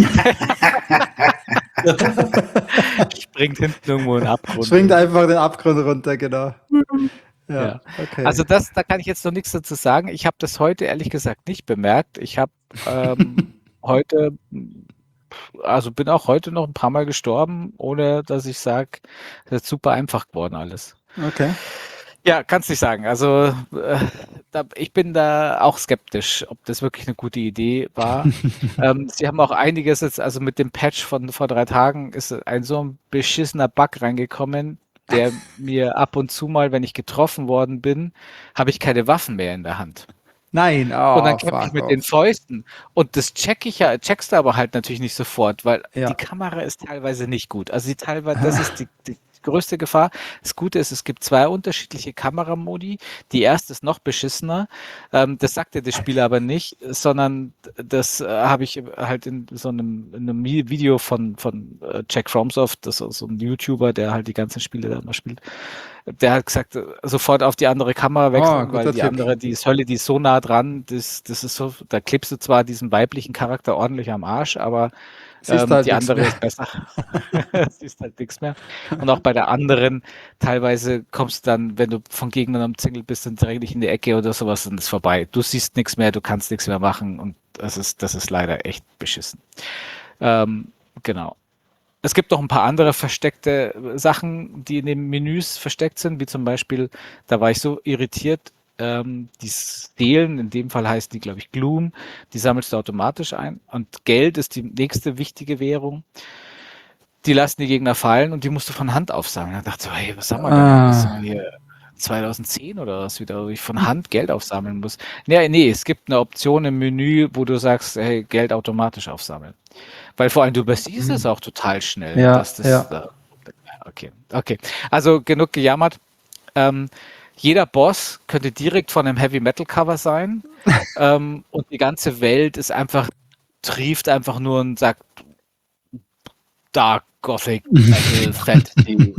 Springt hinten irgendwo in den Abgrund. Springt einfach den Abgrund runter, genau. Ja. Okay. Also da kann ich jetzt noch nichts dazu sagen. Ich habe das heute ehrlich gesagt nicht bemerkt. Ich habe heute, also bin auch heute noch ein paar Mal gestorben, ohne dass ich sage, das ist super einfach geworden alles. Okay. Ja, kannst nicht sagen. Also ich bin da auch skeptisch, ob das wirklich eine gute Idee war. Sie haben auch einiges jetzt, also mit dem Patch von vor 3 Tagen ist so ein beschissener Bug reingekommen, der mir ab und zu mal, wenn ich getroffen worden bin, habe ich keine Waffen mehr in der Hand. Nein, Und dann kämpfe ich mit den Fäusten. Und das checkst du aber halt natürlich nicht sofort, weil Ja. die Kamera ist teilweise nicht gut. Also das ist die größte Gefahr. Das Gute ist, es gibt 2 unterschiedliche Kameramodi. Die erste ist noch beschissener. Das sagt dir das Spiel aber nicht, sondern das habe ich halt in einem Video von Jack Fromsoft, das ist so ein YouTuber, der halt die ganzen Spiele da immer spielt. Der hat gesagt, sofort auf die andere Kamera wechseln, weil die Tipp. andere, die Hölle, die ist so nah dran, das ist so, da klebst du zwar diesen weiblichen Charakter ordentlich am Arsch, aber Siehst halt die nix andere mehr. ist besser. Siehst halt nichts mehr. Und auch bei der anderen, teilweise kommst du dann, wenn du von Gegnern umzingelt bist, dann drängen dich in die Ecke oder sowas und ist vorbei. Du siehst nichts mehr, du kannst nichts mehr machen und das ist leider echt beschissen. Genau. Es gibt noch ein paar andere versteckte Sachen, die in den Menüs versteckt sind, wie zum Beispiel, da war ich so irritiert, die Stelen, in dem Fall heißen die, glaube ich, Gloom, die sammelst du automatisch ein und Geld ist die nächste wichtige Währung. Die lassen die Gegner fallen und die musst du von Hand aufsammeln. Da dachte ich so, hey, was haben wir denn? Sind wir hier 2010 oder was wieder, wo ich von Hand Geld aufsammeln muss? Nee, es gibt eine Option im Menü, wo du sagst, hey, Geld automatisch aufsammeln. Weil vor allem du übersiehst es auch total schnell. Ja, dass das, ja. Okay. Also genug gejammert. Jeder Boss könnte direkt von einem Heavy Metal Cover sein. Und die ganze Welt ist einfach, trieft einfach nur und sagt Dark Gothic Metal Fantasy.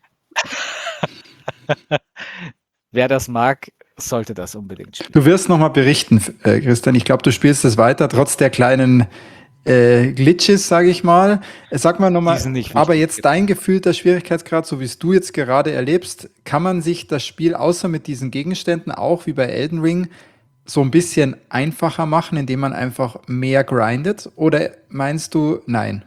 Wer das mag, sollte das unbedingt spielen. Du wirst nochmal berichten, Christian. Ich glaube, du spielst es weiter, trotz der kleinen Glitches, sage ich mal. Sag mal nochmal, aber jetzt dein gefühlter Schwierigkeitsgrad, so wie es du jetzt gerade erlebst, kann man sich das Spiel außer mit diesen Gegenständen auch wie bei Elden Ring so ein bisschen einfacher machen, indem man einfach mehr grindet? Oder meinst du, nein?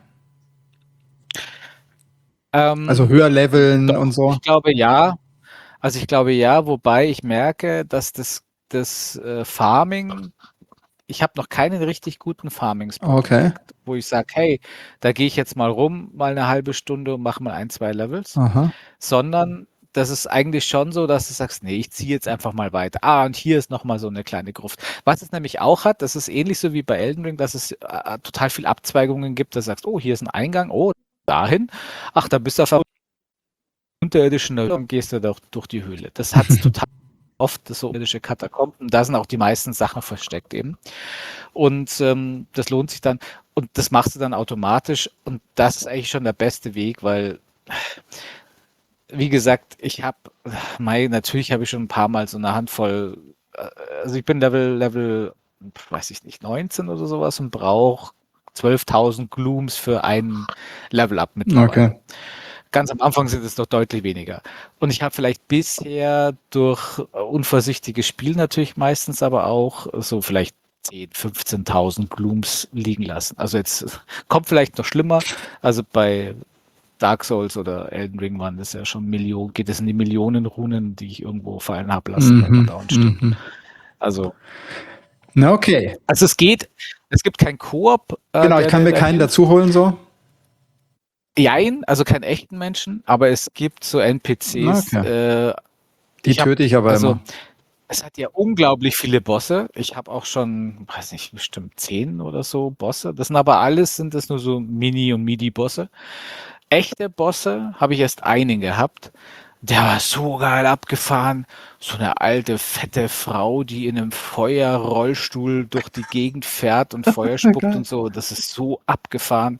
Also höher leveln doch, und so? Ich glaube ja. Also ich glaube ja, wobei ich merke, dass das Farming, ich habe noch keinen richtig guten Farming-Spot entdeckt, wo ich sage, hey, da gehe ich jetzt mal rum, mal eine halbe Stunde und mache mal 1, 2 Levels, sondern das ist eigentlich schon so, dass du sagst, nee, ich ziehe jetzt einfach mal weiter. Und hier ist nochmal so eine kleine Gruft. Was es nämlich auch hat, das ist ähnlich so wie bei Elden Ring, dass es total viel Abzweigungen gibt, da sagst, oh, hier ist ein Eingang, oh, dahin, ach, da bist du auf unterirdischen und gehst du doch durch die Höhle. Das hat es total oft, so irdische Katakomben, da sind auch die meisten Sachen versteckt eben. Und das lohnt sich dann und das machst du dann automatisch und das ist eigentlich schon der beste Weg, weil wie gesagt, natürlich habe ich schon ein paar Mal so eine Handvoll, also ich bin Level, weiß ich nicht, 19 oder sowas und brauche 12.000 Glooms für ein Level-Up mittlerweile. Okay. Ganz am Anfang sind es noch deutlich weniger. Und ich habe vielleicht bisher durch unvorsichtiges Spiel natürlich meistens aber auch so vielleicht 10.000, 15.000 Glooms liegen lassen. Also jetzt kommt vielleicht noch schlimmer. Also bei Dark Souls oder Elden Ring waren das ja schon geht es in die Millionen Runen, die ich irgendwo fallen habe lassen, wenn man dauernd stimmt. Also. Na, okay. Also es gibt kein Koop. Genau, ich kann mir keinen dazu holen so. Jein, also keinen echten Menschen, aber es gibt so NPCs. Okay. Die töte ich aber immer. Es hat ja unglaublich viele Bosse. Ich habe auch schon, weiß nicht, bestimmt 10 oder so Bosse. Das sind aber sind das nur so Mini- und Midi-Bosse. Echte Bosse habe ich erst einen gehabt. Der war so geil abgefahren. So eine alte, fette Frau, die in einem Feuerrollstuhl durch die Gegend fährt und Feuer spuckt und so. Das ist so abgefahren.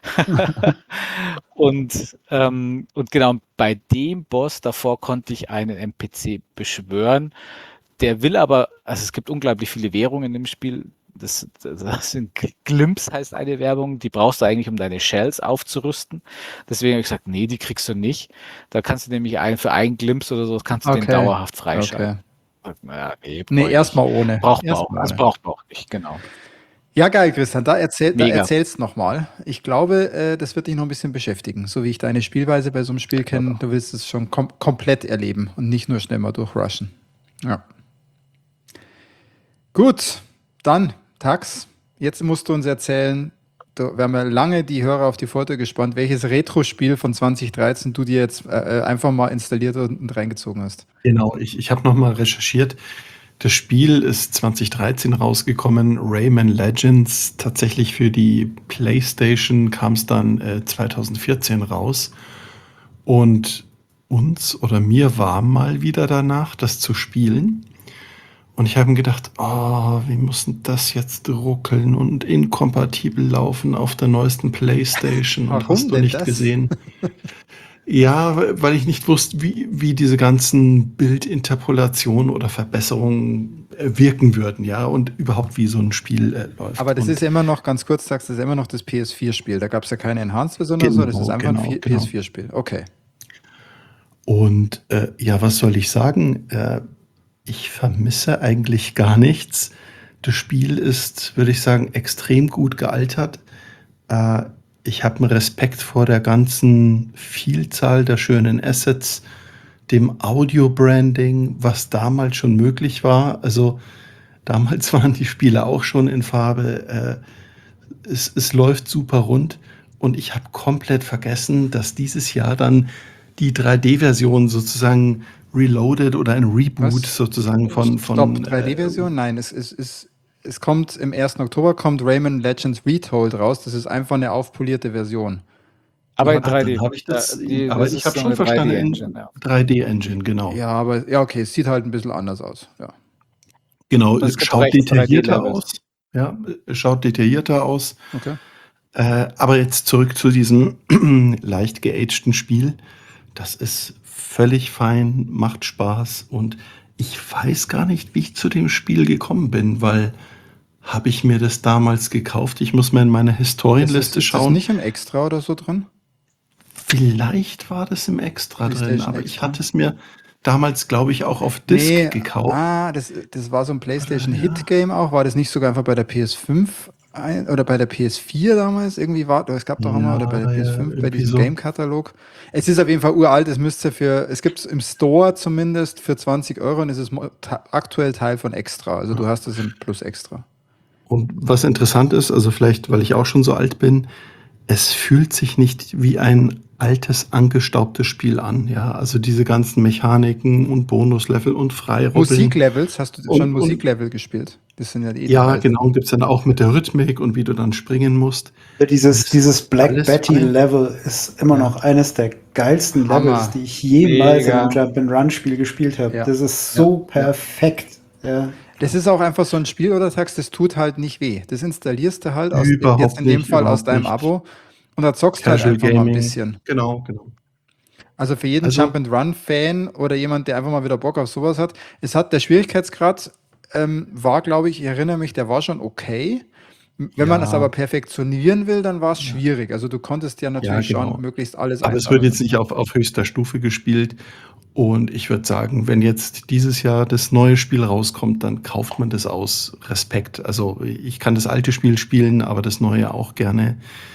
Und genau, bei dem Boss davor konnte ich einen NPC beschwören. Der will aber, also es gibt unglaublich viele Währungen im Spiel. Das sind Glimps, heißt eine Werbung, die brauchst du eigentlich, um deine Shells aufzurüsten. Deswegen habe ich gesagt, nee, die kriegst du nicht. Da kannst du nämlich für einen Glimps oder so, kannst du den dauerhaft freischalten. Okay. Naja, nee, erstmal ohne. Braucht man auch nicht, genau. Ja, geil, Christian, da erzählst nochmal. Ich glaube, das wird dich noch ein bisschen beschäftigen. So wie ich deine Spielweise bei so einem Spiel kenne, du willst es schon komplett erleben und nicht nur schnell mal durchrushen. Ja. Gut, dann Tax, jetzt musst du uns erzählen, wir haben ja lange die Hörer auf die Folter gespannt, welches Retro-Spiel von 2013 du dir jetzt einfach mal installiert und reingezogen hast. Genau, ich habe nochmal recherchiert. Das Spiel ist 2013 rausgekommen, Rayman Legends. Tatsächlich für die PlayStation kam es dann 2014 raus. Und uns oder mir war mal wieder danach, das zu spielen. Und ich habe mir gedacht, wie muss denn das jetzt ruckeln und inkompatibel laufen auf der neuesten PlayStation? Warum und hast du nicht das? gesehen? Ja, weil ich nicht wusste, wie diese ganzen Bildinterpolationen oder Verbesserungen wirken würden, ja, und überhaupt wie so ein Spiel läuft. Aber das ist ja immer noch, ganz kurz sagst du, das ist immer noch das PS4-Spiel. Da gab es ja keine Enhanced-Version oder so, das ist einfach ein PS4-Spiel. Okay. Und was soll ich sagen? Ich vermisse eigentlich gar nichts. Das Spiel ist, würde ich sagen, extrem gut gealtert. Ich habe einen Respekt vor der ganzen Vielzahl der schönen Assets, dem Audio-Branding, was damals schon möglich war. Also damals waren die Spiele auch schon in Farbe. Es läuft super rund. Und ich habe komplett vergessen, dass dieses Jahr dann die 3D-Version sozusagen reloaded oder ein Reboot sozusagen von Stopp, 3D-Version? Nein, es kommt im 1. Oktober kommt Rayman Legends Retold raus. Das ist einfach eine aufpolierte Version. Aber in Dann 3D. habe ich das, Die- aber das ich ist habe so schon eine verstanden, 3D-Engine, ja. 3D-Engine, genau. Ja, aber ja, okay, es sieht halt ein bisschen anders aus. Ja. Genau, Und es gibt schaut rechts detaillierter 3D-Levels. aus. Ja, schaut detaillierter aus. Okay. Aber jetzt zurück zu diesem leicht geagten Spiel. Das ist völlig fein, macht Spaß und ich weiß gar nicht, wie ich zu dem Spiel gekommen bin, weil habe ich mir das damals gekauft? Ich muss mal in meine Historienliste Ist das schauen. nicht im Extra oder so drin? Vielleicht war das im Extra drin, PlayStation aber ich Extra? hatte es mir damals, glaube ich, auch auf Disc gekauft. Das war so ein PlayStation Ja. Hit-Game auch. War das nicht sogar einfach bei der PS5 oder bei der PS4 damals irgendwie es gab doch immer, oder bei der Ja, PS5, bei irgendwie diesem so. Game-Katalog. Es ist auf jeden Fall uralt, es gibt es im Store zumindest für 20 Euro und es ist aktuell Teil von Extra. Also du hast es im Plus Extra. Und was interessant ist, also vielleicht, weil ich auch schon so alt bin, es fühlt sich nicht wie ein altes, angestaubtes Spiel an. Ja, also diese ganzen Mechaniken und Bonuslevel und Freirubbeln. Musiklevels, hast du schon Und- Musiklevel gespielt? Das sind ja die Ja, Details. genau, gibt es dann auch mit der Rhythmik und wie du dann springen musst. Dieses Black Alles Betty frei. Level ist immer noch eines der geilsten Hammer. Levels, die ich jemals Mega. in einem Jump'n'Run-Spiel gespielt habe. Ja. Das ist so Ja. perfekt. Ja. Das ist auch einfach so ein Spiel, oder sagst, das tut halt nicht weh. Das installierst du halt Überhaupt jetzt in dem nicht, Fall aus überhaupt deinem nicht. Abo und da zockst halt Casual einfach mal ein Gaming. bisschen. Genau. Also für jeden Also- Jump-and-Run-Fan oder jemand, der einfach mal wieder Bock auf sowas hat, der Schwierigkeitsgrad war, glaube ich erinnere mich, der war schon okay. Wenn man Ja. es aber perfektionieren will, dann war es schwierig. Also du konntest ja natürlich genau. schon möglichst alles Aber es einbauen. wird jetzt nicht auf höchster Stufe gespielt. Und ich würde sagen, wenn jetzt dieses Jahr das neue Spiel rauskommt, dann kauft man das aus Respekt. Also ich kann das alte Spiel spielen, aber das neue auch gerne.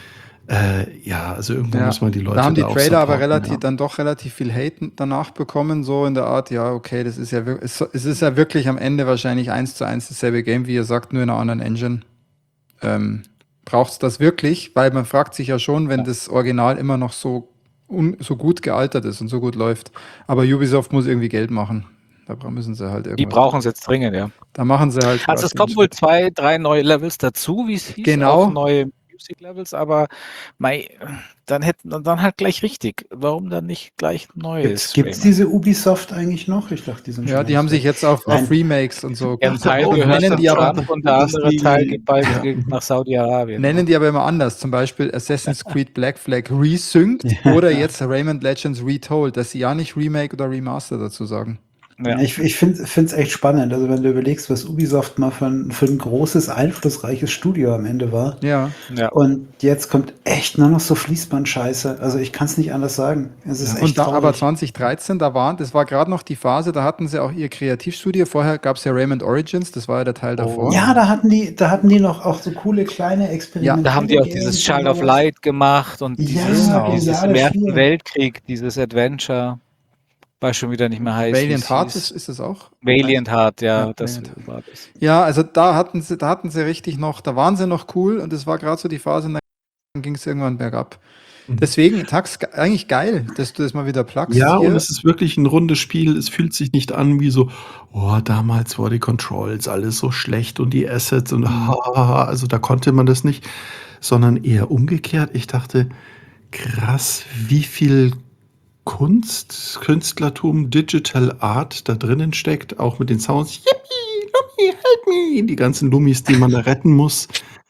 Also irgendwo muss man die Leute da haben die auch Trailer aber supporten, dann doch relativ viel Hate danach bekommen, so in der Art, ja, okay, das ist ja es ist ja wirklich am Ende wahrscheinlich 1:1 dasselbe Game, wie ihr sagt, nur in einer anderen Engine. Braucht es das wirklich? Weil man fragt sich ja schon, wenn das Original immer noch so gut gealtert ist und so gut läuft. Aber Ubisoft muss irgendwie Geld machen. Da müssen sie halt Die irgendwas. brauchen es jetzt dringend, ja. Da machen sie halt. Also es gerade kommen den wohl Schritt. 2, 3 neue Levels dazu, wie es hieß, Genau. auch neue Music-Levels, aber dann halt gleich richtig. Warum dann nicht gleich neues? Gibt's diese Ubisoft eigentlich noch? Ich dachte, die sind Ja, schon die haben sich jetzt auf Nein. Remakes und so. Ja, ein Teil Und gehört nennen nach die aber- Trump und der dass andere die- Teil geht bald ja. nach Saudi-Arabien. Nennen die aber immer anders. Zum Beispiel Assassin's Creed Black Flag Resynced oder jetzt Rayman Legends Retold, dass sie ja nicht Remake oder Remaster dazu sagen. Ja. Ich finde es echt spannend. Also wenn du überlegst, was Ubisoft mal für ein großes, einflussreiches Studio am Ende war. Ja. Ja. Und jetzt kommt echt nur noch so Fließband-Scheiße. Also ich kann es nicht anders sagen. Es ist echt Und da, aber traurig. 2013, das war gerade noch die Phase, da hatten sie auch ihr Kreativstudio. Vorher gab es ja Raymond Origins, das war ja der Teil davor. Ja, da hatten die noch auch so coole kleine Experimente. Da haben die auch dieses Child of Light gemacht und Ja, dieses geniales im Ersten Spiel. Weltkrieg, dieses Adventure, war schon wieder nicht mehr heiß. wie Valiant es Hearts hieß. ist es auch? Valiant Heart, ja, Ja, das Valiant war das. Ja, also da hatten sie richtig noch, da waren sie noch cool und es war gerade so die Phase, dann ging es irgendwann bergab. Deswegen, Tax, eigentlich geil, dass du das mal wieder plugst. Ja, hier. und es ist wirklich ein rundes Spiel. Es fühlt sich nicht an wie so, damals war die Controls alles so schlecht und die Assets und also da konnte man das nicht, sondern eher umgekehrt. Ich dachte, krass, wie viel Kunst, Künstlertum, Digital Art da drinnen steckt, auch mit den Sounds. Yippie, Lummi, help me, die ganzen Lummis, die man da retten muss.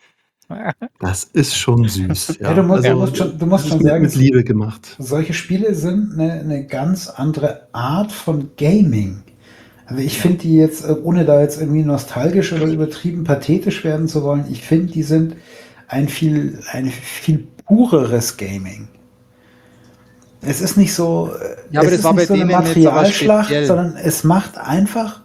Das ist schon süß. Ja, du musst das ist schon sagen, mit Liebe gemacht. solche Spiele sind eine ganz andere Art von Gaming. Also ich finde die jetzt, ohne da jetzt irgendwie nostalgisch oder übertrieben pathetisch werden zu wollen, ich finde, die sind ein viel pureres Gaming. Es ist nicht so, Ja, aber es das ist war nicht bei so eine denen jetzt aber Materialschlacht, speziell. sondern es macht einfach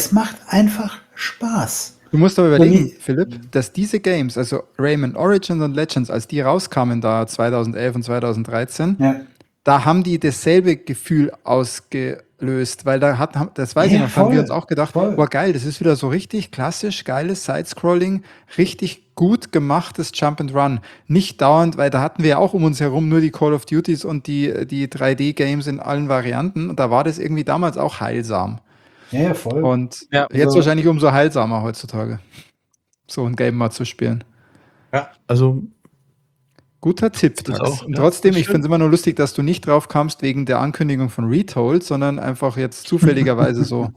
Spaß. Du musst aber überlegen, Wenn Philipp, dass diese Games, also Rayman Origins und Legends, als die rauskamen da 2011 und 2013, Ja. da haben die dasselbe Gefühl ausgelöst, weil das weiß ich Ja, noch, haben wir voll, uns auch gedacht, voll. boah geil, das ist wieder so richtig klassisch, geiles Side-Scrolling, richtig gut gemachtes Jump and Run. Nicht dauernd, weil da hatten wir ja auch um uns herum nur die Call of Duties und die 3D-Games in allen Varianten und da war das irgendwie damals auch heilsam. Ja, voll. Und Ja, jetzt also- wahrscheinlich umso heilsamer heutzutage, so ein Game mal zu spielen. Ja, also Guter Tipp, Das Tax. auch, Und ja, trotzdem, das ich finde es immer nur lustig, dass du nicht drauf kamst wegen der Ankündigung von Retold, sondern einfach jetzt zufälligerweise so.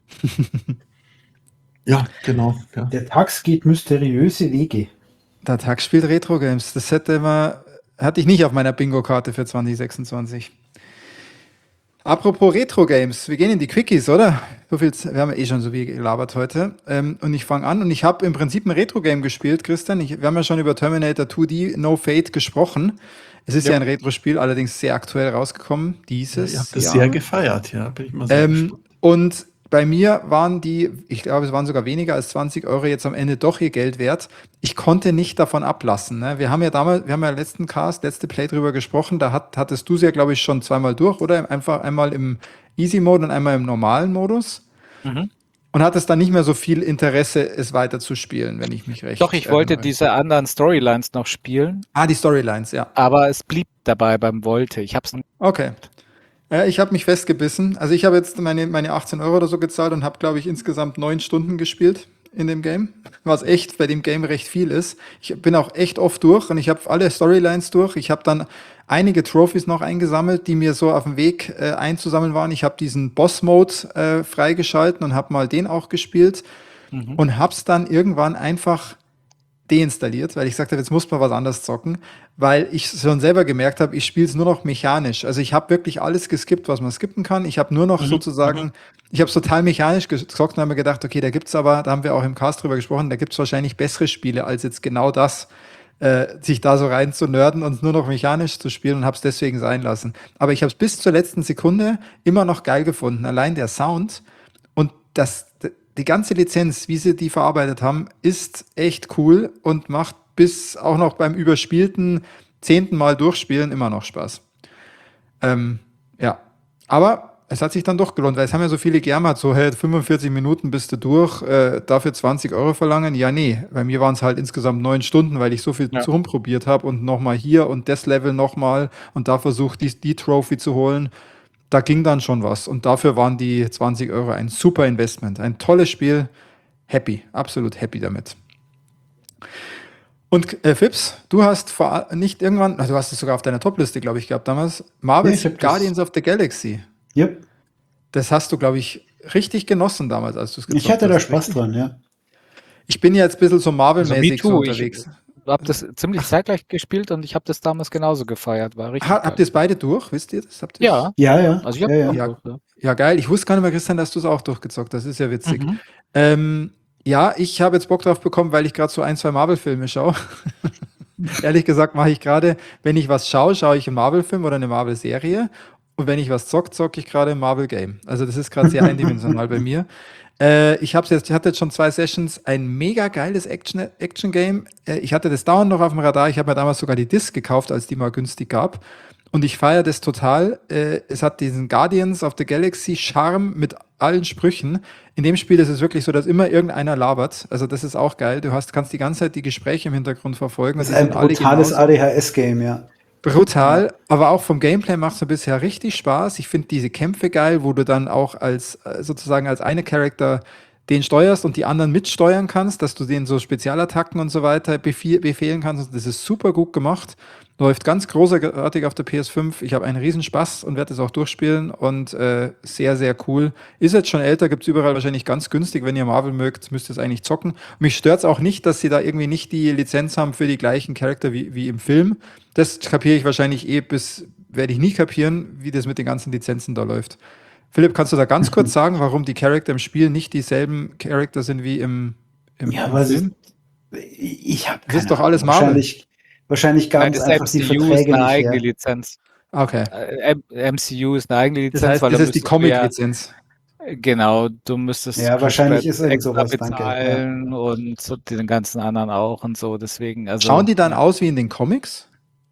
Ja, genau. Ja. Der Tax geht mysteriöse Wege. Der Tax spielt Retro-Games. Das hatte ich nicht auf meiner Bingo-Karte für 2026. Apropos Retro-Games, wir gehen in die Quickies, oder? Wir haben ja eh schon so viel gelabert heute. Und ich fange an und ich habe im Prinzip ein Retro-Game gespielt, Christian. Wir haben ja schon über Terminator 2D No Fate gesprochen. Es ist ja ein Retro-Spiel, allerdings sehr aktuell rausgekommen dieses Ihr habt das Jahr. sehr gefeiert, ja. Bin ich mal sehr gespannt. Und bei mir waren ich glaube, es waren sogar weniger als 20 Euro jetzt am Ende doch ihr Geld wert. Ich konnte nicht davon ablassen. Ne? Wir haben ja letzte Play drüber gesprochen, da hattest du es ja, glaube ich, schon zweimal durch, oder? Einfach einmal im Easy-Mode und einmal im normalen Modus. Mhm. Und hattest dann nicht mehr so viel Interesse, es weiter zu spielen, wenn ich mich recht Doch, ich wollte erinnere. diese anderen Storylines noch spielen, Die Storylines, ja. aber es blieb dabei beim Wollte. Ich habe es Okay. Ich habe mich festgebissen. Also ich habe jetzt meine 18 Euro oder so gezahlt und habe, glaube ich, insgesamt 9 Stunden gespielt in dem Game, was echt bei dem Game recht viel ist. Ich bin auch echt oft durch und ich habe alle Storylines durch. Ich habe dann einige Trophies noch eingesammelt, die mir so auf dem Weg einzusammeln waren. Ich habe diesen Boss-Mode freigeschalten und habe mal den auch gespielt und habe es dann irgendwann einfach deinstalliert, weil ich gesagt habe, jetzt muss man was anderes zocken, weil ich schon selber gemerkt habe, ich spiele es nur noch mechanisch. Also ich habe wirklich alles geskippt, was man skippen kann. Ich habe nur noch sozusagen, ich habe es total mechanisch gezockt und habe mir gedacht, okay, da haben wir auch im Cast drüber gesprochen, da gibt es wahrscheinlich bessere Spiele als jetzt genau das, sich da so rein zu nerden und nur noch mechanisch zu spielen und habe es deswegen sein lassen. Aber ich habe es bis zur letzten Sekunde immer noch geil gefunden. Allein der Sound und die ganze Lizenz, wie sie die verarbeitet haben, ist echt cool und macht bis auch noch beim überspielten 10. Mal durchspielen immer noch Spaß. Ja, aber es hat sich dann doch gelohnt, weil es haben ja so viele gejammert, so hey, 45 Minuten bist du durch, dafür 20 Euro verlangen. Ja, nee, bei mir waren es halt insgesamt 9 Stunden, weil ich so viel rumprobiert habe und nochmal hier und das Level nochmal und da versucht, die Trophy zu holen. Da ging dann schon was. Und dafür waren die 20 Euro ein super Investment. Ein tolles Spiel. Happy. Absolut happy damit. Und Fips, du hast nicht irgendwann, du hast es sogar auf deiner Topliste, glaube ich, gehabt damals, Marvel's Guardians of the Galaxy. Yep. Das hast du, glaube ich, richtig genossen damals, als du es gezockt hast. Ich hatte da Spaß dran, ja. Ich bin jetzt ein bisschen so Marvel-mäßig so unterwegs. Ich habe das ziemlich zeitgleich gespielt und ich habe das damals genauso gefeiert. War richtig Habt ihr es beide durch? Wisst ihr das? Ja. Ja. Also ich habe ja. Ja, geil. Ich wusste gar nicht mehr, Christian, dass du es auch durchgezockt hast. Das ist ja witzig. Ja, ich habe jetzt Bock drauf bekommen, weil ich gerade so 1, 2 Marvel-Filme schaue. Ehrlich gesagt mache ich gerade, wenn ich was schaue ich einen Marvel-Film oder eine Marvel-Serie. Und wenn ich was zocke ich gerade ein Marvel-Game. Also das ist gerade sehr eindimensional bei mir. Ich hatte jetzt schon 2 Sessions, ein mega geiles Action-Game. Ich hatte das dauernd noch auf dem Radar. Ich habe mir damals sogar die Disc gekauft, als die mal günstig gab. Und ich feiere das total. Es hat diesen Guardians of the Galaxy Charme mit allen Sprüchen. In dem Spiel ist es wirklich so, dass immer irgendeiner labert. Also das ist auch geil. kannst die ganze Zeit die Gespräche im Hintergrund verfolgen. Das ist ein brutales ADHS-Game, ja. Brutal, aber auch vom Gameplay macht es bisher richtig Spaß. Ich finde diese Kämpfe geil, wo du dann auch sozusagen als eine Charakter den steuerst und die anderen mitsteuern kannst, dass du denen so Spezialattacken und so weiter befehlen kannst. Das ist super gut gemacht. Läuft ganz großartig auf der PS5. Ich habe einen Riesenspaß und werde es auch durchspielen und sehr, sehr cool. Ist jetzt schon älter, gibt es überall wahrscheinlich ganz günstig. Wenn ihr Marvel mögt, müsst ihr es eigentlich zocken. Mich stört es auch nicht, dass sie da irgendwie nicht die Lizenz haben für die gleichen Charakter wie im Film. Das kapiere ich wahrscheinlich werde ich nie kapieren, wie das mit den ganzen Lizenzen da läuft. Philipp, kannst du da ganz kurz sagen, warum die Charakter im Spiel nicht dieselben Charakter sind wie im Film? Ich habe Das ist doch alles Marvel. Wahrscheinlich gab es einfach die Verträge ist eine nicht eigene her. Lizenz. Okay. MCU ist eine eigene Lizenz. Das heißt, das ist die Comic-Lizenz. Genau, du müsstest wahrscheinlich ist irgend extra sowas, bezahlen und so den ganzen anderen auch und so. Deswegen, also, schauen die dann aus wie in den Comics?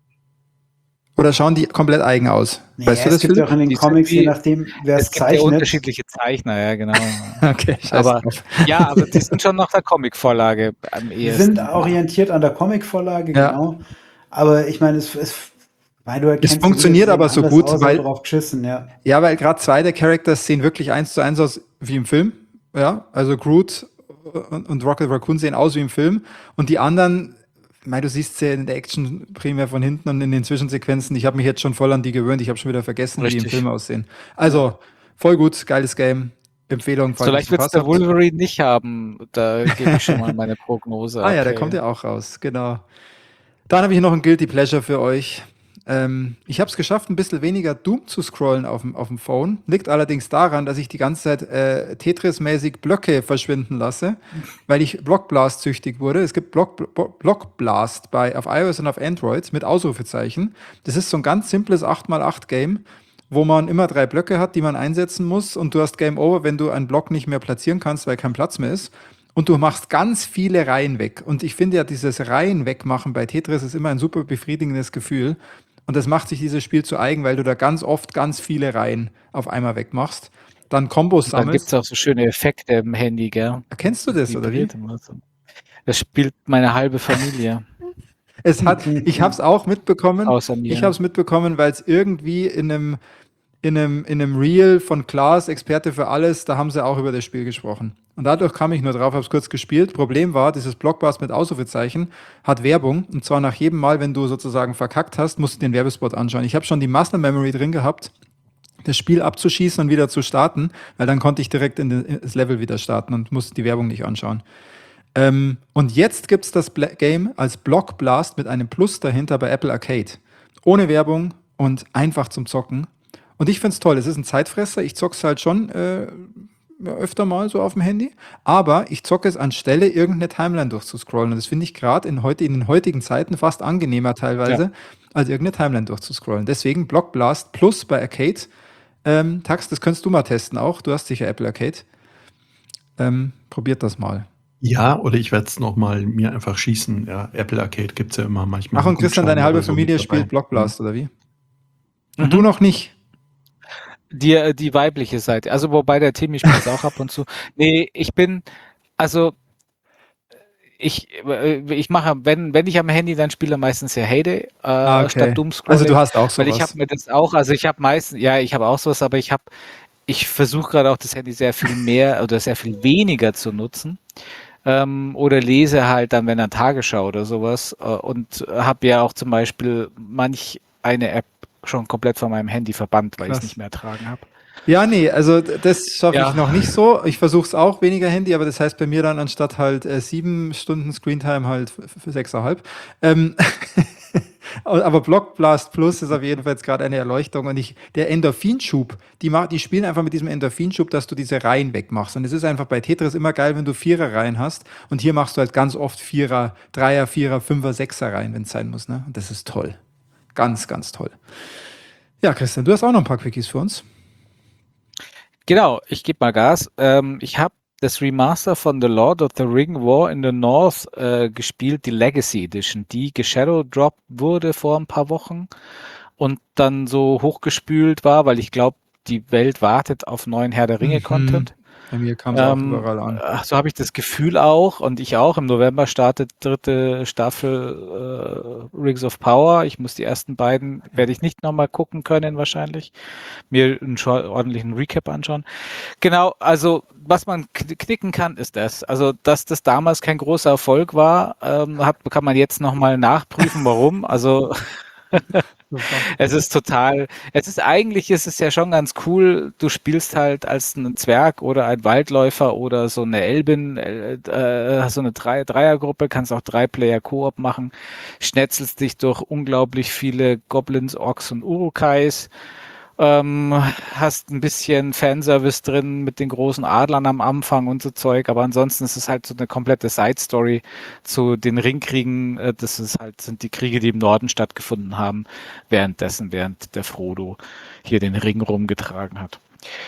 Oder schauen die komplett eigen aus? Weißt du das? Es gibt ja auch in den Comics, je nachdem, wer es zeichnet. Es gibt ja unterschiedliche Zeichner, ja, genau. Okay, aber die sind schon nach der Comic-Vorlage am ehesten. Die sind orientiert an der Comic-Vorlage, genau. Aber ich meine, es funktioniert aber so gut, weil drauf geschissen, weil gerade 2 der Characters sehen wirklich 1:1 aus wie im Film. Ja, also Groot und Rocket Raccoon sehen aus wie im Film und die anderen du siehst sie in der Action primär von hinten und in den Zwischensequenzen. Ich habe mich jetzt schon voll an die gewöhnt. Ich habe schon wieder vergessen, wie die im Richtig. Film aussehen. Also, voll gut, geiles Game. Empfehlung, So leicht wird es der Wolverine nicht haben. Da gebe ich schon mal meine Prognose ab. Ja, der kommt ja auch raus, genau. Dann habe ich noch ein Guilty Pleasure für euch. Ich habe es geschafft, ein bisschen weniger Doom zu scrollen auf dem Phone. Liegt allerdings daran, dass ich die ganze Zeit Tetris-mäßig Blöcke verschwinden lasse, weil ich Blockblast süchtig wurde. Es gibt Blockblast auf iOS und auf Android mit Ausrufezeichen. Das ist so ein ganz simples 8x8-Game, wo man immer 3 Blöcke hat, die man einsetzen muss, und du hast Game Over, wenn du einen Block nicht mehr platzieren kannst, weil kein Platz mehr ist. Und du machst ganz viele Reihen weg. Und ich finde ja, dieses Reihen wegmachen bei Tetris ist immer ein super befriedigendes Gefühl. Und das macht sich dieses Spiel zu eigen, weil du da ganz oft ganz viele Reihen auf einmal wegmachst. Dann Kombos sammelst. Dann gibt es auch so schöne Effekte im Handy, gell? Erkennst du das, oder wie? Das spielt meine halbe Familie. Ich habe es auch mitbekommen. Außer mir. Ich habe es mitbekommen, weil es irgendwie in einem Reel von Klaas, Experte für alles, da haben sie auch über das Spiel gesprochen. Und dadurch kam ich nur drauf, habe es kurz gespielt. Problem war, dieses Blockblast mit Ausrufezeichen hat Werbung. Und zwar nach jedem Mal, wenn du sozusagen verkackt hast, musst du den Werbespot anschauen. Ich habe schon die Muscle Memory drin gehabt, das Spiel abzuschießen und wieder zu starten, weil dann konnte ich direkt in das Level wieder starten und musste die Werbung nicht anschauen. Und jetzt gibt es das Game als Blockblast mit einem Plus dahinter bei Apple Arcade. Ohne Werbung und einfach zum Zocken. Und ich finde es toll. Es ist ein Zeitfresser. Ich zocke es halt schon öfter mal so auf dem Handy. Aber ich zocke es anstelle, irgendeine Timeline durchzuscrollen. Und das finde ich gerade in den heutigen Zeiten fast angenehmer teilweise, als irgendeine Timeline durchzuscrollen. Deswegen Blockblast Plus bei Arcade. Tax, das könntest du mal testen auch. Du hast sicher Apple Arcade. Probiert das mal. Ja, oder ich werde es nochmal mir einfach schießen. Ja, Apple Arcade gibt es ja immer manchmal. Ach, und Christian, deine halbe Familie spielt Blockblast, oder wie? Und du noch nicht? Die weibliche Seite. Also, wobei der Timmy spielt auch ab und zu. Nee, ich mache, wenn ich am Handy dann spiele, meistens ja Heyday statt Doomscrolling. Also du hast auch sowas. Weil ich habe mir das auch, also ich habe meistens, ja, ich habe auch sowas, aber ich versuche gerade auch das Handy sehr viel mehr oder sehr viel weniger zu nutzen. Oder lese halt dann, wenn dann Tagesschau oder sowas und habe ja auch zum Beispiel manch eine App schon komplett von meinem Handy verbannt, weil ich es nicht mehr ertragen habe. Ja, nee, also das schaffe ich noch nicht so. Ich versuche es auch, weniger Handy, aber das heißt bei mir dann anstatt halt 7 Stunden Screentime halt für 6,5. Aber Blockblast Plus ist auf jeden Fall jetzt gerade eine Erleuchtung. Und der Endorphinschub, die spielen einfach mit diesem Endorphinschub, dass du diese Reihen wegmachst. Und es ist einfach bei Tetris immer geil, wenn du 4er-Reihen hast. Und hier machst du halt ganz oft 4er, 3er, 4er, 5er, 6er-Reihen, wenn es sein muss. Ne? Und das ist toll. Ganz, ganz toll. Ja, Christian, du hast auch noch ein paar Quickies für uns. Genau, ich gebe mal Gas. Ich habe das Remaster von The Lord of the Ring War in the North gespielt, die Legacy Edition, die geshadowdropped wurde vor ein paar Wochen und dann so hochgespült war, weil ich glaube, die Welt wartet auf neuen Herr der Ringe-Content. Bei mir kam es auch überall an. So habe ich das Gefühl auch und ich auch. Im November startet 3. Staffel Rings of Power. Ich muss die ersten beiden, werde ich nicht nochmal gucken können wahrscheinlich. Mir einen ordentlichen Recap anschauen. Genau, also was man knicken kann, ist das. Also, dass das damals kein großer Erfolg war, kann man jetzt nochmal nachprüfen, warum. Also es ist ja schon ganz cool, du spielst halt als ein Zwerg oder ein Waldläufer oder so eine Elbin, so eine Dreiergruppe, kannst auch 3-Player-Koop machen, schnetzelst dich durch unglaublich viele Goblins, Orks und Urukais, hast ein bisschen Fanservice drin mit den großen Adlern am Anfang und so Zeug, aber ansonsten ist es halt so eine komplette Side-Story zu den Ringkriegen. Sind die Kriege, die im Norden stattgefunden haben, während der Frodo hier den Ring rumgetragen hat.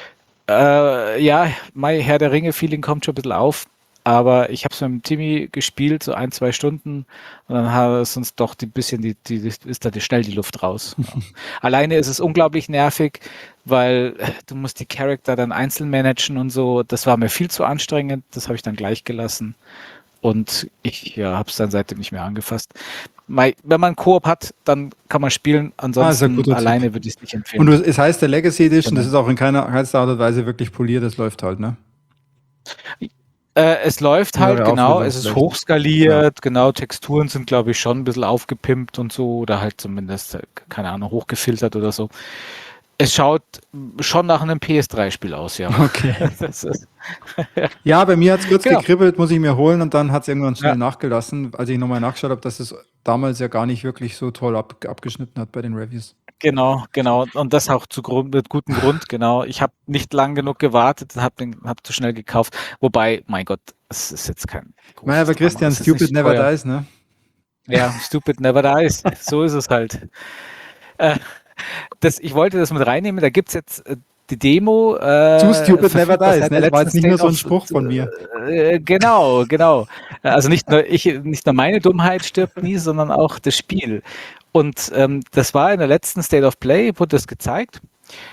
Mein Herr der Ringe-Feeling kommt schon ein bisschen auf, aber ich habe es mit dem Timmy gespielt, so 1-2 Stunden, und dann hat es uns doch ist da schnell die Luft raus. Alleine ist es unglaublich nervig, weil du musst die Charakter dann einzeln managen und so. Das war mir viel zu anstrengend, das habe ich dann gleich gelassen. Und ich habe es dann seitdem nicht mehr angefasst. Wenn man Koop hat, dann kann man spielen. Ansonsten alleine würde ich es nicht empfehlen. Und es heißt der Legacy Edition, das ist auch in keinster Art und Weise wirklich poliert, das läuft halt, ne? Es läuft halt, Höhere genau, Auflösung es ist vielleicht. hochskaliert, genau, Texturen sind, glaube ich, schon ein bisschen aufgepimpt und so, oder halt zumindest, keine Ahnung, hochgefiltert oder so. Es schaut schon nach einem PS3-Spiel aus, ja. Okay. Das ist, Ja, bei mir hat es kurz Genau. gekribbelt, muss ich mir holen und dann hat es irgendwann schnell Ja. nachgelassen, als ich nochmal nachgeschaut habe, dass es damals ja gar nicht wirklich so toll abgeschnitten hat bei den Reviews. Genau. Und das auch mit gutem Grund, genau. Ich habe nicht lang genug gewartet, hab zu schnell gekauft. Wobei, mein Gott, es ist jetzt kein Naja, aber großes Drama. Christian, Es ist stupid nicht never teuer. dies, ne? Ja, stupid never dies. So ist es halt. Äh, ich wollte das mit reinnehmen. Da gibt es jetzt die Demo. Zu stupid never verfügbar dies, seit ne? der Das war letzten jetzt nicht nur State so ein of- Spruch von mir. Genau. Also nicht nur meine Dummheit stirbt nie, sondern auch das Spiel. Und das war in der letzten State of Play, wurde das gezeigt.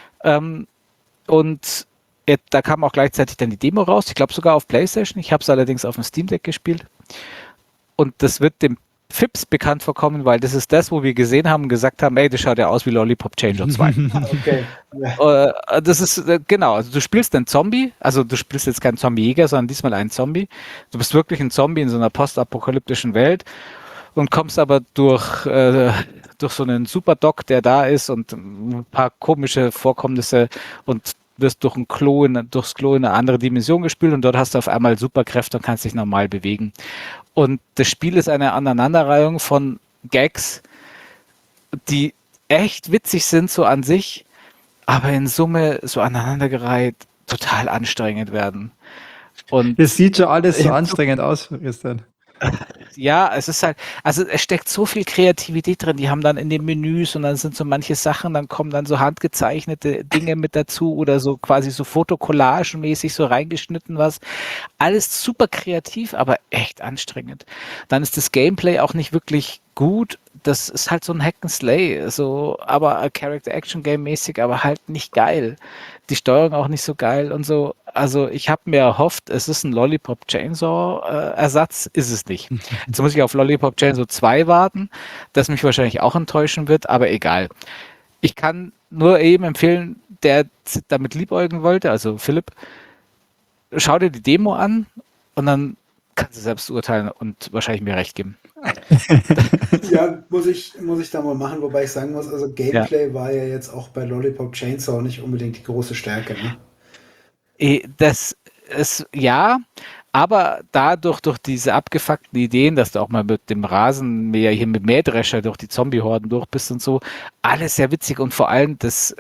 Und da kam auch gleichzeitig dann die Demo raus. Ich glaube sogar auf PlayStation. Ich habe es allerdings auf dem Steam Deck gespielt. Und das wird dem Fips bekannt vorkommen, weil das ist das, wo wir gesehen haben und gesagt haben, ey, das schaut ja aus wie Lollipop Changer 2. Okay. Ja. Das ist, genau, also du spielst einen Zombie, also du spielst jetzt keinen Zombie-Jäger, sondern diesmal einen Zombie. Du bist wirklich ein Zombie in so einer postapokalyptischen Welt und kommst aber durch so einen Superdoc, der da ist und ein paar komische Vorkommnisse und wirst durchs Klo in eine andere Dimension gespielt und dort hast du auf einmal Superkräfte und kannst dich normal bewegen. Und das Spiel ist eine Aneinanderreihung von Gags, die echt witzig sind so an sich, aber in Summe so aneinandergereiht total anstrengend werden. Und Es sieht schon alles so anstrengend aus, Christian. ja, es ist halt, also es steckt so viel Kreativität drin. Die haben dann in den Menüs und dann sind so manche Sachen, dann kommen dann so handgezeichnete Dinge mit dazu oder so quasi so Fotocollagen-mäßig so reingeschnitten was. Alles super kreativ, aber echt anstrengend. Dann ist das Gameplay auch nicht wirklich gut. Das ist halt so ein Hack-and-Slay, so, aber Character-Action-Game mäßig, aber halt nicht geil. Die Steuerung auch nicht so geil und so. Also ich habe mir erhofft, es ist ein Lollipop Chainsaw Ersatz, ist es nicht. Jetzt muss ich auf Lollipop Chainsaw 2 warten, das mich wahrscheinlich auch enttäuschen wird, aber egal. Ich kann nur eben empfehlen, der damit liebäugeln wollte, also Philipp, schau dir die Demo an und dann kannst du selbst urteilen und wahrscheinlich mir recht geben. Ja, muss ich da mal machen, wobei ich sagen muss, also Gameplay war ja jetzt auch bei Lollipop Chainsaw nicht unbedingt die große Stärke, ne? Das ist, ja, aber dadurch, durch diese abgefuckten Ideen, dass du auch mal mit dem Rasenmäher hier mit Mähdrescher durch die Zombie-Horden durch bist und so, alles sehr witzig und vor allem das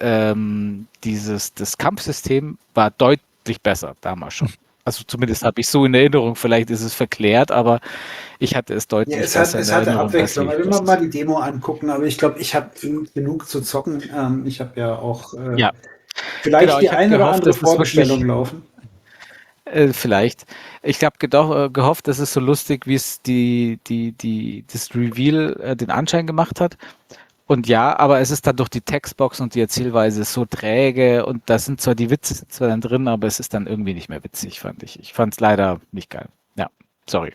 Kampfsystem war deutlich besser damals schon. Also zumindest habe ich so in Erinnerung, vielleicht ist es verklärt, aber ich hatte es deutlich Ja, es besser hatte in Erinnerung. Abwechslung. als Wenn ich wir das mal die Demo angucken, aber ich glaube, ich habe genug zu zocken. Ich habe ja auch Ja. vielleicht Genau, die ich hab eine oder gehofft, andere dass es wirklich- Vorbestellung laufen. Vielleicht. Ich habe gehofft, dass es so lustig, wie es das Reveal den Anschein gemacht hat. Und ja, aber es ist dann durch die Textbox und die Erzählweise so träge und da sind zwar die Witze sind zwar dann drin, aber es ist dann irgendwie nicht mehr witzig, fand ich. Ich fand es leider nicht geil. Ja, sorry.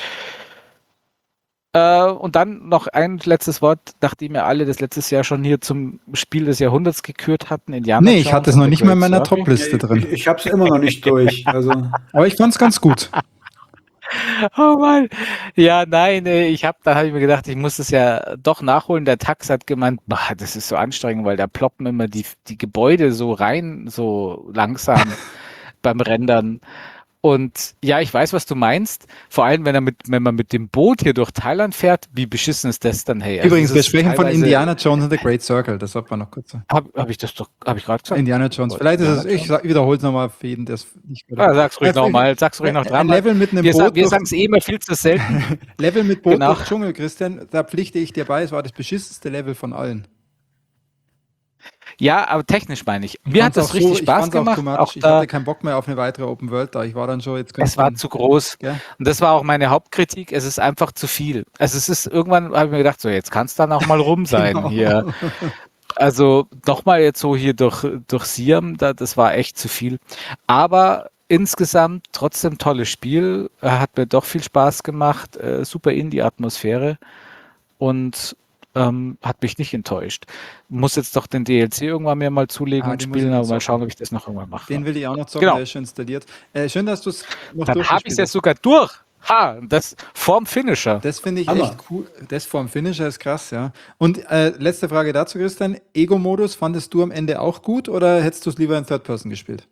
Und dann noch ein letztes Wort, nachdem wir alle das letztes Jahr schon hier zum Spiel des Jahrhunderts gekürt hatten, Indiana Nee, ich Jones hatte es and noch the nicht mal in Great meiner Circle. Top-Liste drin. Ich habe es immer noch nicht durch. Also Aber ich fand es ganz gut. Oh Mann. Ja, nein, da habe ich mir gedacht, ich muss es ja doch nachholen. Der Tax hat gemeint, bah, das ist so anstrengend, weil da ploppen immer die Gebäude so rein, so langsam beim Rendern. Und ja, ich weiß, was du meinst. Vor allem, wenn man mit dem Boot hier durch Thailand fährt, wie beschissen ist das dann? Hey, also Übrigens, das wir ist sprechen von teilweise- Indiana Jones and the Great Circle. Das sollte man noch kurz sagen. Hab ich gerade gesagt? Indiana Jones. Gut, Vielleicht ist es, Indiana ich wiederhole es nochmal für jeden, der es nicht gehört hat. Sag's ruhig nochmal, sag's ruhig noch Ein dreimal. Level mit einem Wir Boot. sagen es immer viel zu selten. Level mit Boot Genau. durch Dschungel, Christian, da pflichte ich dir bei, es war das beschissenste Level von allen. Ja, aber technisch meine ich. Mir hat fand's das auch richtig ich Spaß fand's auch gemacht. too much. Auch Ich da, hatte keinen Bock mehr auf eine weitere Open World da. Ich war dann schon, jetzt es war zu groß. Gell? Und das war auch meine Hauptkritik. Es ist einfach zu viel. Also es ist irgendwann, habe ich mir gedacht, so jetzt kann es dann auch mal rum sein Genau. hier. Also nochmal jetzt so hier durch Siam, das war echt zu viel. Aber insgesamt trotzdem tolles Spiel. Hat mir doch viel Spaß gemacht. Super Indie-Atmosphäre. Und hat mich nicht enttäuscht. Muss jetzt doch den DLC irgendwann mir mal zulegen und den muss ich spielen, noch aber mal zocken. schauen, ob ich das noch irgendwann mache. Den will ich auch noch zocken, Genau. der ist schon installiert. Schön, dass du es noch Dann habe ich es durchgespielt ja hast. sogar durch. Ha, das vorm Finisher. Das finde ich Hammer. echt cool. Das vorm Finisher ist krass, ja. Und letzte Frage dazu, Christian. Ego-Modus fandest du am Ende auch gut oder hättest du es lieber in Third Person gespielt?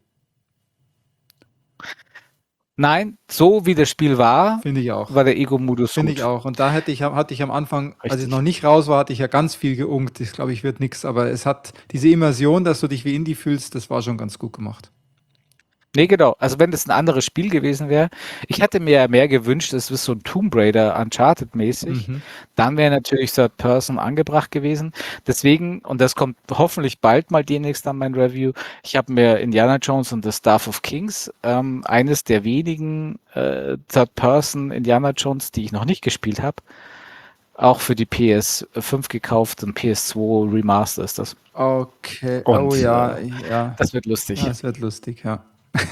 Nein, so wie das Spiel war, Finde ich auch. war der Ego-Modus Finde gut. ich auch. Und da hatte ich am Anfang, als es Richtig. noch nicht raus war, hatte ich ja ganz viel geungt. Ich glaube, ich wird nichts. Aber es hat diese Immersion, dass du dich wie Indie fühlst, das war schon ganz gut gemacht. Nee, genau. Also wenn das ein anderes Spiel gewesen wäre, ich hätte mir ja mehr gewünscht, es ist so ein Tomb Raider Uncharted-mäßig, dann wäre natürlich Third Person angebracht gewesen. Deswegen, und das kommt hoffentlich bald mal demnächst an mein Review, ich habe mir Indiana Jones und The Staff of Kings, eines der wenigen Third Person Indiana Jones, die ich noch nicht gespielt habe, auch für die PS5 gekauft und PS2 Remaster ist das. Okay. Und, oh ja, ja. Das wird lustig. Ja, es wird lustig, ja.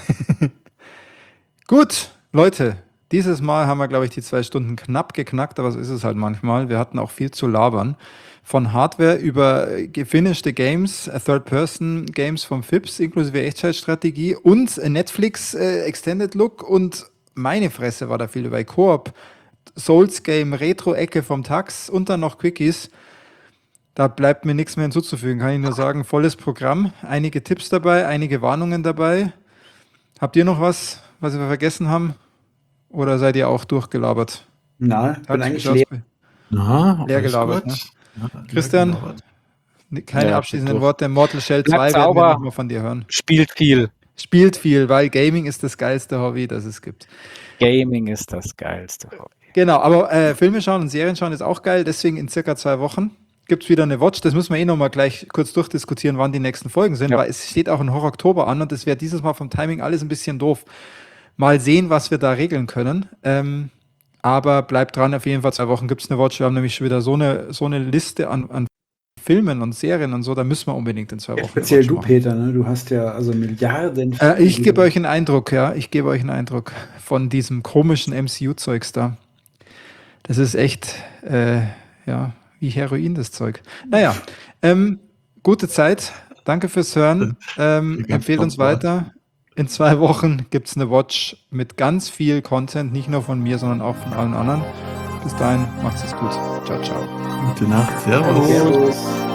Gut, Leute, dieses Mal haben wir, glaube ich, die 2 Stunden knapp geknackt, aber so ist es halt manchmal. Wir hatten auch viel zu labern. Von Hardware über gefinishte Games, Third-Person-Games vom FIPS inklusive Echtzeitstrategie und Netflix Extended Look und meine Fresse war da viel dabei. Koop, Souls-Game, Retro-Ecke vom Tax und dann noch Quickies. Da bleibt mir nichts mehr hinzuzufügen, kann ich nur sagen, volles Programm, einige Tipps dabei, einige Warnungen dabei. Habt ihr noch was wir vergessen haben? Oder seid ihr auch durchgelabert? Na, ich bin eigentlich leer. Na, Leer alles gelabert, gut. ne? Ja, Christian? leer gelabert. Keine Ja, abschließenden durch. Worte. Mortal Shell Bleibt 2 werden wir sauber. noch mal von dir hören. Spielt viel. Spielt viel, weil Gaming ist das geilste Hobby, das es gibt. Gaming ist das geilste Hobby. Genau, aber Filme schauen und Serien schauen ist auch geil, deswegen in circa 2 Wochen gibt es wieder eine Watch. Das müssen wir noch mal gleich kurz durchdiskutieren, wann die nächsten Folgen sind, Ja. weil es steht auch ein Horror-Oktober an und es wäre dieses Mal vom Timing alles ein bisschen doof. Mal sehen, was wir da regeln können. Aber bleibt dran, auf jeden Fall 2 Wochen gibt es eine Watch. Wir haben nämlich schon wieder so eine Liste an Filmen und Serien und so, da müssen wir unbedingt in 2 Wochen. Speziell eine Watch du, machen. Peter, ne? Du hast ja also Milliarden. Ich gebe euch einen Eindruck, ja. Ich gebe euch einen Eindruck von diesem komischen MCU-Zeugs da. Das ist echt, ja, wie Heroin, das Zeug. Naja, gute Zeit. Danke fürs Hören. Empfehlt uns weiter. In 2 Wochen gibt es eine Watch mit ganz viel Content, nicht nur von mir, sondern auch von allen anderen. Bis dahin, macht's es gut. Ciao, ciao. Gute Nacht. Servus. Servus.